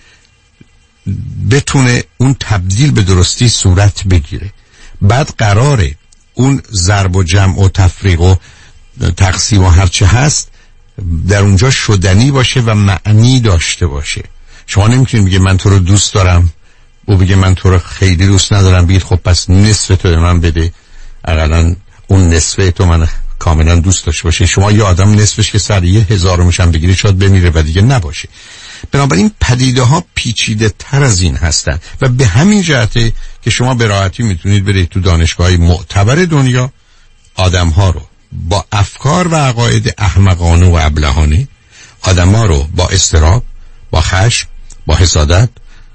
بتونه اون تبدیل به درستی صورت بگیره. بعد قراره اون ضرب و جمع و تفریق و تقسیم و هرچه هست در اونجا شدنی باشه و معنی داشته باشه. شما نمیتونید بگید من تو رو دوست دارم، او بگه من تو رو خیلی دوست ندارم، بگید خب پس نصف تو به من بده، اقلا اون نصف تو من کاملا دوست داشته باشه. شما یه آدم نصفش که سر یه هزارمش هم بگیری شاید بمیره و دیگه نباشه. بنابراین پدیده ها پیچیده تر از این هستن و به همین جهته که شما به راحتی میتونید برید تو دانشگاه‌های معتبر دنیا آدم ها رو با افکار و عقاید احمقانه و ابلهانه، آدم ها رو با اضطراب، با خشم، با حسادت،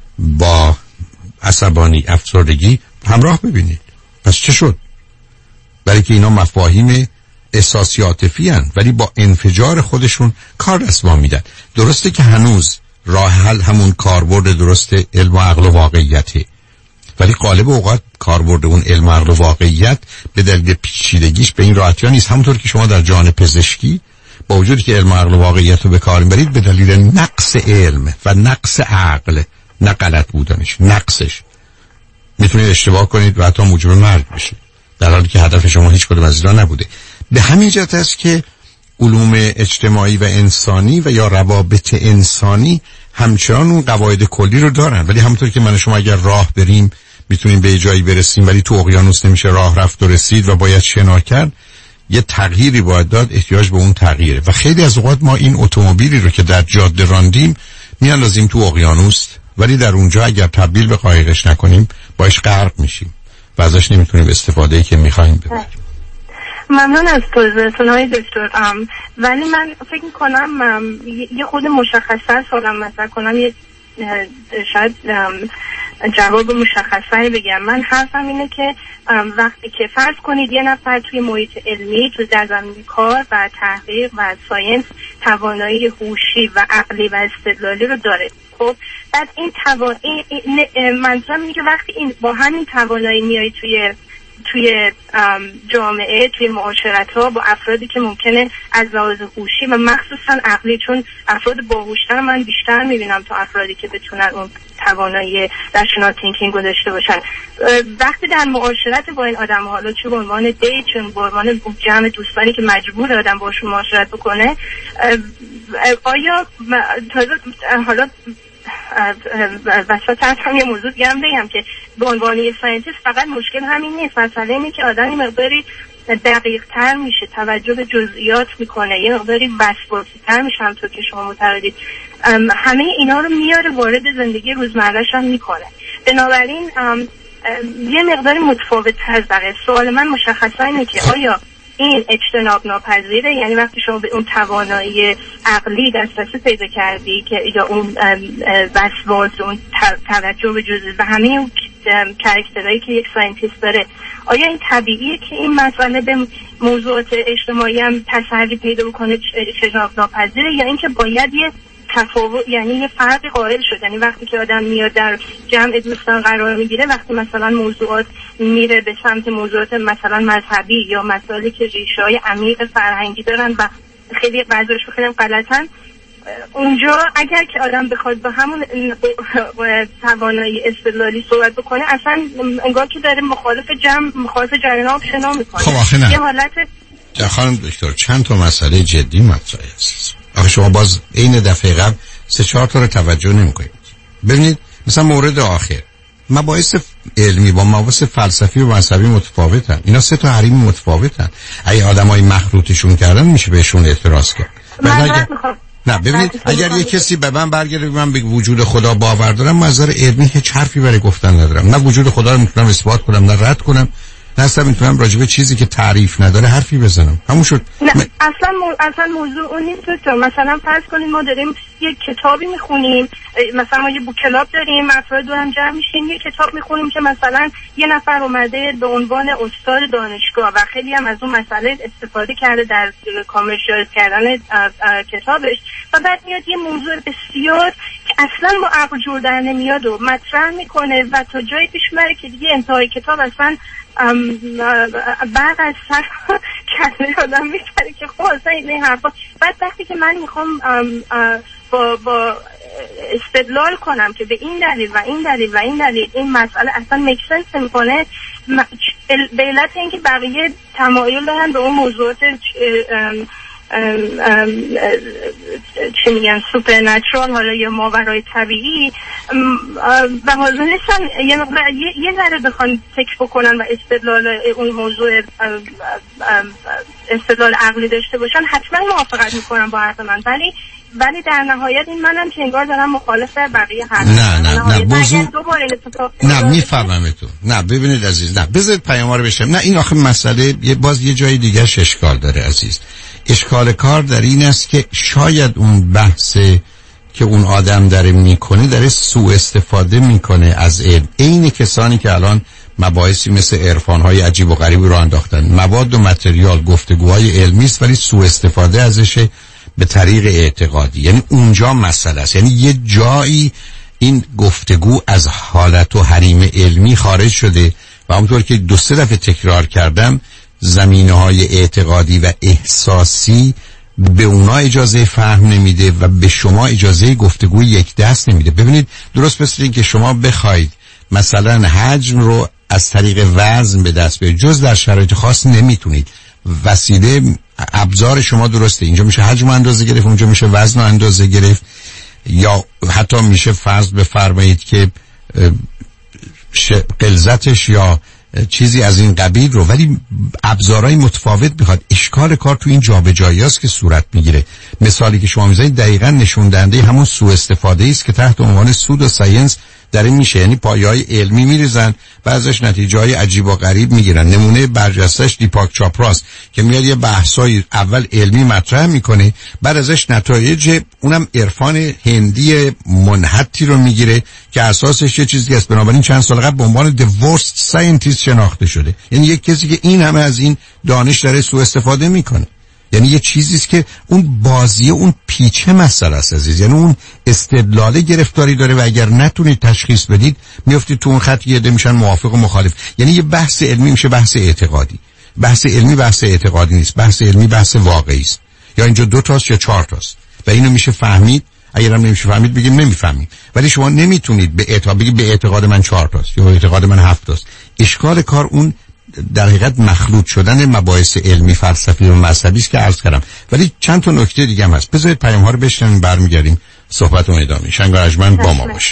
با عصبانی، افسردگی همراه ببینید. پس چه شد؟ برای که اینا مفاهیم احساسی عاطفی هستند ولی با انفجار خودشون کار رسوا میدن. درسته که هنوز راه حل همون کاربرد درست علم و عقل و واقعیته، ولی غالب اوقات کاربرد اون علم و عقل و واقعیت به دلیل پیچیدگیش به این راحتی ها نیست. همونطور که شما در جهان پزشکی با وجودی که علم و عقل و واقعیت رو به کار میبرید به دلیل نقص علم و نقص عقل، نه غلط بودنش، نقصش، میتونید اشتباه کنید و حتی موجب مرگ بشید، در حالی که هدف شما هیچ کدوم از اینا نبوده. به همین جهت است که علوم اجتماعی و انسانی و یا روابط انسانی همچنان اون قواعد کلی رو دارن، ولی همونطور که من شما اگر راه بریم میتونیم به جایی برسیم ولی تو اقیانوس نمیشه راه رفت و رسید و باید شنا کرد. یه تغییری باید داد، احتیاج به اون تغییره و خیلی از اوقات ما این اتومبیلی رو که در جاده راندیم میاندازیم تو اقیانوس، ولی در اونجا اگر تبدیل به قایقش نکنیم باش غرق میشیم و ازش نمیتونیم استفاده‌ای که میخوایم ببریم. ممنون از توضیحتون های دکتر. ولی من فکر میکنم یه خود مشخصه سوالم مطرح کنم، یه شاید جواب مشخصه بگم. من حرفم اینه که وقتی که فرض کنید یه نفر توی محیط علمی، تو در زمینه کار و تحقیق و ساینس توانایی هوشی و عقلی و استدلالی رو داره، خب بعد این توانایی، منظورم اینه که وقتی این با همین توانایی میای توی توی جامعه، توی معاشرت ها با افرادی که ممکنه از لحاظ هوشی و مخصوصا عقلی، چون افراد باهوشتر من بیشتر میبینم تا افرادی که بتونن اون توانایی رشنال تینکینگ رو داشته باشن، وقتی در معاشرت با این آدم ها، حالا چه به عنوان دیت، چه به عنوان جمع دوستانی که مجبور آدم باشون معاشرت بکنه، آیا حالا وسط هم یه موضوع دیگه هم بگم که به عنوان یه ساینتیست فقط مشکل همین نیست، مسئله اینه که آدم یه مقداری دقیق تر میشه، توجه به جزئیات میکنه، یه مقداری وسواسی تر میشه، همونطور که شما معتقدید. همه اینا رو میاره وارد زندگی روزمره‌اش هم میکنه. بنابراین یه مقداری متفاوت تر از بقیه. سوال من مشخصا اینه که آیا این اجتناب ناپذیره؟ یعنی وقتی شما به اون توانایی عقلی دسترسی پیدا کردی که یا اون وسواس، اون توجه به جزئیات و همه اون کاراکترهایی که یک ساینتیست داره، آیا این طبیعیه که این مسئله به موضوعات اجتماعی هم تسری پیدا بکنه، اجتناب ناپذیره، یا اینکه باید یه تفاوت، یعنی یه فرقی قائل شد؟ یعنی وقتی که آدم میاد در جمع دوستان قرار میگیره، وقتی مثلا موضوعات میره به سمت موضوعات مثلا مذهبی یا مسائلی که ریشه‌های عمیق فرهنگی دارن و خیلی بعضیش خیلی غلطن، اونجا اگر که آدم بخواد با همون توانایی استدلالی صحبت بکنه، اصلا انگار که داره مخالف جمع، مخالف جریان شنا میکنه. خب آخه نه. یه حالت خانم دکتر چند تا مسئله جدی مطرح است. آخه شما باز این دفعه قبل سه چهار تا رو توجه نمی‌کنید. ببینید مثلا مورد آخر، مباحث علمی با مباحث فلسفی و مذهبی متفاوتن. اینا سه تا حریم متفاوتن. اگه آدمای مخلوطشون کردن میشه بهشون اعتراض کرد. اگر... نه ببینید اگر یه کسی به من برگرده من به وجود خدا باور دارم، من از نظر علمی هیچ حرفی برای گفتن ندارم. نه وجود خدا رو میتونم اثبات کنم، نه رد کنم، نه اصلا میتونم راجع به چیزی که تعریف نداره حرفی بزنم. همون شد. نه م... اصلا مو... اصلا موضوع اون نیست. تو مثلا فرض کنید ما داریم یک کتابی میخونیم، مثلا ما یه بوک کلاب داریم، افراد دور هم جمع میشیم یه کتاب میخونیم که مثلا یه نفر اومده به عنوان استاد دانشگاه و خیلی هم از اون مسئله استفاده کرده در کامرشیالایز کردن کتابش، و بعد میاد یه موضوع بسیار که اصلا با عقل جور در نمیاد و مطرح میکنه و تا جایی پیش میبره که دیگه انتهای کتاب اصلا بعد از سر کلمه آدم میتره که خب اصلا این حرفا. بعد وقتی که من میخوام با, با استدلال کنم که به این دلیل و این دلیل و این دلیل این مسئله اصلا مکسنس میکنه، به علت اینکه بقیه تمایل دارن به اون موضوعات چی میگن سوپرنچرال، حالا یا ماورای طبیعی، و حاضر نیستن یه یه ذره بخوان فکر بکنن و استدلال اون موضوع استدلال عقلی داشته باشن، حتما موافقت میکنم با حرف من، ولی ولی در نهایت این منم که انگار دارم مخالف بقیه حرف. نه نه نه موضوع نه میفهمم تو. نه ببینید عزیز، نه بذارید پیام رو بشم. نه این آخه مسئله یه باز یه جای دیگه اشکال داره عزیز. اشکال کار در این است که شاید اون بحث که اون آدم داره میکنه داره سوء استفاده میکنه از علم. این کسانی که الان مباحثی مثل عرفان‌های عجیب و غریبی رو انداختن، مواد و متریال گفتگوهای علمی است ولی سوء استفاده ازش به طریق اعتقادی، یعنی اونجا مسئله است. یعنی یه جایی این گفتگو از حالت و حریم علمی خارج شده و همونطور که دو سه دفعه تکرار کردم زمینه‌های اعتقادی و احساسی به اونا اجازه فهم نمیده و به شما اجازه گفتگو یک دست نمیده. ببینید درست مثل این که شما بخواید مثلا حجم رو از طریق وزن به دست بیارید، جز در شرایط خاص نمیتونید. وسیله ابزار شما درسته، اینجا میشه حجم اندازه گرفت، اونجا میشه وزن اندازه گرفت، یا حتی میشه فرض بفرمایید که غلظتش یا چیزی از این قبیل رو، ولی ابزارهای متفاوت میخواد. اشکال کار تو این جابجایی است که صورت میگیره. مثالی که شما میزنید دقیقاً نشون دهنده همون سوء استفاده است که تحت عنوان سود و ساینس در این میشه. یعنی پایه‌های علمی میریزن، بعضش نتیجه‌های عجیب و غریب میگیرن. نمونه برجسته‌اش دیپاک چاپراست که میاد یه بحثای اول علمی مطرح میکنه، بعد ازش نتایج اونم عرفان هندی منحتی رو میگیره که اساسش یه چیزی است. بنابراین چند سال قبل به عنوان the worst scientist شناخته شده. یعنی یک کسی که این همه از این دانش داره سوء استفاده میکنه. یعنی یه چیزی است که اون بازی اون پیچه مسئله است عزیز. یعنی اون استدلال گرفتاری داره و اگر نتونید تشخیص بدید میافتید تو اون خط یه عده میشن موافق و مخالف. یعنی یه بحث علمی میشه بحث اعتقادی. بحث علمی بحث اعتقادی نیست. بحث علمی بحث واقعی است. یا اینجا دو تاست یا چهار تاست و اینو میشه فهمید. اگر هم نمیشه فهمید بگیم نمیفهمید، ولی شما نمیتونید به اعتقاد بگید به اعتقاد من چهار تاست یا اعتقاد من هفت تاست. اشکال کار اون در حقیقت مخلوط شدن مباحث علمی فلسفی و مذهبی است که عرض کردم. ولی چند تا نکته دیگه هم هست. بذارید پیام ها رو بشنویم برمیگردیم صحبت اون ادامه. شنگارجمن با ما باشه.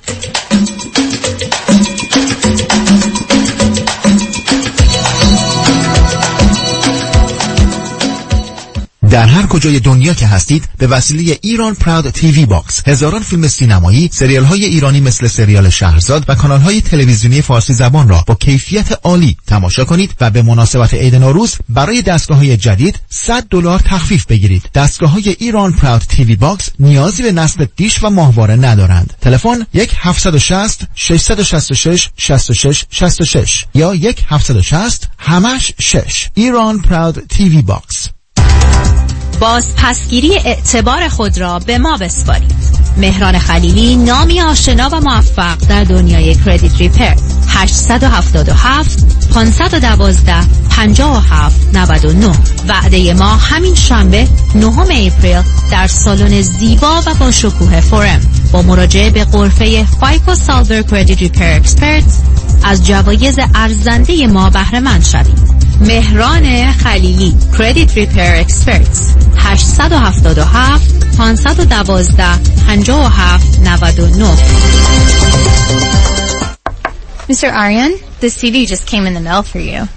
در هر کجای دنیا که هستید به وسیله ایران پراود تیوی باکس هزاران فیلم سینمایی، سریال های ایرانی مثل سریال شهرزاد و کانال های تلویزیونی فارسی زبان را با کیفیت عالی تماشا کنید و به مناسبت عید نوروز برای دستگاه های جدید صد دلار تخفیف بگیرید. دستگاه های ایران پراود تیوی باکس نیازی به نصب دیش و ماهواره ندارند. تلفن یک هفت شش صفر شش شش شش شش شش شش شش یا یک هفت شش صفر همش شش. ایران پراود تیوی باکس. بازپسگیری اعتبار خود را به ما بسپارید. مهران خلیلی، نامی آشنا و موفق در دنیای کردیت ریپر. هشت هفت هفت پانصد و دوازده پنجاه و هفت نود و نه. وعده ما همین شنبه نهم اپریل در سالن زیبا و با شکوه فورم با مراجعه به غرفه فایکو سالور کردیت ریپر اکسپرتس از جوایز ارزنده ما بهره مند شوید. مهران خلیلی، کردیت ریپر اکسپرتس. هشت هفت هفت پانصد و دوازده پنجاه و هفت نود و نه. Mister Aryan, this C D just came in the mail for you.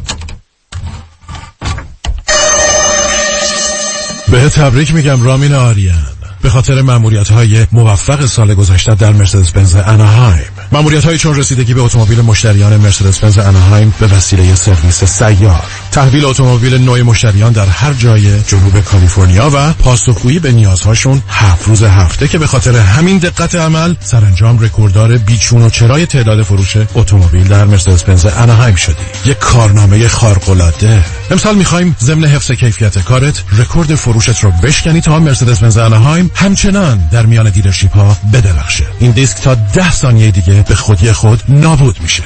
به تبریک میگم رامین آریان به خاطر مأموریت‌های موفق سال گذشته در مرسدس بنز اناهایم. مأموریت‌هایی چون رسیدگی به اتومبیل مشتریان مرسدس بنز اناهایم به وسیله سرویس سیار، تحویل اتومبیل نوع مشتریان در هر جای جنوب کالیفرنیا و پاسخگویی به نیازهاشون هفت روز هفته که به خاطر همین دقت عمل سرانجام رکورددار بیچون و چرای تعداد فروش اتومبیل در مرسدس بنز اناهایم شدی. یک کارنامه خارق‌العاده. امسال می‌خوایم ضمن حفظ کیفیت کارت رکورد فروشت رو بشکنی تا مرسدس بنز اناهایم همچنان در میان دیلرشیپ ها بدرخشه. این دیسک تا ده ثانیه دیگه به خودی خود نابود میشه.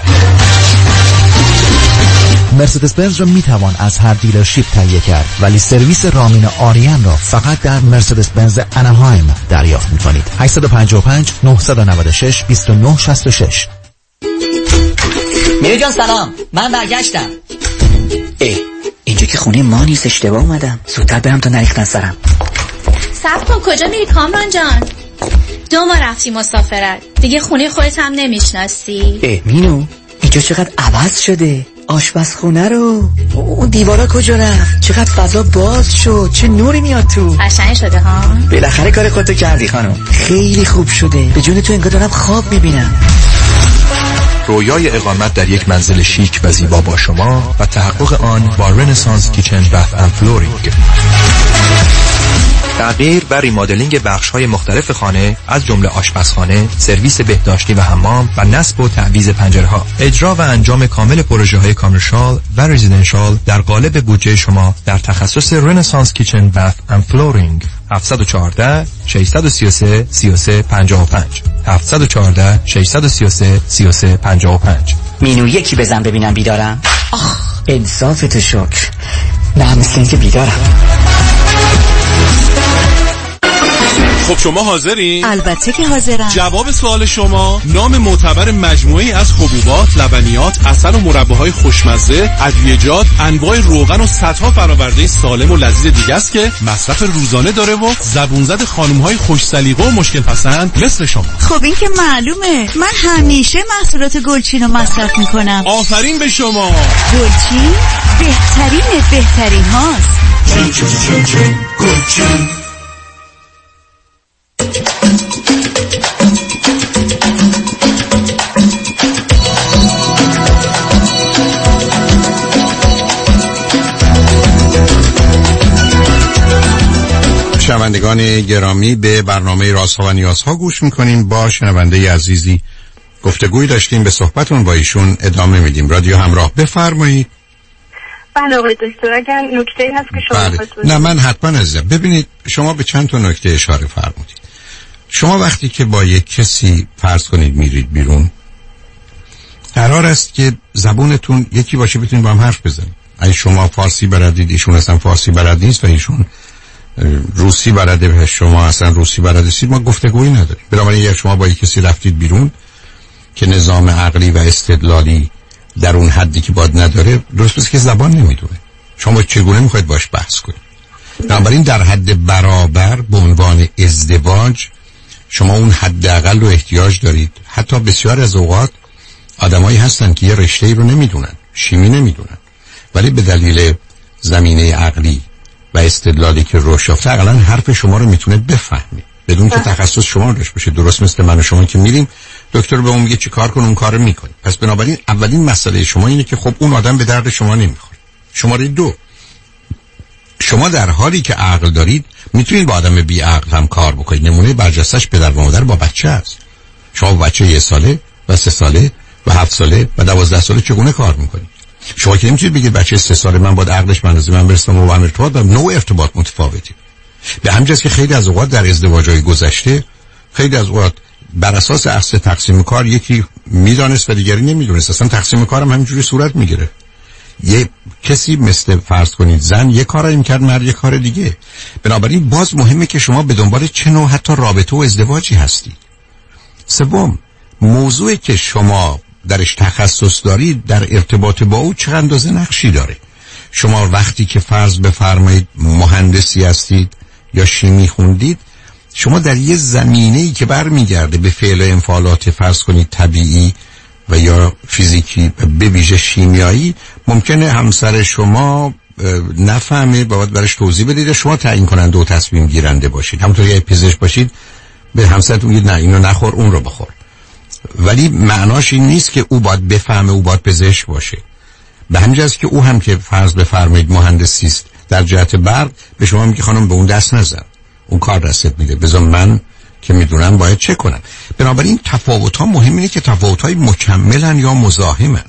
مرسدس بنز را میتوان از هر دیلرشیپ تهیه کرد، ولی سرویس رامین آریان را فقط در مرسدس بنز اناهایم دریافت میکنید. هشت پنج پنج نه نه شش دو نه شش شش. میره جان سلام، من برگشتم. اه اینجا که که خونه ما نیست، اشتباه اومدم. زودتر برم تا نریختن سرم. صبر کن، کجا میری کامران جان؟ دو ما رفتی مسافرت، دیگه خونه خودت هم نمیشناسی. اه مینو، اینجا چقدر عوض شده. آشپزخونه رو، اون دیوارا کجا رفت؟ چقدر فضا باز شد، چه نوری میاد تو. قشنگ شده ها. بالاخره کار خودتو کردی خانم. خیلی خوب شده. به جون تو انگار دارم خواب میبینم. رویای اقامت در یک منزل شیک و زیبا با شما و تحقق آن با رنسانس کیچن بث اند فلورینگ. تغییر و ریمادلینگ بخش‌های مختلف خانه از جمله آشپزخانه، سرویس بهداشتی و حمام و نصب و تعویض پنجره‌ها. اجرا و انجام کامل پروژه‌های کامرشال و رزیدنشال در قالب بودجه شما در تخصص رنسانس کیچن بث اند فلورینگ. هفت یک چهار شش سه سه سه سه پنج پنج هفت یک چهار شش سه سه سه سه پنج پنج. مینو یکی بزن ببینم بیدارم. آخ انصافت شکر. نه مثل اینکه بیدارم. خب شما حاضرین؟ البته که حاضرم. جواب سوال شما نام معتبر مجموعه‌ای از حبوبات، لبنیات، عسل و مرباهای خوشمزه، ادویه‌جات، انواع روغن و صدها فرآورده سالم و لذیذ دیگه است که مصرف روزانه داره و زبون زد خانم‌های خوش سلیقه و مشکل پسند مثل شما. خب این که معلومه. من همیشه محصولات گلچین رو مصرف میکنم. آفرین به شما. گلچین بهترین بهترین هاست. چین چین چین چین گلچین. شنوندگان گرامی، به برنامه رازها و نیازها گوش میکنیم. با شنونده عزیزی گفتگوی داشتیم، به صحبتون با ایشون ادامه میدیم. رادیو همراه، بفرمایید. بله آقای دکتر، اگر نکته‌ای هست که شما بله. نه من حتما عزیزم. ببینید شما به چند تا نکته اشاره فرمودید. شما وقتی که با یک کسی فرض کنید میرید بیرون، قرار است که زبونتون یکی باشه، بتونید با هم حرف بزنید. اگه شما فارسی بلدید، ایشون اصلا فارسی بلد نیست و ایشون روسی بلده، شما اصلا روسی بلد نیستید، ما گفتگویی نداریم. بنابراین اگه شما با یک کسی رفتید بیرون که نظام عقلی و استدلالی در اون حدی که باید نداره، درست بس که زبان نمیدونه، شما چگونه میخواید باش بحث کنید؟ بنابراین در حد برابر به عنوان ازدواج شما اون حداقل رو احتیاج دارید. حتی بسیار از اوقات آدمایی هستن که یه رشته‌ای رو نمیدونن، شیمی نمیدونن، ولی به دلیل زمینه عقلی و استدلالی که روش یافته حداقل حرف شما رو میتونه بفهمه بدون که تخصص شما رو داشته باشه. درست مثل من و شما که میریم دکتر به اون میگه چی کار کن، اون کارو میکنی. پس بنابراین اولین مسئله شما اینه که خب اون آدم به درد شما نمیخوره. شماره دو، شما در حالی که عقل دارید میتونید با آدم بی عقل هم کار بکنید. نمونه برجستش پدر و مادر با بچه است. شما با بچه یه ساله و سه ساله و هفت ساله و دوازده ساله چگونه کار میکنید؟ شما که نمیتونید بگید بچه سه ساله من باید عقلش منازی من برسم و با هم ارتباط دارم. نوع ارتباط متفاوتی. به همجاست که خیلی از اوقات در ازدواج‌های گذشته خیلی از اوقات بر اساس اصل تقسیم کار یکی میدانست و دیگری نمیدونست. اصلا تقسیم کارم همینجوری صورت میگیره. یه کسی مثل فرض کنید زن یه کاری میکرد، مرد یه کار دیگه. بنابراین باز مهمه که شما به دنبال چه نوع حتی رابطه و ازدواجی هستید. سوم، موضوعی که شما درش تخصص دارید در ارتباط با او چه اندازه نقشی داره. شما وقتی که فرض بفرمایید مهندسی هستید یا شیمی خوندید، شما در یه زمینه‌ای که برمیگرده به فعل و انفعالات فرض کنید طبیعی و یا فیزیکی به ویژه شیمیایی، ممکنه همسر شما نفهمه، باید برش توضیح بدید، شما تعیین کننده و تصمیم گیرنده باشید. همونطور که پزشک باشید به همسرتون بگید نه اینو نخور اون رو بخور، ولی معناش این نیست که او باید بفهمه، او باید پزشک باشه. به همین جاست که او هم که فرض بفرمایید مهندسی است در جهت برق، به شما میگه خانم به اون دست نزن، اون کار دستت میده، بذار من که میدونم باید چه کنم. بنابراین تفاوت‌ها مهم اینه که تفاوت‌های مکملن یا مزاحمن.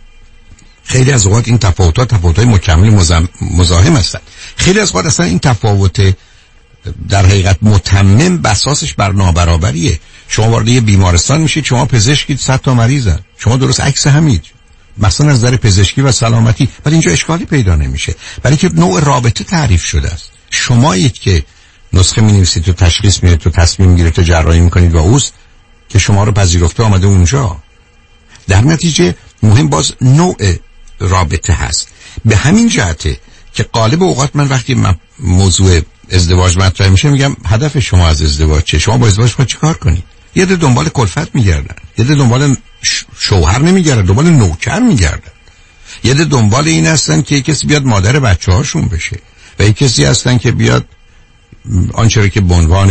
خیلی از اوقات این تفاوت‌ها تفاوت‌های مکمل مزاحم هستن. خیلی از اوقات اصلا این تفاوت در حقیقت متمم بساسش بر نابرابریه. شما وارد یه بیمارستان میشید، شما پزشکید، صد تا مریضن، شما درست عکس همید، مثلا از نظر پزشکی و سلامتی، ولی اینجا اشکالی پیدا نمیشه، برای که نوع رابطه تعریف شده است. شمایید که نسخه می‌نویسید تو تشخیص میدید تو تصمیم میگیرید تو جراحی میکنید و اوست که شما رو پذیرفته آمده اونجا. در نتیجه مهم باز نوع رابطه هست. به همین جهته که غالب اوقات من وقتی من موضوع ازدواج مطرح میشه میگم هدف شما از ازدواج چه؟ شما با ازدواج میخواید چیکار کنید؟ یه ده دنبال کلفت میگردن، یه ده دنبال شوهر نمیگردن، دنبال نوکر میگردن، یه ده دنبال این هستن که کسی بیاد مادر بچه‌هاشون بشه و یک کسی هستن که بیاد آنچه که به عنوان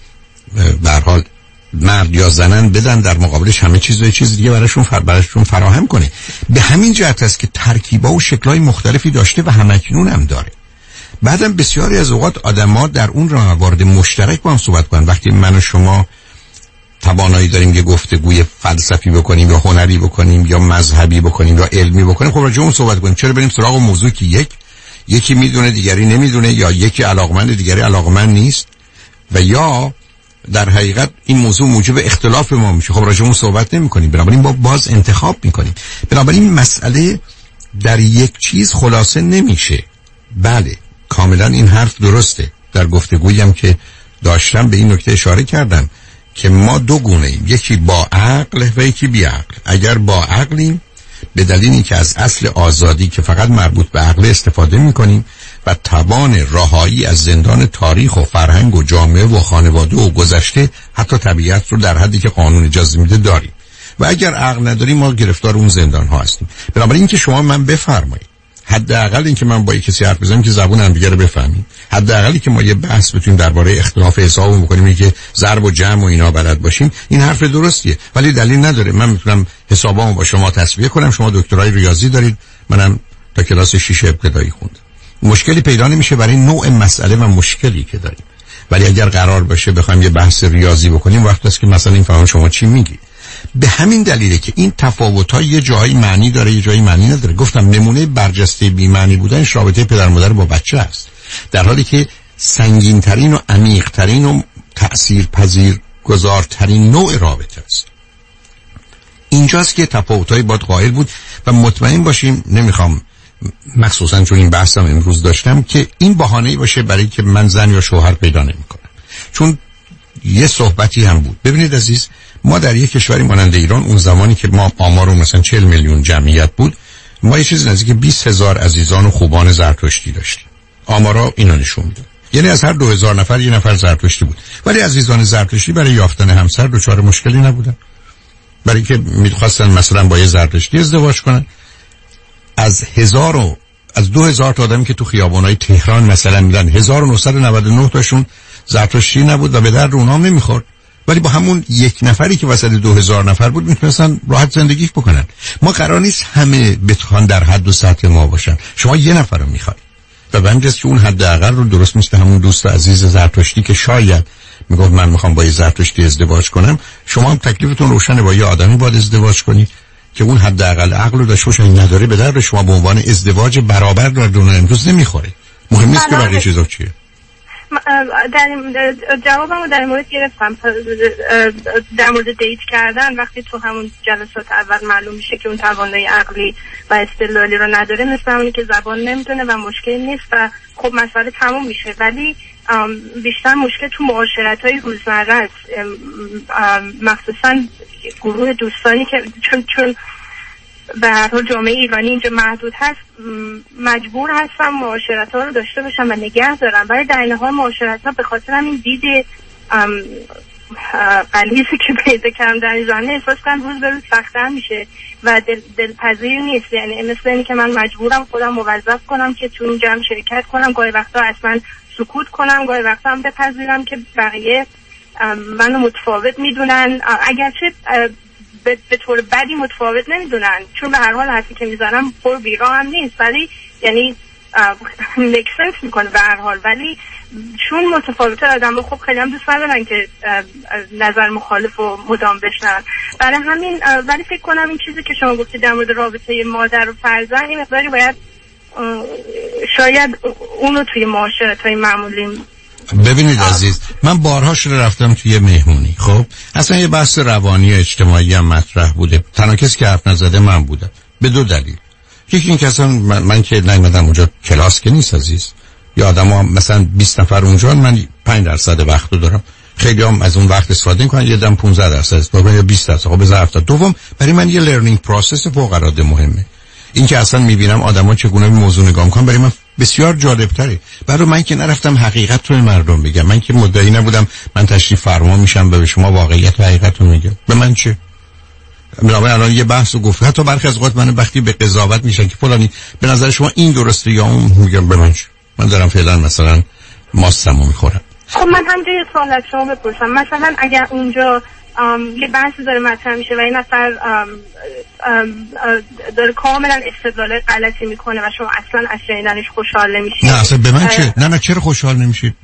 به هر حال مرد یا زنن بدن در مقابلش همه چیز و چیز دیگه براشون فر براشون فراهم کنه. به همین جهت است که ترکیبا و شکل‌های مختلفی داشته و همکنون هم داره. بعدم بسیاری از اوقات آدم‌ها در اون موارد مشترک با هم صحبت کنن. وقتی من و شما توانایی داریم یه گفتگوی فلسفی بکنیم یا هنری بکنیم یا مذهبی بکنیم یا علمی بکنیم، خب راجع اون صحبت کنیم. چرا بریم سراغ موضوعی که یک یکی میدونه دیگری نمیدونه، یا یکی علاقمند دیگری علاقمند نیست، و یا در حقیقت این موضوع موجب اختلاف ما میشه؟ خب راجع اون صحبت نمی‌کنیم، بنابراین با باز انتخاب می‌کنیم. بنابراین مسئله در یک چیز خلاصه نمیشه. بله کاملا این حرف درسته. در گفتگویی هم که داشتم به این نکته اشاره کردم که ما دو گونه ایم، یکی با عقل و یکی بی عقل. اگر با عقلیم به دلیل اینکه از اصل آزادی که فقط مربوط به عقل استفاده می‌کنیم و توان رهایی از زندان تاریخ و فرهنگ و جامعه و خانواده و گذشته حتی طبیعت رو در حدی که قانون اجازه میده داریم، و اگر عقل نداریم ما گرفتار اون زندان ها هستیم. بنابراین اینکه شما من بفرمایید حداقل اینکه من با کسی حرف بزنم که زبون هم دیگه رو بفهمیم، حداقلی که ما یه بحث بتونیم درباره اختلاف حساب بکنیم، اینکه ضرب و جمع و اینا بلد باشیم، این حرف درستیه. ولی دلیل نداره من میتونم حسابامو با شما تصفیه کنم، شما دکترای ریاضی دارید، منم تا کلاس شش ابتدایی خوندم. مشکلی پیدا نمیشه برای نوع مسئله و مشکلی که داریم. ولی اگر قرار باشه بخوایم یه بحث ریاضی بکنیم، وقتی است که مثلا این فهم شما چی میگی. به همین دلیله که این تفاوت‌ها یه جایی معنی داره یه جایی معنی نداره. گفتم نمونه برجسته بی معنی بودنش رابطه پدر مادر با بچه است، در حالی که سنگین‌ترین و عمیق‌ترین و تأثیرپذیرگذارترین نوع رابطه است. اینجاست که تفاوت‌های باید قائل بود و مطمئن باشیم. نمیخوام مخصوصا چون این بحثم امروز داشتم که این بهانه‌ای باشه برای که من زن یا شوهر پیدا نمی‌کنم، چون یه صحبتی هم بود. ببینید عزیز، ما در یک کشوری مانند ایران اون زمانی که ما آمار مثلا چهل میلیون جمعیت بود، ما یه چیزی نزدیک بیست هزار عزیزان و خوبان زرتشتی داشتیم. آمارا اینو نشون میده، یعنی از هر دو هزار نفر یه نفر زرتشتی بود. ولی عزیزان زرتشتی برای یافتن همسر دچار مشکلی نبودن، برای که می‌خواستن مثلا با یه زرتشتی ازدواج کنن. از هزار و از دو هزار تا آدمی که تو خیابان‌های تهران مثلا میدن، هزار و نهصد و نود و نه تاشون زرتشتی نبود و به درد اونها نمیخورد. ولی با همون یک نفری که وسط دو هزار نفر بود میتونستن راحت زندگی بکنن. ما قرار نیست همه بتوان در حد و سطح ما باشن. شما یه نفر رو میخواید و بنجست که اون حداقل رو درست مثل همون دوست عزیز زرتشتی که شاید میگفت من میخوام با یه زرتشتی ازدواج کنم، شما هم تکلیفتون روشنه، با یه آدمی باید ازدواج کنید که اون حداقل عقل رو داشته باشه. این نداره به درد شما به عنوان ازدواج برابر در دنیا امروز نمیخوره. مهم نیست که بقیه چیزا چیه. در جوابمو در مورد گرفتم در مورد دیت کردن. وقتی تو همون جلسات اول معلوم میشه که اون توانایی عقلی و استدلالی رو نداره، مثل همونی که زبان نمیتونه و مشکل نیست و خب مسئله تموم میشه. ولی بیشتر مشکل تو معاشرت‌های روزمره است، مخصوصا گروه دوستانی که چون چون به هر حال جامعه ایرانی اینجا محدود هست، مجبور هستم معاشرت‌ها رو داشته باشم و نگه دارم. ولی در این حال معاشرت‌ها به خاطر همین دید غلیظی که پیدا کردم در این زمینه احساس کنم روز به روز سخت‌تر میشه و دل دلپذیر نیست. یعنی مثل اینی که من مجبورم خودم موظف کنم که تو این جمع شرکت کنم، گاهی وقتا اصلا سکوت کنم، گاهی وقتا هم بپذیرم که بقیه منو متفاوت میدونن، اگرچه به, به طور بدی متفاوت نمیدونن، چون به هر حال حرفی که میزنم پر بیرا هم نیست، ولی یعنی مکسنس میکنه به هر حال. ولی چون متفاوت آدم خب خیلی هم دوست ندارن که نظر مخالف و مدام بشنن. برای همین ولی فکر کنم این چیزی که شما گفتید در مورد رابطه مادر و فرزند، این مقداری باید شاید اونو توی معاشرت‌های معمولی. ببینید عزیز، من بارها شده رفتم توی مهمونی، خب اصلا یه بحث روانی اجتماعی هم مطرح بوده، تنها کسی که حرف نزده من بودم به دو دلیل. یکی این که اصلا من, من که نیومدم اونجا کلاس که نیست عزیز، یا آدم ها مثلا بیست نفر اونجا، من پنج درصد وقت رو دارم، خیلی هم از اون وقت استفاده میکنن، یه دم پانزده درصد استفاده یا بیست درصد. خب بذار هفته دوم برای من یه لرنینگ پروسس فوق العاده مهمه. این که اصلا میبینم آدما چگونه به موضوع نگاه میکنن، برای من بسیار جالبتره. برای من که نرفتم حقیقت رو مردم بگم، من که مدعی نبودم من تشریف فرما میشم و به شما واقعیت و حقیقت رو میگم. به من چه؟ من الان یه بحث رو گفت، حتی برخی از اوقات من وقتی به قضاوت میشن که فلانی به نظر شما این درسته یا اون، میگم به من چه؟ من دارم فعلا مثلا ماستمو میخورم. خب من هم یه سوال از شما بپرسم، مثلا اگر اونجا یه بحثی داره مطرح میشه و این نفر ام ام داره کاملا استدلال غلطی میکنه و شما اصلا از شنیدنش خوشحال نمیشید. نه اصلا به من چه؟ نه نه چرا خوشحال نمیشید؟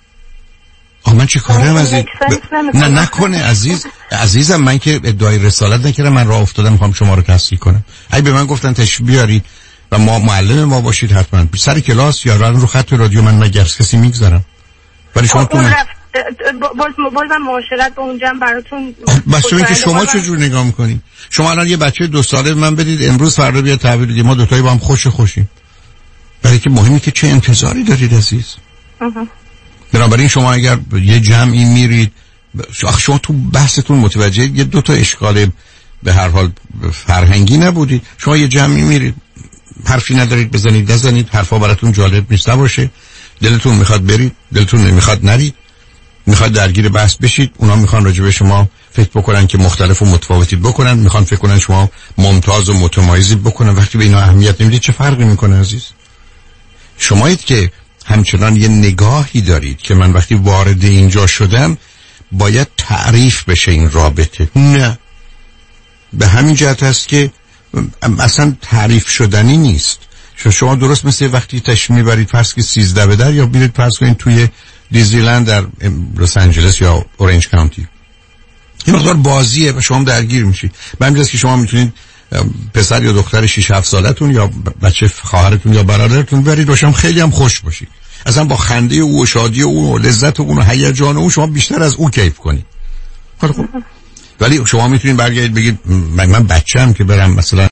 آه من چه کارم عزیز؟ ب... نه نکنه عزیز. عزیزم من که ادعای رسالت نکردم، من راه افتادم میخوام شما رو تصحیح کنم. اگه به من گفتن تشریف بیارید و ما معلم ما باشید حتما سر کلاس یا رو خط رادیو من مگر کسی میگذارم. ولی شما تو باز بازم معاشرت به اونجا براتون بس چون که شما چجور نگاه میکنید؟ شما الان یه بچه دو ساله من بدید امروز فردا بیاد تحویل بدید، ما دو تایی با هم خوش خوشیم. برای که مهمی که چه انتظاری دارید عزیز. بنابراین شما اگر یه جمعی میرید، شما تو بحثتون متوجه یه دو تا اشکال به هر حال فرهنگی نبودید. شما یه جمعی میرید، حرفی ندارید بزنید نزنید، حرفا براتون جالب نیست نباشه، دلتون میخواد برید، دلتون نمیخواد نرید، میخواد درگیر بحث بشید، اونا میخوان راجع به شما فکر بکنن که مختلف و متفاوتی بکنن، میخوان فکر کنن شما ممتاز و متمایزی بکنن. وقتی به اینا اهمیت نمیدید چه فرقی میکنه عزیز؟ شمایید که همچنان یه نگاهی دارید که من وقتی وارد اینجا شدم باید تعریف بشه این رابطه. نه، به همین جهت است که اصلا تعریف شدنی نیست. شما درست مثل وقتی تشریف میبرید فرض که سیزده به در یا بیرید فرض کنید توی دیزنیلند در لس آنجلس یا اورنج کانتی، این مقدار بازیه و شما درگیر میشید. به همین جهت که شما میتونید پسر یا دختر شش هفت سالتون یا بچه خواهرتون یا برادرتون برید و شما خیلی هم خوش باشید، اصلا با خنده او و شادی او و لذت اون و هیجان او شما بیشتر از او کیف کنید. خب ولی شما میتونید برگردید بگید من, من بچه‌ام که برم مثلا